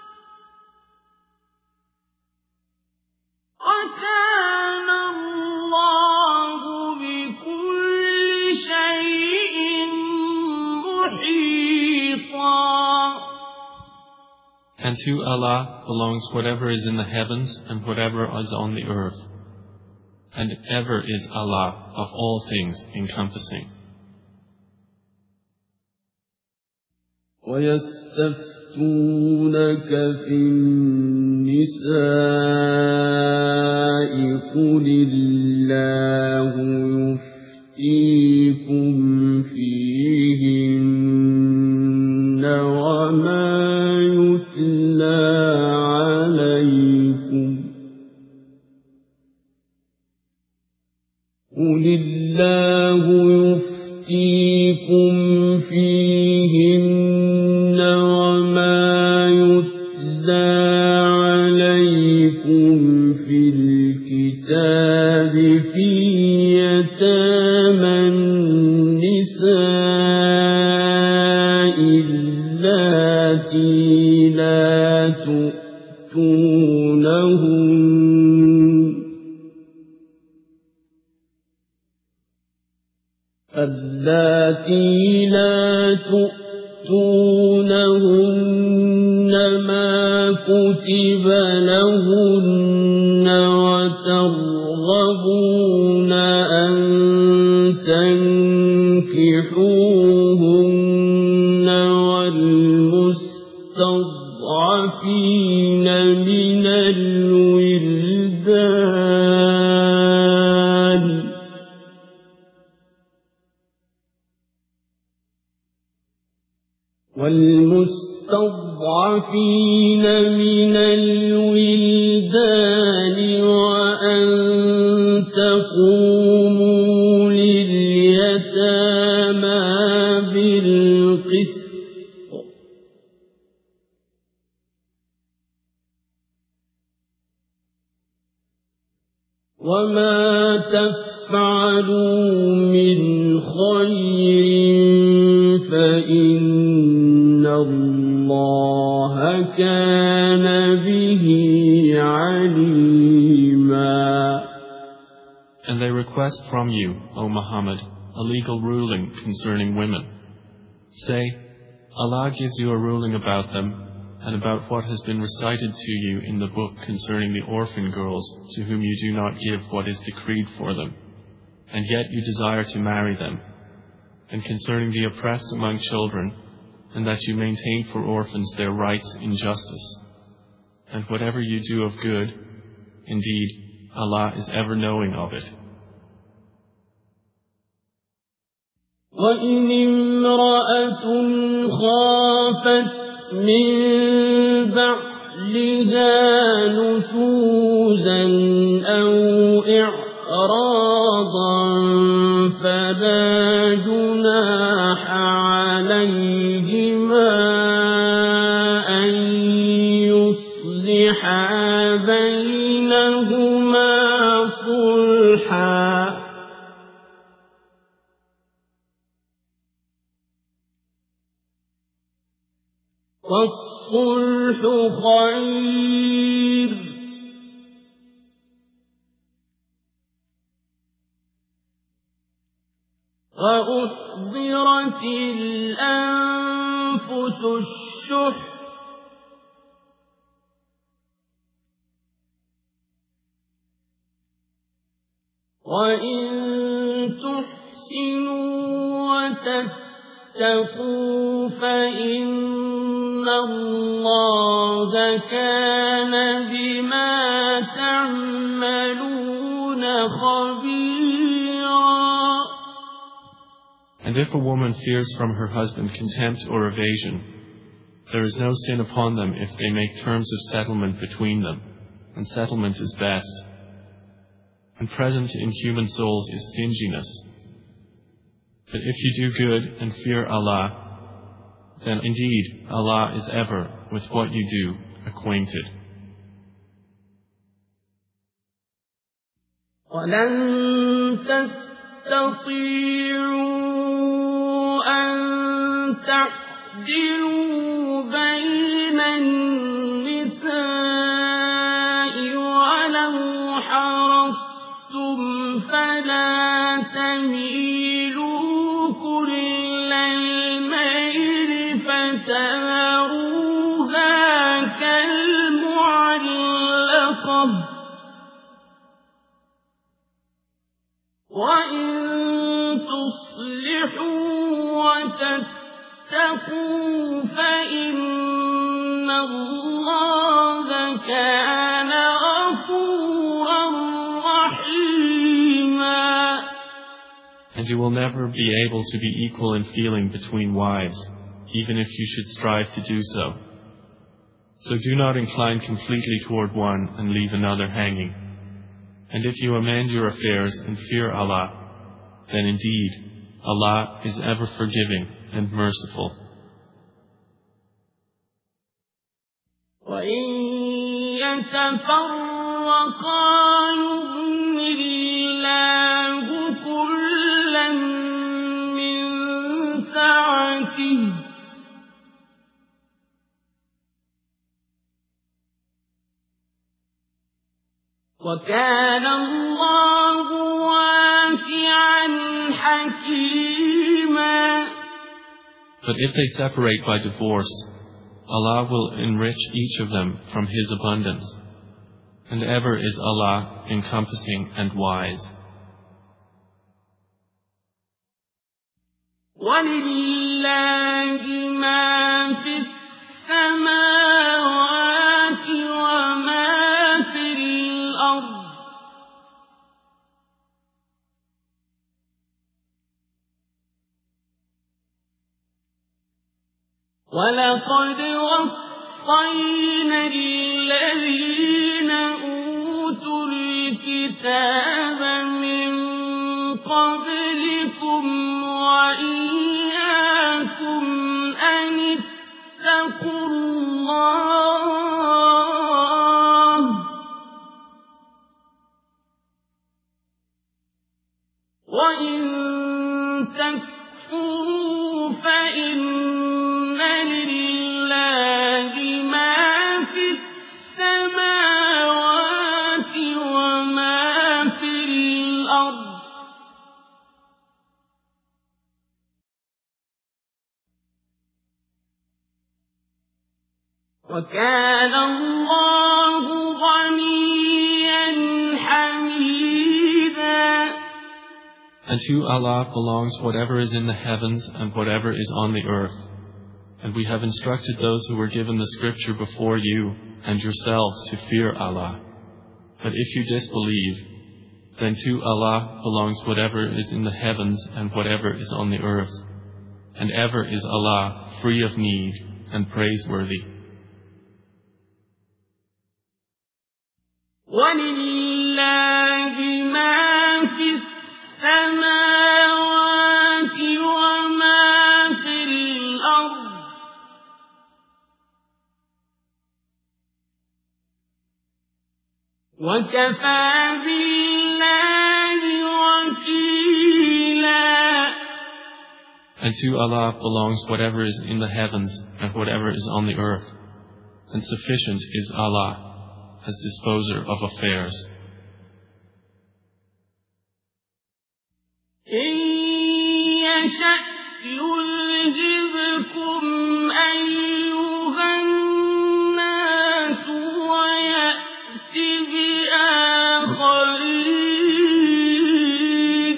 وَكَانَ اللَّهُ بِكُلِّ شَيْءٍ مُحِيطًا. And to Allah belongs whatever is in the heavens and whatever is on the earth. And ever is Allah of all things encompassing. وَيَسْتَفْتُونَكَ فِي النِّسَاءِ قُلِ اللَّهُ يُفْتِيكُمْ فِيهِنَّ وَمَا يُتْلَى عَلَيْكُمْ قُلِ اللَّهُ يُفْتِيكُمْ فِيهِنَّ وَمَا يُتْلَى عَلَيْكُمْ فِي الْكِتَابِ فِي يَتَامَى النِّسَاءِ اللَّاتِي لا تؤتونهن ما كتب لهن وترغبون أن تنكحوهن والمستضعفين من الولدان وأن تقوموا لليتامى بالقسط وما تفعلوا من خير فإن الله كان به عليما. And they request from you, O Muhammad, a legal ruling concerning women. Say, Allah gives you a ruling about them and about what has been recited to you in the book concerning the orphan girls to whom you do not give what is decreed for them, and yet you desire to marry them, and concerning the oppressed among children, and that you maintain for orphans their rights in justice. And whatever you do of good, indeed, Allah is ever knowing of it. وَإِنِ امْرَأَةٌ خَافَتْ مِنْ بَعْلِهَا نُشُوزًا أَوْ إِعْرَاضًا فَلَا جُنَاحَ عَلَيْهِمَا أَنْ يُصْلِحَا بَيْنَهُمَا صُلْحًا وَالصُّلْحُ خَيْرٌ وَأُحْضِرَتِ الْأَنفُسُ الشُّحَّ وَإِن تُحْسِنُوا وَتَتَّقُوا فَإِنَّ اللَّهَ كَانَ بِمَا تَعْمَلُونَ خَبِيرًا. And if a woman fears from her husband contempt or evasion, there is no sin upon them if they make terms of settlement between them, and settlement is best. And present in human souls is stinginess. But if you do good and fear Allah, then indeed Allah is ever with what you do acquainted. وَلَن تَسْتَطِيعُوا أَن تَعْدِلُوا بَيْنَ النِّسَاءِ وَلَوْ حَرَصْتُمْ فَلَا تَمِيلُوا كُلَّ الْمَيْلِ فَتَذَرُوهَا كَالْمُعَلَّقَةِ وَإِن تُصْلِحُوا وَتَتَّقُوا فَإِنَّ اللَّهَ كَانَ غَفُورًا رَحِيمًا. And you will never be able to be equal in feeling between wives, even if you should strive to do so. So do not incline completely toward one and leave another hanging. And if you amend your affairs and fear Allah, then indeed Allah is ever forgiving and merciful. وَإِن يَتَفَرَّقَا يُغْنِ اللَّهُ كُلًّا مِّن سَعَتِهِ وَكَانَ اللَّهُ وَاسِعًا حَكِيمًا. But if they separate by divorce, Allah will enrich each of them from His abundance, and ever is Allah encompassing and wise. وَلِلَّهِ مَا فِي السَّمَاوَاتِ وَمَا فِي الْأَرْضِ وَلَقَدْ وَصَّيْنَا الَّذِينَ أُوتُوا الْكِتَابَ مِن قَبْلِكُمْ وَإِيَّاكُمْ أَنِ اتَّقُوا اللَّهَ وَإِن تَكْفُرُوا فَإِنَّ لِلَّهِ مَا فِي السَّمَاوَاتِ وَمَا فِي الْأَرْضِ وَكَانَ اللَّهُ غَنِيًّا حَمِيدًا. And to Allah belongs whatever is in the heavens and whatever is on the earth. And we have instructed those who were given the scripture before you and yourselves to fear Allah. But if you disbelieve, then to Allah belongs whatever is in the heavens and whatever is on the earth. And ever is Allah free of need and praiseworthy. وَلِلَّهِ مَا فِي السَّمَاوَاتِ وَمَا فِي الْأَرْضِ وَكَفَى بِاللَّهِ وَكِيلًا. And to Allah belongs whatever is in the heavens and whatever is on the earth. And sufficient is Allah as disposer of affairs. إِن يَشَأْ يُذْهِبْكُمْ أَيُّهَا النَّاسُ وَيَأْتِ بِآخَرِينَ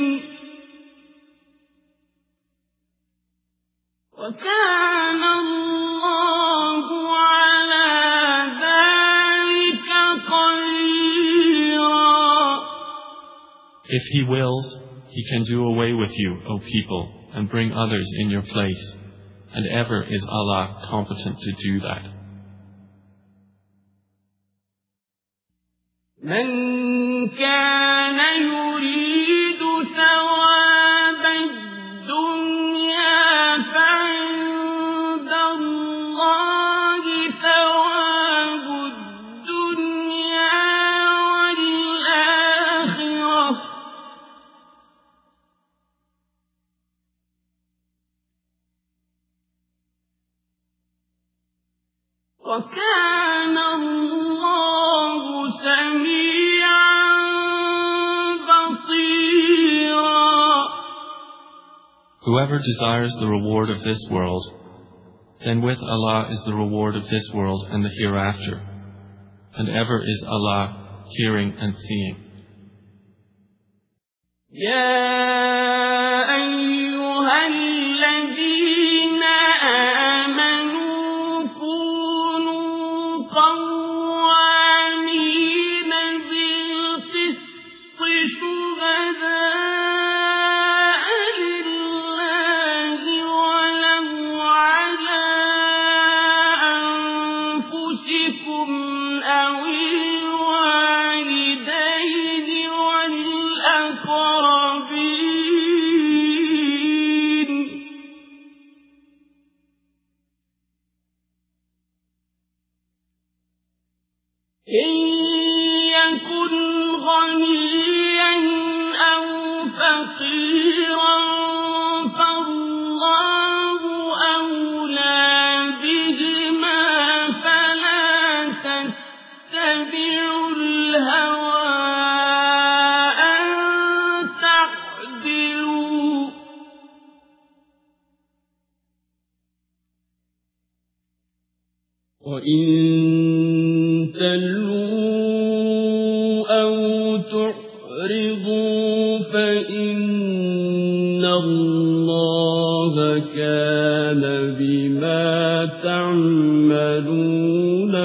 وَكَانَ اللَّهُ عَلَى ذَلِكَ قَدِيرًا. If He wills, He can do away with you, O people, and bring others in your place, and ever is Allah competent to do that. من كان يريد ثواب الدنيا فعند الله ثواب الدنيا والآخرة وكان الله سميعا بصيرا. Whoever desires the reward of this world, then with Allah is the reward of this world and the hereafter, and ever is Allah hearing and seeing. يا أيها الذين آمنوا كونوا قوامين بالقسط شهداء لله ولو على أنفسكم أو الوالدين والأقربين إن يكن غنيا أو فقيرا فالله أولى بهما فلا تتبعوا الهوى أن تعدلوا وإن تلووا أو تعرضوا فإن الله كان بما تعملون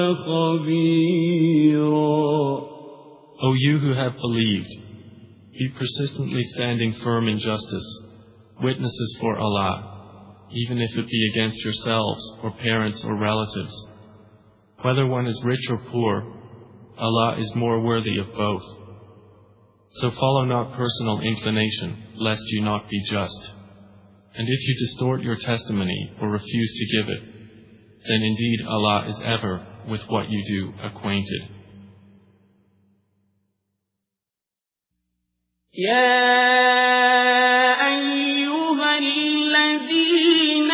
خبيرا. O you who have believed, be persistently standing firm in justice, witnesses for Allah, even if it be against yourselves or parents or relatives. Whether one is rich or poor, Allah is more worthy of both. So follow not personal inclination, lest you not be just. And if you distort your testimony or refuse to give it, then indeed Allah is ever with what you do acquainted. يا أيها الذين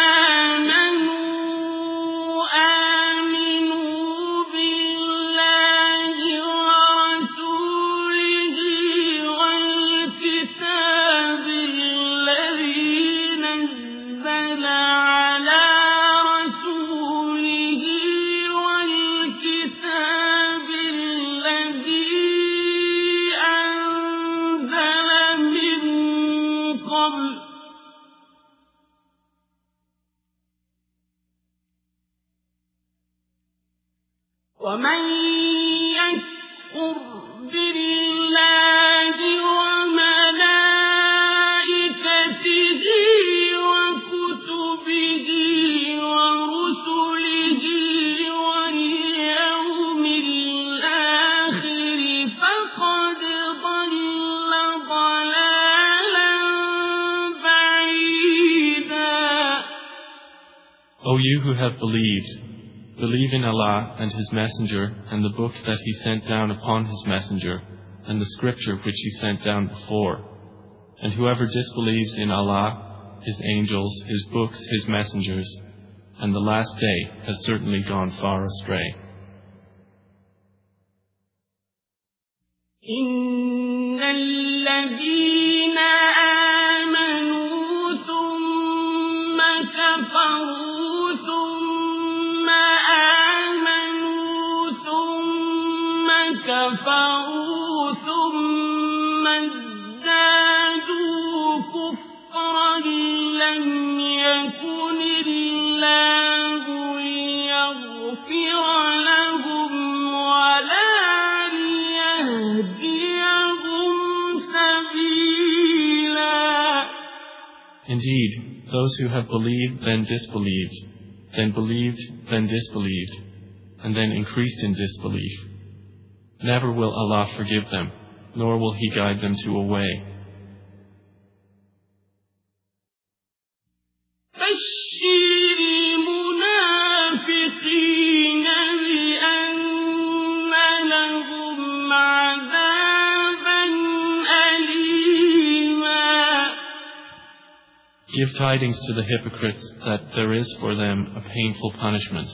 آمنوا آمنوا بالله ورسوله والكتاب الذي نزل على رسوله والكتاب الذي ومن يكفر بالله وملائكته وكتبه ورسله واليوم الآخر فقد ضل ضلالا بعيدا. O you who have believed, believe in Allah and His Messenger and the book that He sent down upon His Messenger and the scripture which He sent down before. And whoever disbelieves in Allah, His angels, His books, His messengers, and the last day has certainly gone far astray. إن الذين آمنوا ثم كفروا ثم آمنوا ثم كفروا ثم ازدادوا كفرا لم يكن الله ليغفر لهم ولا ليهديهم سبيلا. Indeed, those who have believed, then disbelieved, then believed, then disbelieved, and then increased in disbelief, never will Allah forgive them, nor will He guide them to a way. Give tidings to the hypocrites that there is for them a painful punishment.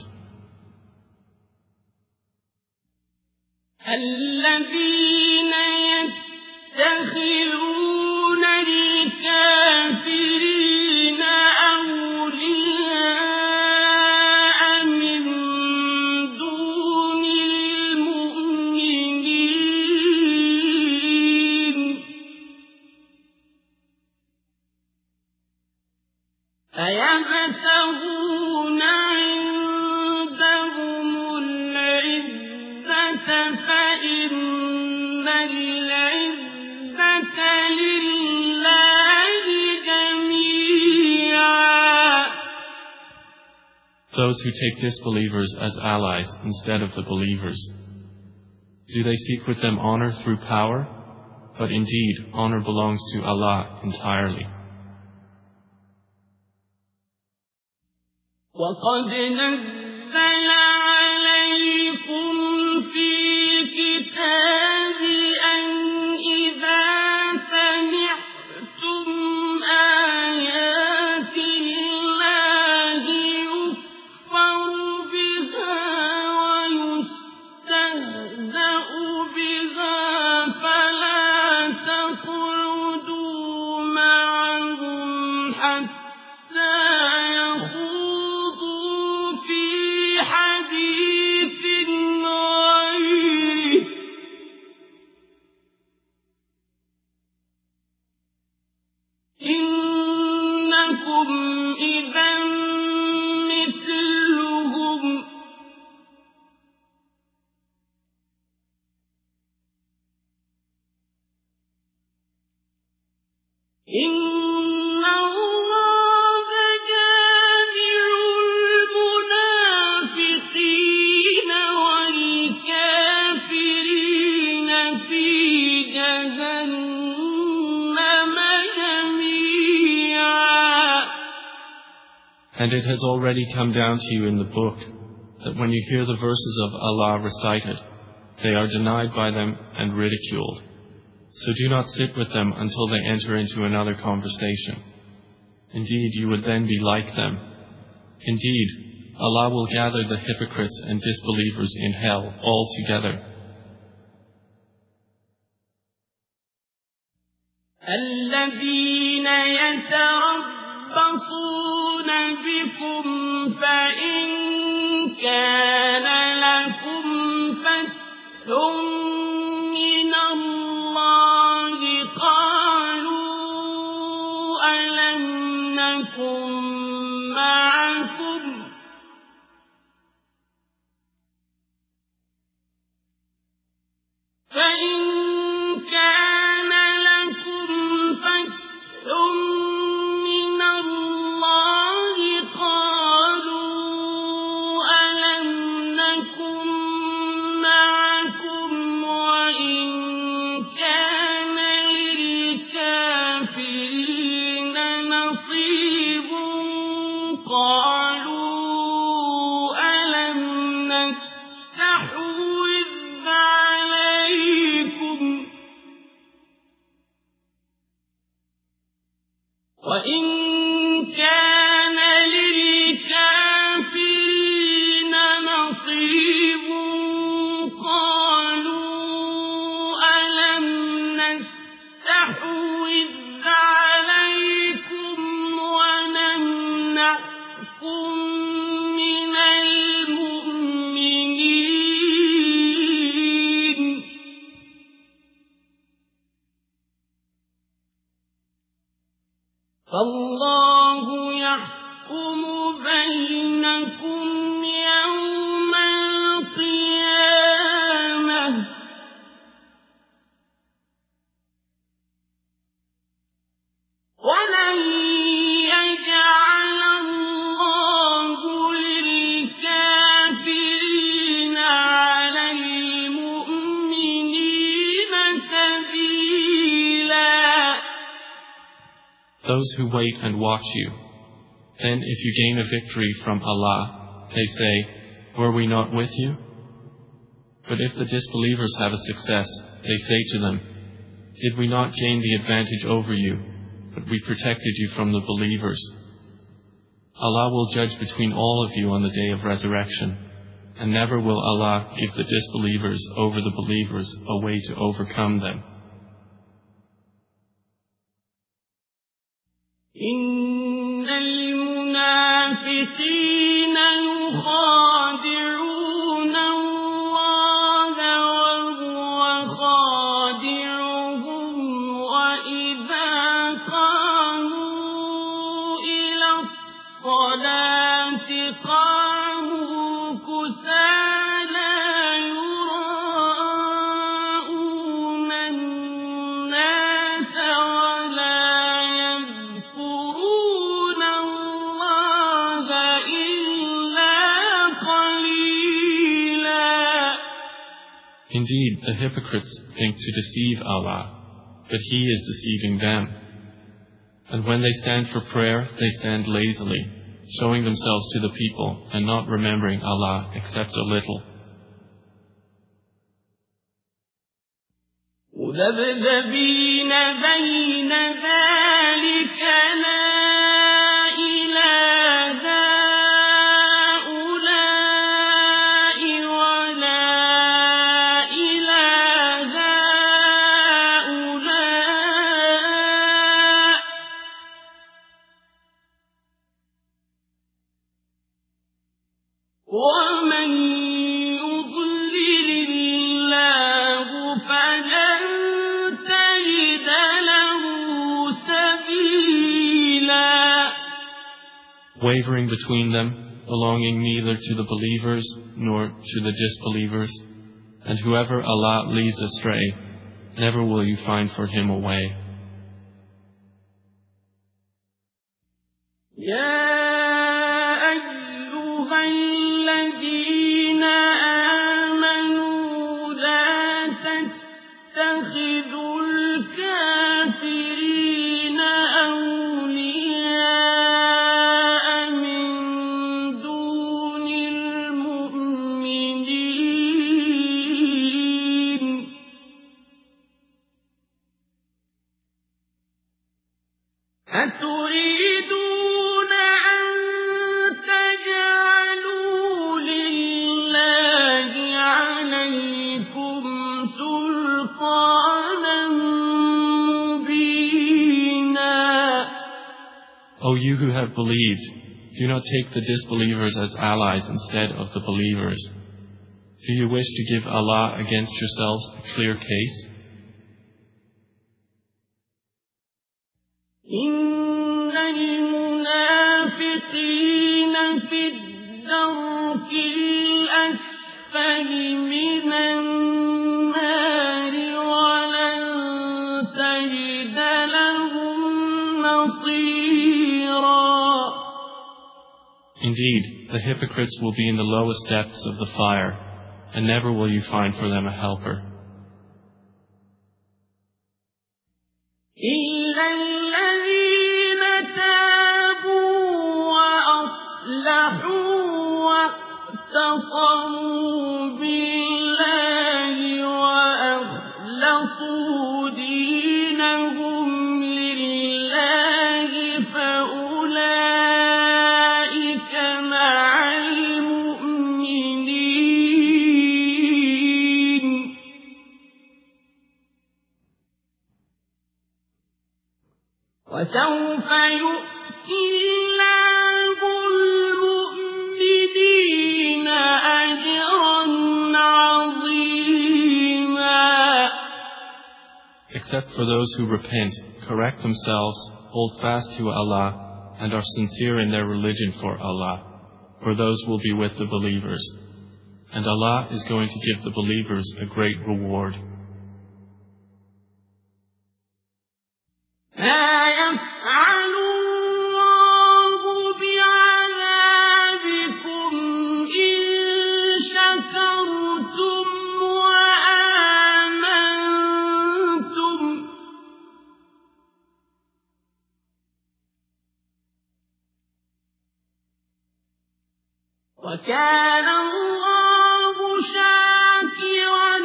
الذين يتخذون الكافرين أولياء من دون المؤمنين أيبتغون عندهم العزة فإن العزة لله جميعا. Those who take disbelievers as allies instead of the believers, do they seek with them honor through power? But indeed, honor belongs to Allah entirely. وقد نزل عليكم في الكتاب أن إذا سمعتم آيات الله يكفر بها ويستهزأ بها فلا تقعدوا معهم حتى حديث غيره إنكم إذا مثلهم And it has already come down to you in the book that when you hear the verses of Allah recited, they are denied by them and ridiculed. So do not sit with them until they enter into another conversation. Indeed, you would then be like them. Indeed, Allah will gather the hypocrites and disbelievers in hell all together. الذين يتربصون بكم فإن كان لكم فتح من الله قالوا ألم نكن معكم فإن كان لكم فتح من الله قالوا ألم نكن معكم وإن كان للكافرين نصيب قالوا ألم نستحوذ عليكم those who wait and watch you. Then if you gain a victory from Allah, they say, were we not with you? But if the disbelievers have a success, they say to them, did we not gain the advantage over you, but we protected you from the believers? Allah will judge between all of you on the day of resurrection, and never will Allah give the disbelievers over the believers a way to overcome them. إن المنافقين يخادعون الله وهو خادعهم وإذا قاموا إلى الصلاة قاموا كسالى يراءون الناس ولا يذكرون الله إلا قليلا. Indeed, the hypocrites think to deceive Allah, but He is deceiving them. And when they stand for prayer, they stand lazily, showing themselves to the people and not remembering Allah except a little. مذبذبين بين ذلك لا إلى هؤلاء ولا إلى هؤلاء ومن يضلل الله فلن تجد له سبيلا. Wavering between them, belonging neither to the believers nor to the disbelievers, and whoever Allah leads astray, never will you find for him a way. يا أيها الذين آمنوا لا تتخذوا الكافرين أولياء من دون المؤمنين أتريدون أن تجعلوا لله عليكم سلطانا مبينا. O you who have believed, do not take the disbelievers as allies instead of the believers. Do you wish to give Allah against yourselves a clear case? إن المنافقين في الدرك الأسفل من النار ولن تجد لهم نصيرا. Indeed, the hypocrites will be in the lowest depths of the fire, and never will you find for them a helper. إلا الذين تابوا وأصلحوا واعتصموا بالله وأخلصوا دينهم لله فأولئك مع المؤمنين وسوف يؤتي الله المؤمنين أجرا عظيما. Except for those who repent, correct themselves, hold fast to Allah, and are sincere in their religion for Allah, for those will be with the believers. And Allah is going to give the believers a great reward. ما يفعل الله بعذابكم إن شكرتم وآمنتم وكان الله شاكرا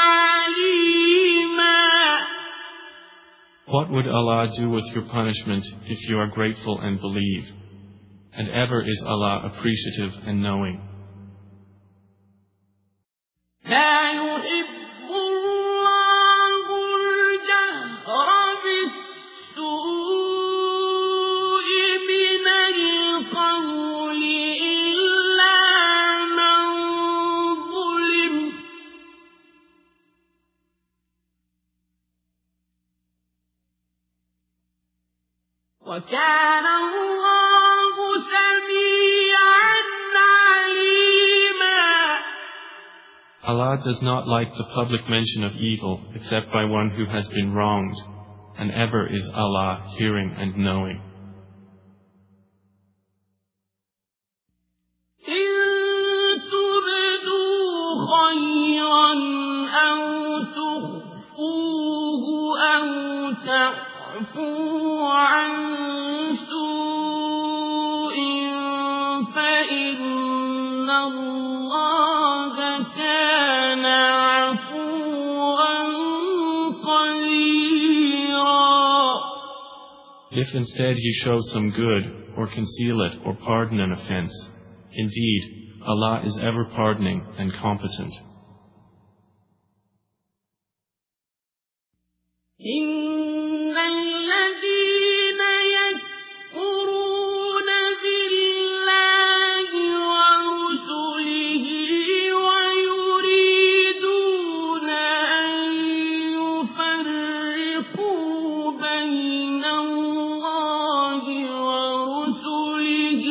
عليما. What would Allah do with your punishment if you are grateful and believe? And ever is Allah appreciative and knowing. لا يحب الله الجهر بالسوء من القول إلا من ظلم. وكان الله سميعا عليما. Allah does not like the public mention of evil except by one who has been wronged, and ever is Allah hearing and knowing. إن تبدوا خيرا أو تخفوه أو تعفوا عن سوء فإن الله كان عفوا قديرا. If instead you show some good, or conceal it, or pardon an offense, indeed, Allah is ever pardoning and competent. إن الذين يكفرون بالله ورسله ويريدون أن يفرقوا بين الله ورسله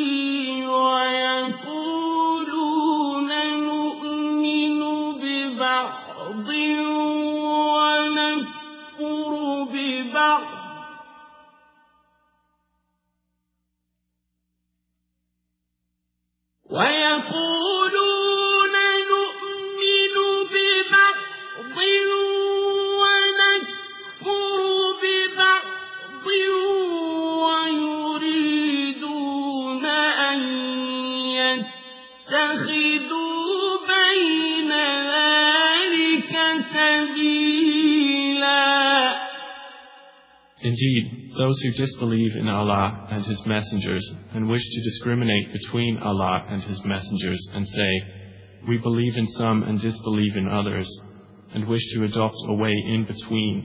ويقولون نؤمن ببعض ونكفر ببعض ويقولون نؤمن ببعض ونكفر ببعض ويريدون أن يتخذوا بين ذلك سبيلا. Indeed, those who disbelieve in Allah and His messengers and wish to discriminate between Allah and His messengers and say, we believe in some and disbelieve in others, and wish to adopt a way in between.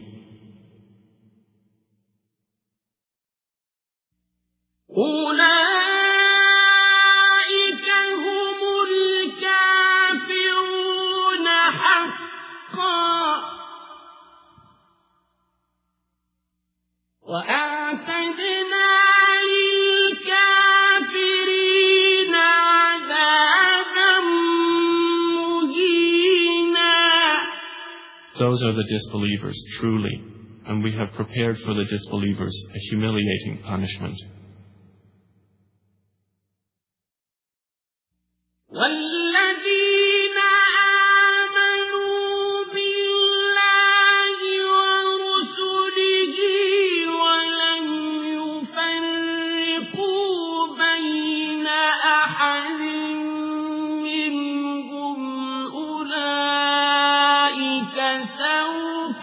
أولئك هم الكافرون حقا. وأعتدنا للكافرين عذابا مهينا. Those are the disbelievers, truly, and we have prepared for the disbelievers a humiliating punishment. والذين آمنوا بالله ورسله ولم يفرقوا بين أحد منهم أولئك سوف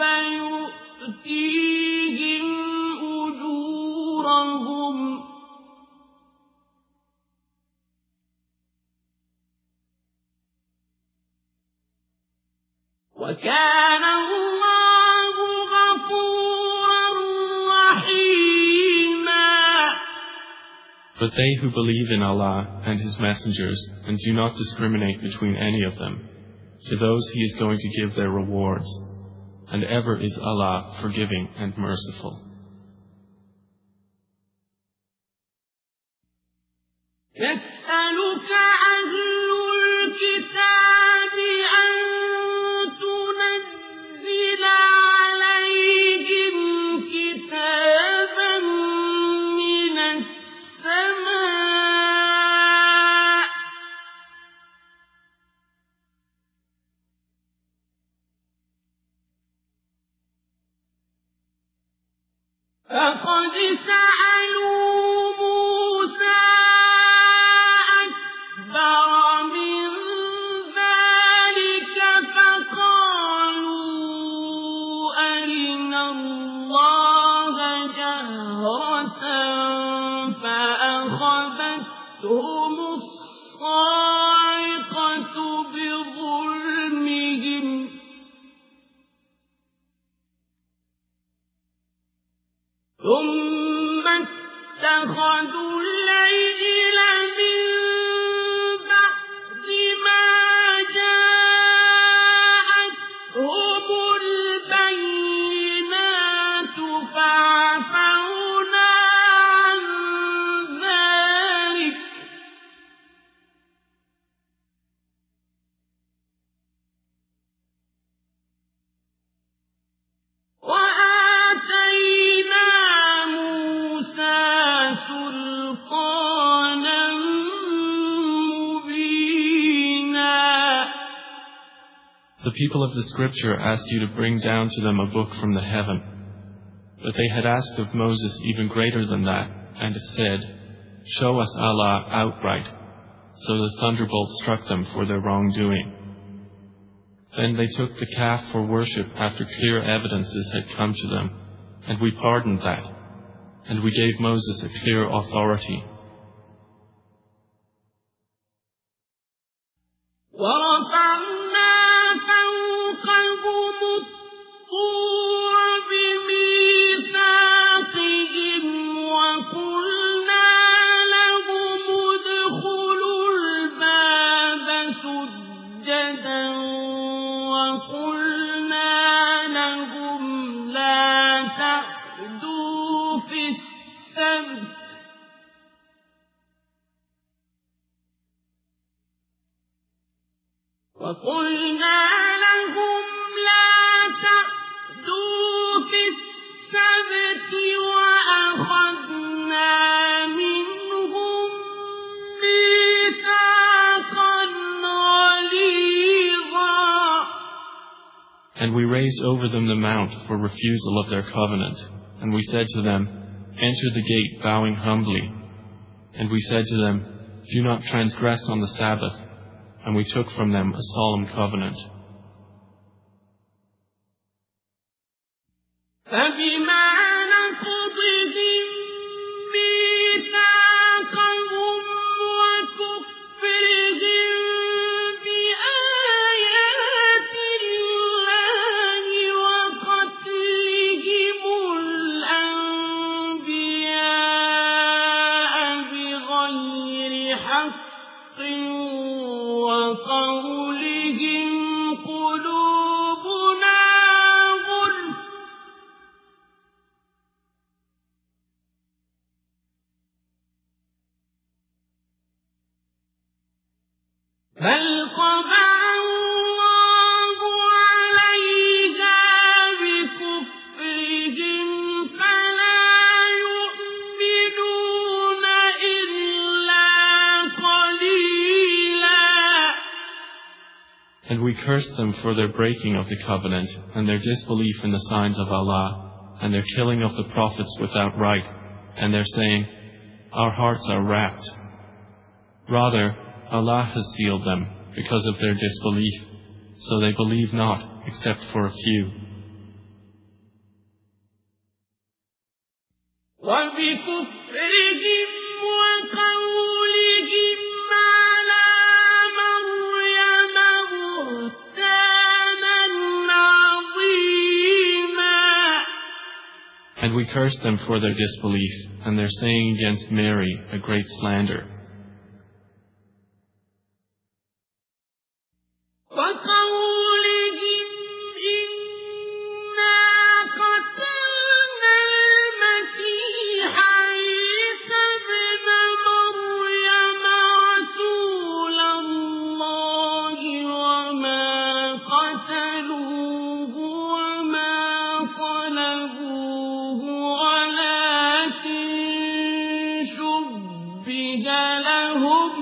يؤتيهم أجورهم وكان الله غفورا رحيما. But they who believe in Allah and His messengers and do not discriminate between any of them, to those He is going to give their rewards, and ever is Allah forgiving and merciful. يسألك أهل الكتاب أن تنزل عليهم كتابا من السماء فقد سألوا موسى أكبر من اتخذوا العجل من بعد ما جاءتهم البينات فعفونا عن ذلك وآتينا موسى سلطانا مبينا. The people of the scripture asked you to bring down to them a book from the heaven. But they had asked of Moses even greater than that, and said, "Show us Allah outright." So the thunderbolt struck them for their wrongdoing. Then they took the calf for worship after clear evidences had come to them, and we pardoned that, and we gave Moses a clear authority. ورفعنا فوقهم الطور بميثاقهم وقلنا لهم ادخلوا الباب سجدا وقلنا لهم لا تعدوا في السبت وأخذنا منهم ميثاقا غليظا. And we raised over them the mount for refusal of their covenant, and we said to them, "Enter the gate bowing humbly." And we said to them, "Do not transgress on the Sabbath." And we took from them a solemn covenant. فبما نقضهم ميثاقهم وكفرهم بآيات الله وقتلهم الأنبياء بغير حق وقولهم قلوبنا غلف بل طبع الله عليها بكفرهم فلا يؤمنون إلا قليلا. And we cursed them for their breaking of the covenant, and their disbelief in the signs of Allah, and their killing of the prophets without right, and their saying, "Our hearts are wrapped." Rather, Allah has sealed them because of their disbelief, so they believe not except for a few. وبكفرهم وقولهم على مريم بهتانا عظيما. And we cursed them for their disbelief, and their saying against Mary a great slander. وقولهم إنا قتلنا المسيح عيسى ابن مريم رسول الله وما قتلوه وما صلبوه ولكن شبه لهم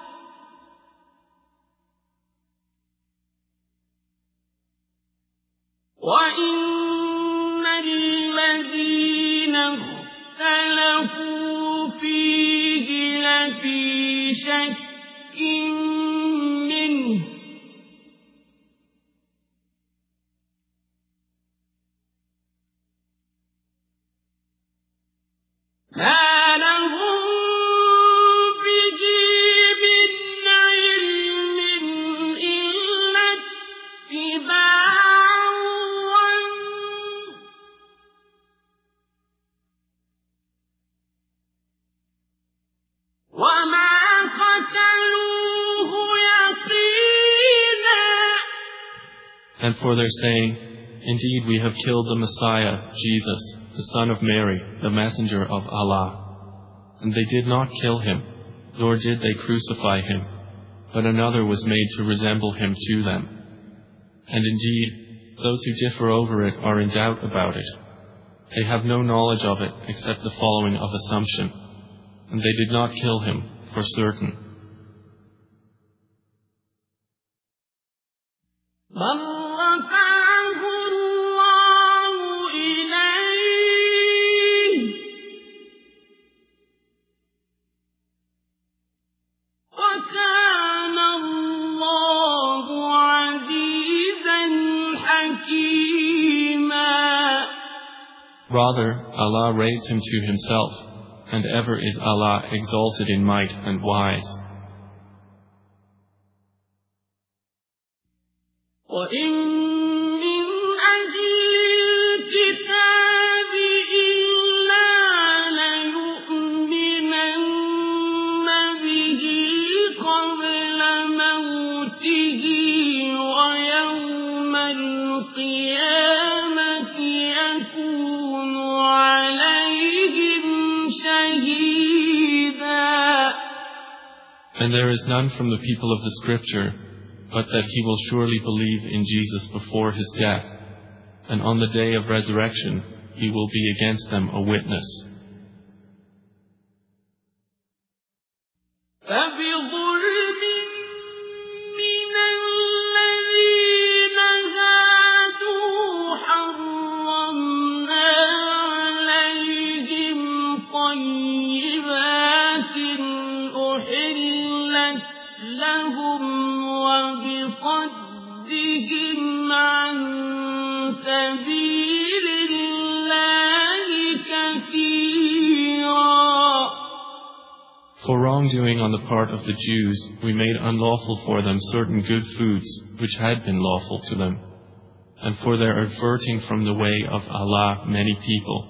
وإن الذين اختلفوا فيه لفي شك منه ما لهم به من علم إلا اتباع for their saying, "Indeed, we have killed the Messiah, Jesus, the son of Mary, the messenger of Allah." And they did not kill him, nor did they crucify him, but another was made to resemble him to them. And indeed, those who differ over it are in doubt about it. They have no knowledge of it except the following of assumption, and they did not kill him for certain. Rather, Allah raised him to himself, and ever is Allah exalted in might and wise. And there is none from the people of the Scripture, but that he will surely believe in Jesus before his death, and on the day of resurrection he will be against them a witness. لهم وبصدهم عن سبيل الله كثيرا. For wrongdoing on the part of the Jews, we made unlawful for them certain good foods which had been lawful to them, and for their averting from the way of Allah many people.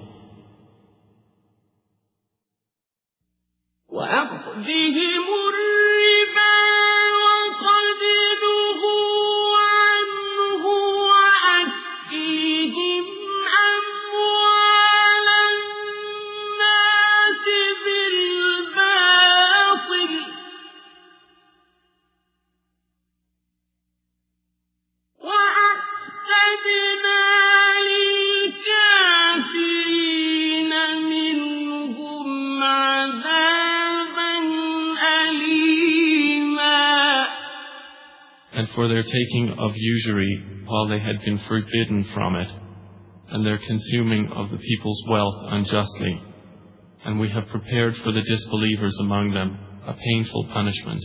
And for their taking of usury while they had been forbidden from it, and their consuming of the people's wealth unjustly. And we have prepared for the disbelievers among them a painful punishment.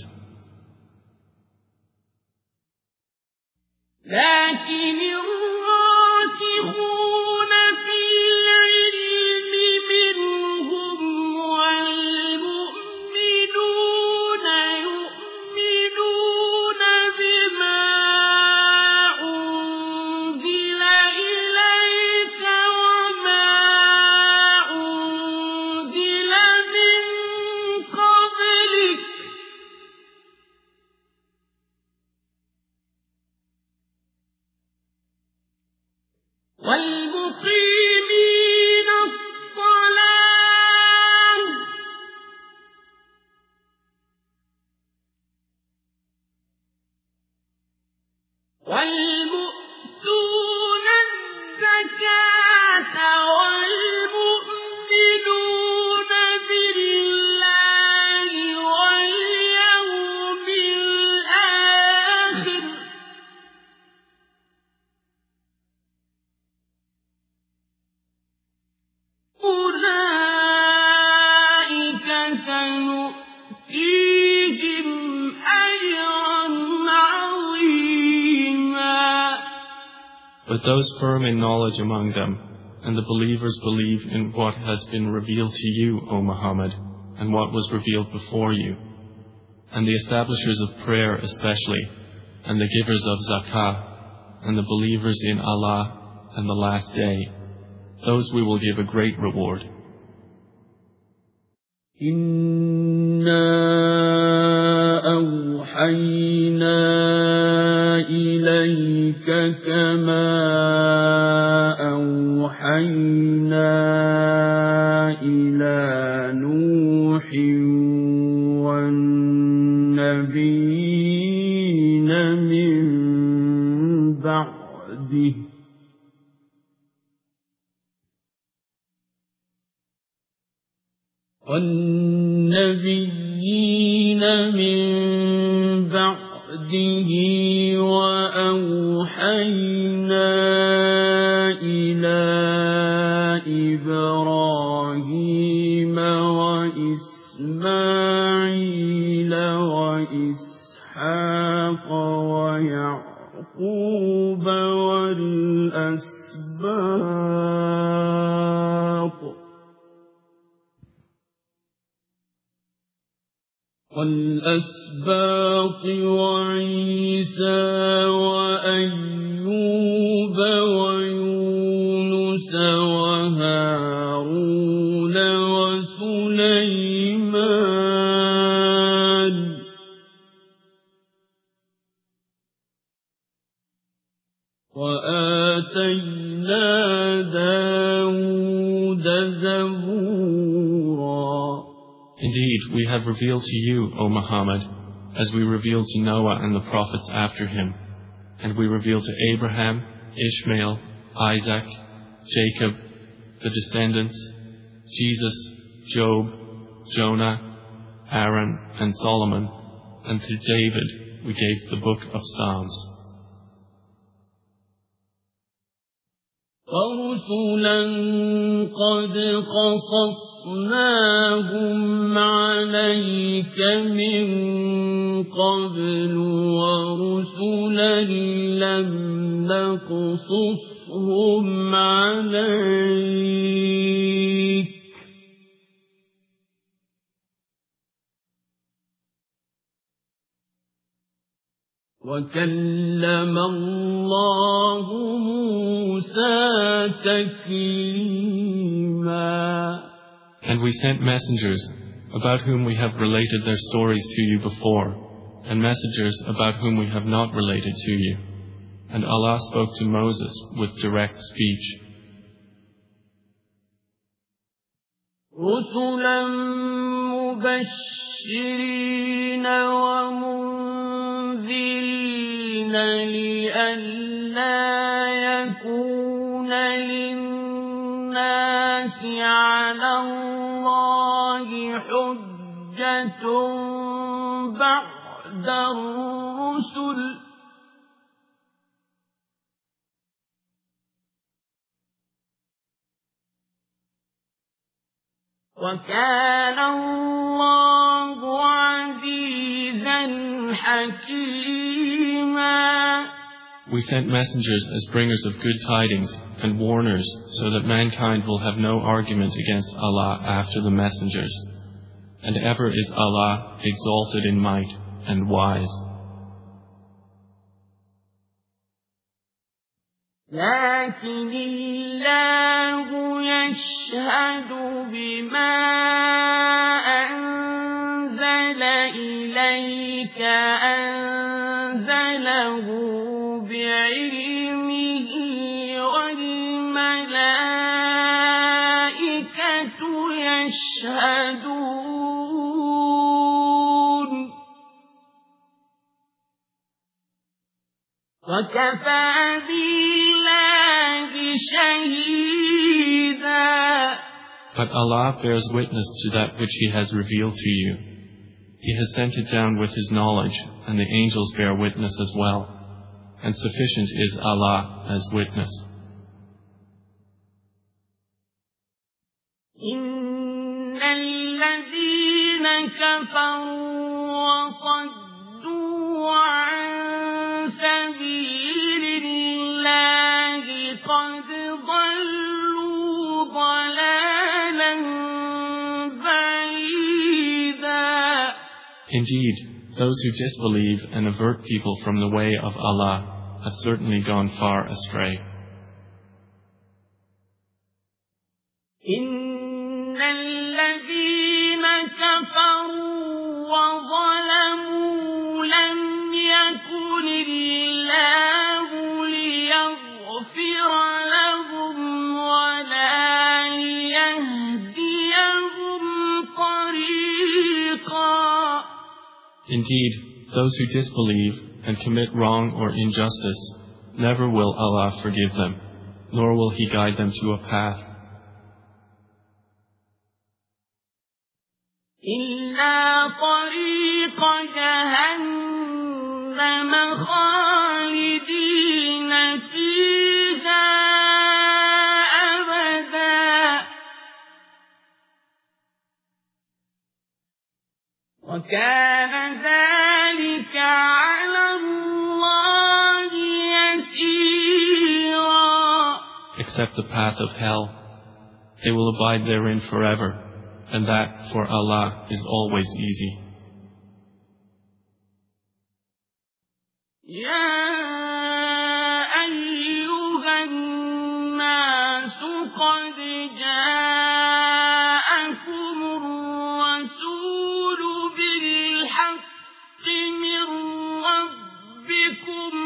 والمقيمين الصلاة والمؤتون الزكاة والمؤمنون بالله واليوم الآخر أولئك سنؤتيهم أجرا عظيما. But those firm in knowledge among them, and the believers believe in what has been revealed to you, O Muhammad, and what was revealed before you, and the establishers of prayer especially, and the givers of zakah, and the believers in Allah and the last day, those we will give a great reward. إِنَّا أَوْحَيْنَا إِلَيْكَ كَمَا أوحينا إلى نوح والنبيين من بعده وأوحينا إلى إبراهيم وإسماعيل وإسحاق ويعقوب والأسباط وعيسى وأيوب ويونس وهارون وسليمان وآتينا داود زبورا. Indeed, we have revealed to you, O Muhammad, as we revealed to Noah and the prophets after him, and we revealed to Abraham, Ishmael, Isaac, Jacob, the descendants, Jesus, Job, Jonah, Aaron, and Solomon, and to David we gave the book of Psalms. وَرُسُلًا قَدْ قَصَصْنَاهُمْ عَلَيْكَ مِنْ قَبْلُ وَرُسُلًا لَمْ نَقْصُصْهُمْ عَلَيْكَ وَكَلَّمَ اللَّهُ مُوسَى تَكْلِيمًا. And we sent messengers, about whom we have related their stories to you before, and messengers about whom we have not related to you. And Allah spoke to Moses with direct speech. رُسُلًا مُبَشِّرِينَ وَمُنذِرِينَ لِئَلَّا يَكُونَ لِلنَّاسِ عَلَى اللَّهِ حُجَّةٌ بَعْدَ الرُّسُلِ وَكَانَ اللَّهُ عَزِيزًا حَكِيمًا. We sent messengers as bringers of good tidings and warners, so that mankind will have no argument against Allah after the messengers. And ever is Allah exalted in might and wise. لكن الله يشهد بما أنزل إليك أنزله بعلمه والملائكة يشهدون وكفى بالله شهيدا. But Allah bears witness to that which He has revealed to you. He has sent it down with His knowledge, and the angels bear witness as well. And sufficient is Allah as witness. إن الذين كفروا وصدوا عن سبيل الله قد ضلوا ضلالا بعيدا. Indeed, those who disbelieve and avert people from the way of Allah have certainly gone far astray. إن الذين كفروا وظلموا لم يكن الله ليغفر Indeed, those who disbelieve and commit wrong or injustice, never will Allah forgive them, nor will He guide them to a path. إلا طريق جهنم خالدين فيها أبدا وكان ذلك على الله يسيرا. Except the path of hell, they will abide therein forever, and that for Allah is always easy. يا أيها الناس قد جاءكم الرسول بالحق من ربكم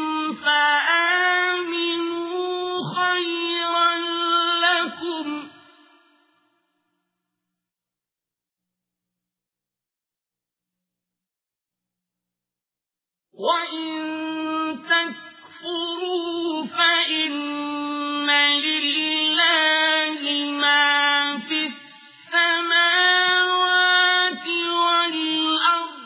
فآمنوا خيرا لكم وإن تكفروا فإن لله ما في السماوات والأرض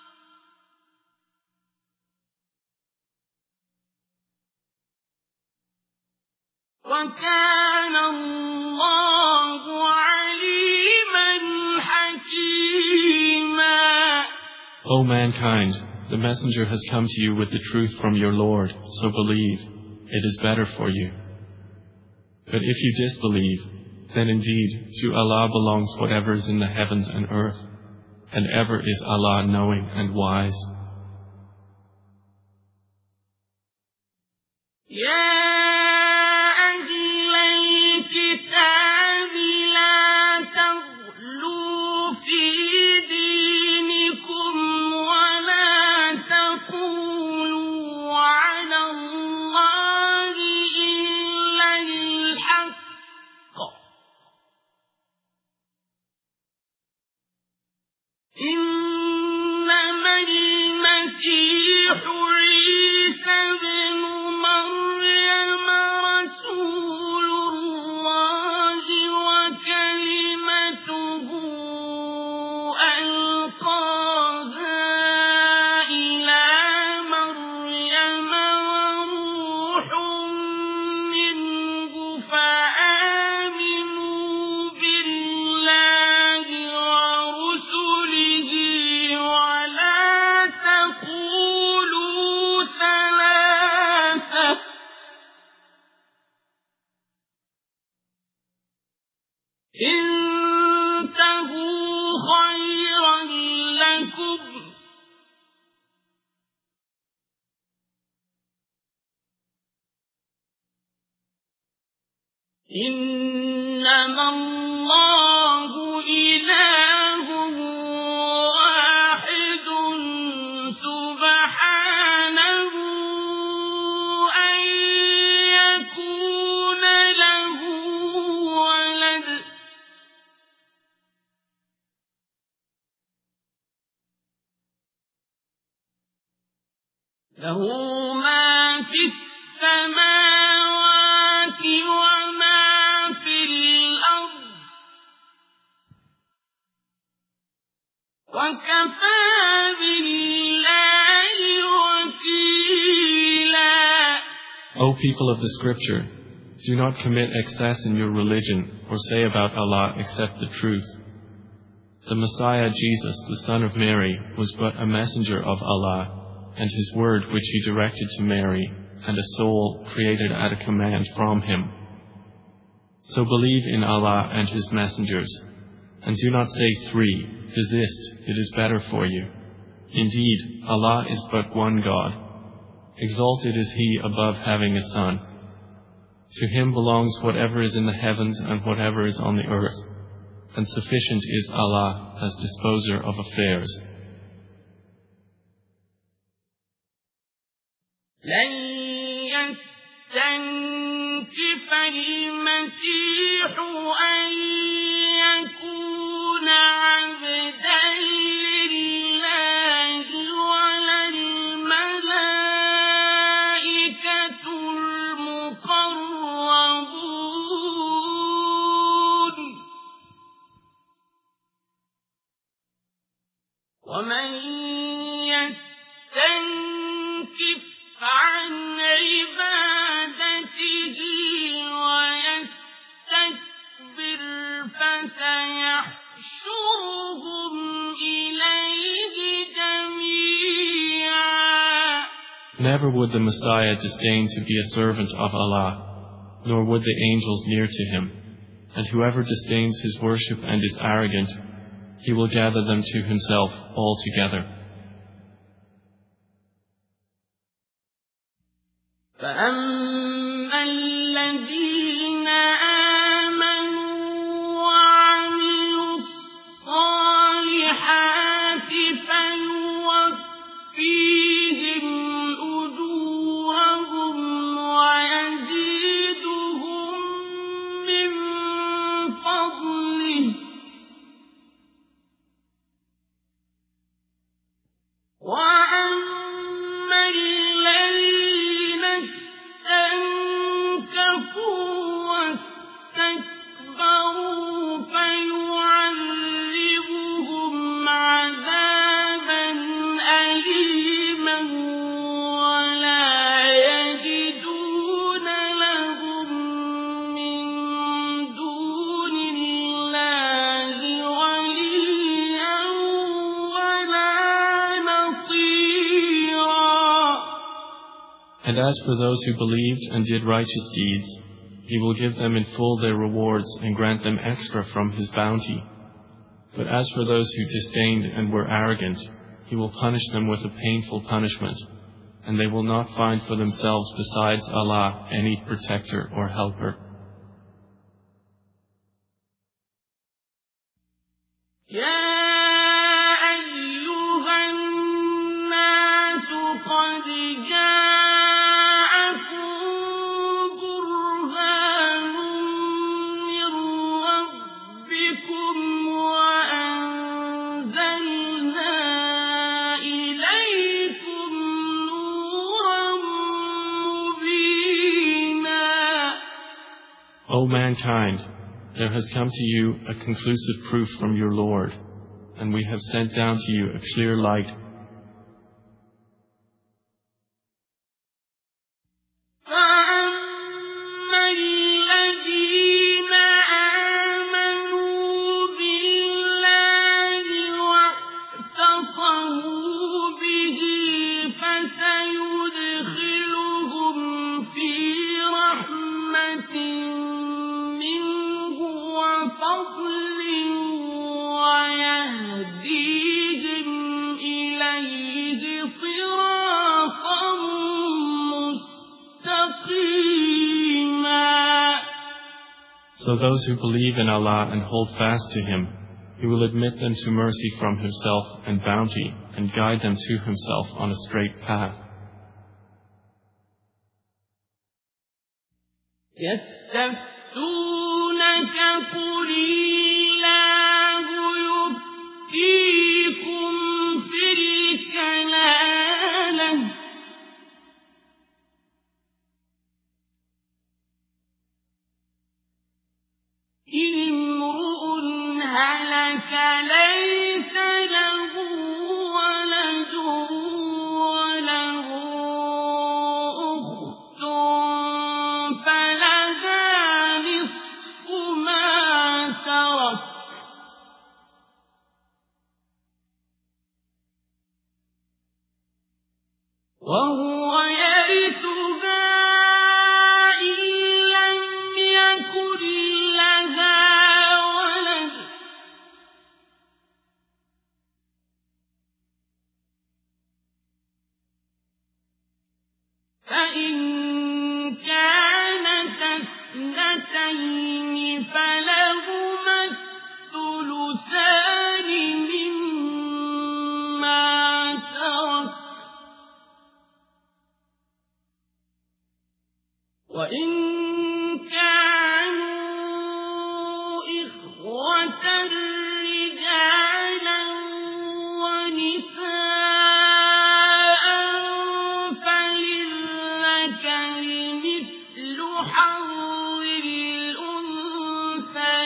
وكان الله عليما حكيما. O mankind, the Messenger has come to you with the truth from your Lord, so believe, it is better for you. But if you disbelieve, then indeed to Allah belongs whatever is in the heavens and earth, and ever is Allah knowing and wise. إنما المسيح عيسى ابن مريم رسول الله وكلمته ألقاها إلى مريم وروح منه فآمنوا بالله ورسله ولا تقولوا ثلاثة انتهوا خيرا لكم إنما الله إله واحد سبحانه أن يكون له ولد له ما في السماوات وما في الأرض وكفى بالله وكيلا. O people of the Scripture, do not commit excess in your religion or say about Allah except the truth. The Messiah Jesus, the son of Mary, was but a messenger of Allah, and His word which He directed to Mary, and a soul created at a command from Him. So believe in Allah and His messengers, and do not say 3, desist, it is better for you. Indeed, Allah is but one God. Exalted is He above having a son. To Him belongs whatever is in the heavens and whatever is on the earth, and sufficient is Allah as disposer of affairs. لن يستنكف المسيح أن يكون عبدا لله never would the Messiah disdain to be a servant of Allah, nor would the angels near to him. And whoever disdains his worship and is arrogant, he will gather them to himself all together. فَأَمَّا الَّذِينَ آمَنُوا وَعَمِلُوا الصَّالِحَاتِ فَيُوَفِّيهِمْ أُجُورَهُمْ وَيَزِيدُهُم مِّن فَضْلِهِ وَأَمَّا الَّذِينَ اسْتَنكَفُوا وَاسْتَكْبَرُوا فَيُعَذِّبُهُمْ عَذَابًا أَلِيمًا وَلَا يَجِدُونَ لَهُم مِّن دُونِ اللَّهِ وَلِيًّا وَلَا نَصِيرًا. And as for those who believed and did righteous deeds, He will give them in full their rewards and grant them extra from His bounty. But as for those who disdained and were arrogant, He will punish them with a painful punishment, and they will not find for themselves besides Allah any protector or helper. O mankind, there has come to you a conclusive proof from your Lord, and we have sent down to you a clear light. So those who believe in Allah and hold fast to Him, He will admit them to mercy from Himself and bounty, and guide them to Himself on a straight path. يَسْتَفْتُونَكَ قُلِ اللَّهُ يُفْتِيكُمْ فِي الْكَلَالَةِ إِنِ امْرُؤٌ هَلَكَ لَيْسَ لَهُ وَلَدٌ وَلَهُ أُخْتٌ فَلَهَا نِصْفُ مَا تَرَكَ وَهُوَ يَرِثُهَا إِن لَّمْ يَكُن لَّهَا وَلَدٌ ۚ فَإِن كَانَتَا اثْنَتَيْنِ فَلَهُمَا الثُّلُثَانِ مِمَّا تَرَكَ ۚ وَإِن كَانُوا إِخْوَةً رِّجَالًا وَنِسَاءً فَلِلذَّكَرِ مِثْلُ حَظِّ الْأُنثَيَيْنِ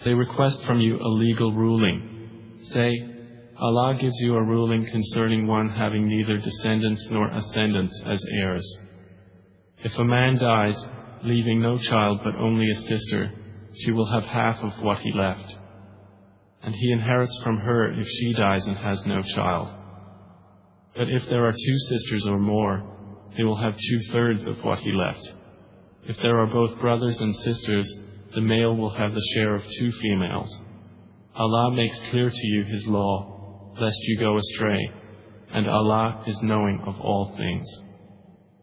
They request from you a legal ruling. Say, Allah gives you a ruling concerning one having neither descendants nor ascendants as heirs. If a man dies, leaving no child but only a sister, she will have half of what he left. And he inherits from her if she dies and has no child. But if there are 2 sisters or more, they will have 2/3 of what he left. If there are both brothers and sisters, the male will have the share of 2 females. Allah makes clear to you His law, lest you go astray, and Allah is knowing of all things.